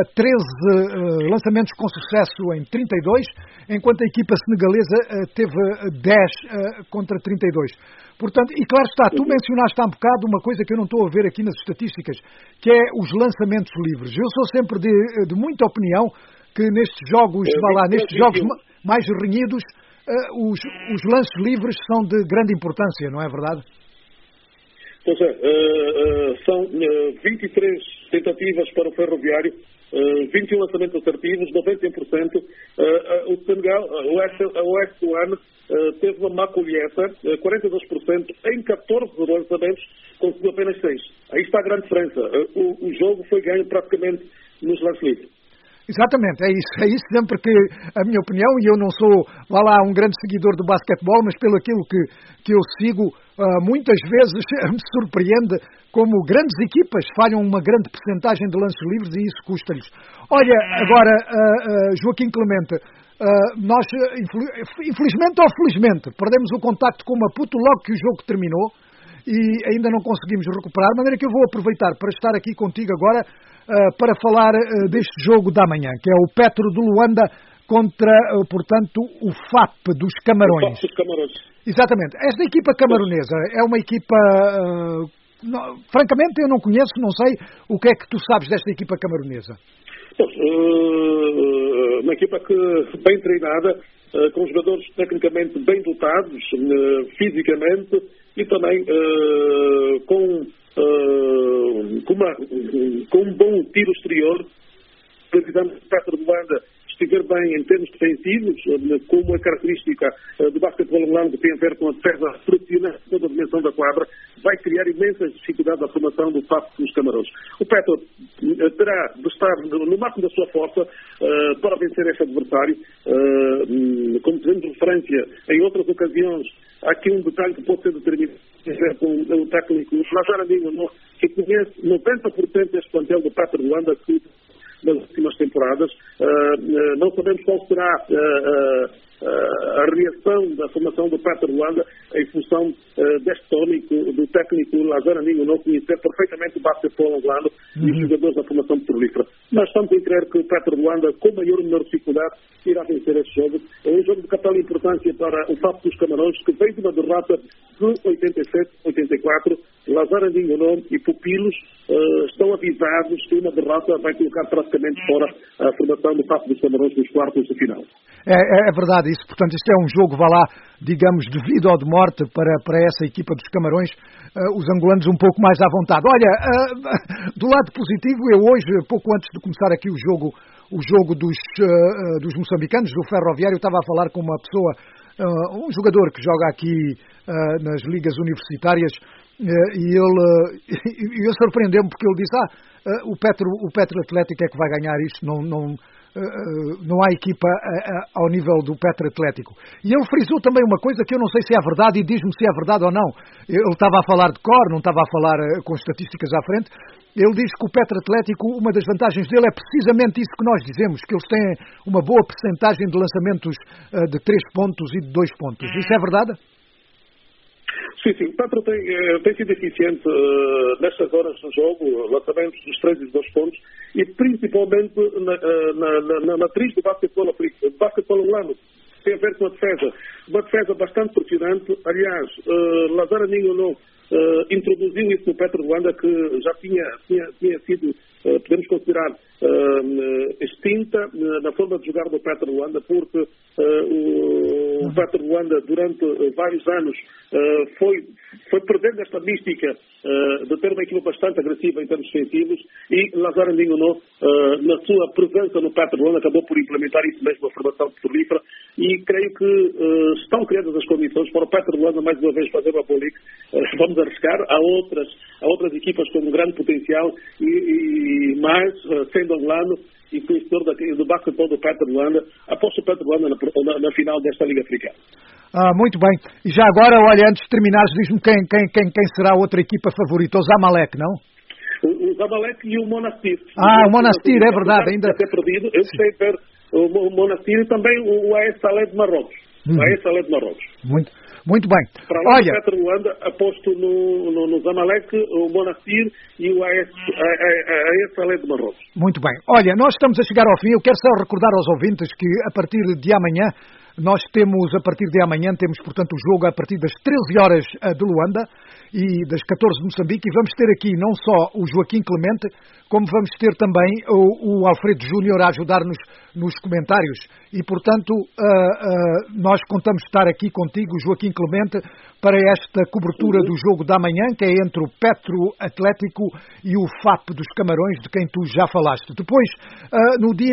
13 lançamentos com sucesso em 32, enquanto a equipa senegalesa teve 10 contra 32. Portanto, e claro está, tu mencionaste há um bocado uma coisa que eu não estou a ver aqui nas estatísticas, que é os lançamentos livres. Eu sou sempre de muita opinião que nestes jogos, nestes jogos mais renhidos, os lances livres são de grande importância, não é verdade? Pois é, são 23 tentativas para o Ferroviário, 21 lançamentos assertivos, 91%. O Senegal, o oeste do ano, teve uma má colheita, 42%, em 14 lançamentos, conseguiu apenas 6. Aí está a grande diferença. O jogo foi ganho praticamente nos lances livres. Exatamente, é isso sempre que a minha opinião, e eu não sou, um grande seguidor do basquetebol, mas pelo aquilo que eu sigo, muitas vezes me surpreende como grandes equipas falham uma grande percentagem de lances livres e isso custa-lhes. Olha, agora, Joaquim Clemente, nós, infelizmente ou felizmente, perdemos o contacto com o Maputo logo que o jogo terminou e ainda não conseguimos recuperar, de maneira que eu vou aproveitar para estar aqui contigo agora para falar deste jogo da manhã, que é o Petro de Luanda contra, portanto, o FAP dos Camarões. O FAP dos Camarões. Exatamente. Esta equipa camaronesa é uma equipa, francamente, eu não conheço, não sei o que é que tu sabes desta equipa camaronesa. Uma equipa que bem treinada, com jogadores tecnicamente bem dotados, fisicamente, e também com um bom tiro exterior. Precisamos de Petro de Luanda estiver bem em termos defensivos, como a característica do basquetebol angolano que tem a ver com a defesa profissional toda a dimensão da quadra, vai criar imensas dificuldades à formação do FAP dos Camarões. O Petro terá de estar no máximo da sua força para vencer este adversário. Como tivemos referência em outras ocasiões, há aqui um detalhe que pode ser determinado com o técnico Lajarandinho, que conhece 90% deste plantel do Petro de Luanda, que nas últimas temporadas. Não sabemos qual será a reação da formação do Petro de Luanda em função deste tónico do técnico Lajarandinho não conhecer perfeitamente o basquetebol angolano e os jogadores da formação petrolífera. Nós estamos a crer que o Petro de Luanda, com maior ou menor dificuldade, irá vencer este jogo. É um jogo de capital importância para o FAP dos Camarões, que vem de uma derrota de 87-84. Lajarandinho e Pupilos estão estão avisados que uma derrota vai colocar praticamente fora a formação do Paço dos Camarões nos quartos de final. É verdade isso. Portanto, isto é um jogo, vá lá, digamos, de vida ou de morte para essa equipa dos Camarões, os angolanos um pouco mais à vontade. Olha, do lado positivo, eu hoje, pouco antes de começar aqui o jogo dos moçambicanos, do Ferroviário, estava a falar com uma pessoa, um jogador que joga aqui nas ligas universitárias, e ele surpreendeu-me porque ele disse, o Petro Atlético é que vai ganhar isto, não há equipa ao nível do Petro Atlético. E ele frisou também uma coisa que eu não sei se é verdade, e diz-me se é verdade ou não. Ele estava a falar de cor, não estava a falar com estatísticas à frente. Ele diz que o Petro Atlético, uma das vantagens dele é precisamente isso que nós dizemos, que eles têm uma boa percentagem de lançamentos de 3 pontos e de 2 pontos. Isso é verdade? Sim, o Petro tem sido eficiente nestas horas do jogo, lançamentos dos 3 e dos 2 pontos, e principalmente na matriz do basquetebol angolano. Tem a ver com a defesa. Uma defesa bastante pressionante. Aliás, Lazaro Ninho introduziu isso no Petro Luanda, que já tinha sido, podemos considerar, extinta na forma de jogar do Petro Luanda, porque o Petro Luanda durante vários anos foi perdendo esta mística de ter uma equipa bastante agressiva em termos defensivos, e Lazaro Ninho na sua presença no Petro Luanda acabou por implementar isso mesmo, a formação petrolífera, e creio que estão criadas as condições para o Petro Luanda mais uma vez fazer uma boa liga. Vamos arriscar a outras equipas com um grande potencial e mais sendo angolano e conhecedor do basquetebol do Petro Luanda, aposto o Petro Luanda na final desta Liga Africana. Muito bem. E já agora, olha, antes de terminares, diz-me quem será a outra equipa favorita? O Zamalek, não? O Zamalek e o Monastir. O Monastir, é verdade. Ainda ter perdido. Eu gostei de ver o Monastir e também o AS Salé de Marrocos. O AS Salé de Marrocos. Muito bem. Para lá do Petro Luanda, aposto no Zamalek, o Monastir e o AS Salé de Marrocos. Muito bem. Olha, nós estamos a chegar ao fim. Eu quero só recordar aos ouvintes que a partir de amanhã, temos, portanto, o jogo a partir das 13 horas de Luanda e das 14 de Moçambique, e vamos ter aqui não só o Joaquim Clemente, como vamos ter também o Alfredo Júnior a ajudar-nos nos comentários. E, portanto, nós contamos estar aqui contigo, Joaquim Clemente, para esta cobertura do jogo da manhã, que é entre o Petro Atlético e o FAP dos Camarões, de quem tu já falaste. Depois, no dia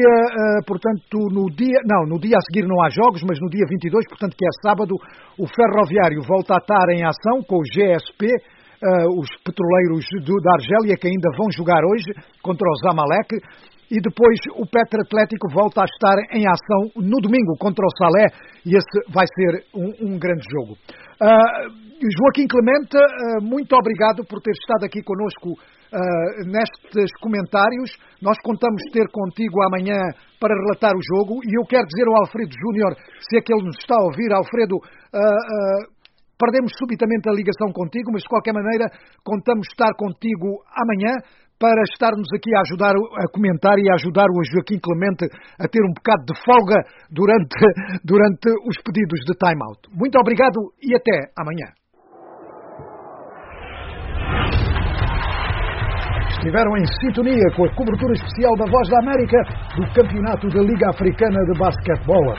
a seguir não há jogos, mas no dia 22, portanto, que é sábado, o Ferroviário volta a estar em ação com o GSP, os petroleiros da Argélia, que ainda vão jogar hoje contra o Zamalek, e depois o Petro Atlético volta a estar em ação no domingo contra o Salé, e esse vai ser um grande jogo. Joaquim Clemente, muito obrigado por ter estado aqui connosco nestes comentários. Nós contamos ter contigo amanhã para relatar o jogo, e eu quero dizer ao Alfredo Júnior, se é que ele nos está a ouvir, Alfredo, perdemos subitamente a ligação contigo, mas de qualquer maneira contamos estar contigo amanhã para estarmos aqui a ajudar a comentar e a ajudar o Joaquim Clemente a ter um bocado de folga durante os pedidos de time-out. Muito obrigado e até amanhã. Estiveram em sintonia com a cobertura especial da Voz da América do Campeonato da Liga Africana de Basquetebol.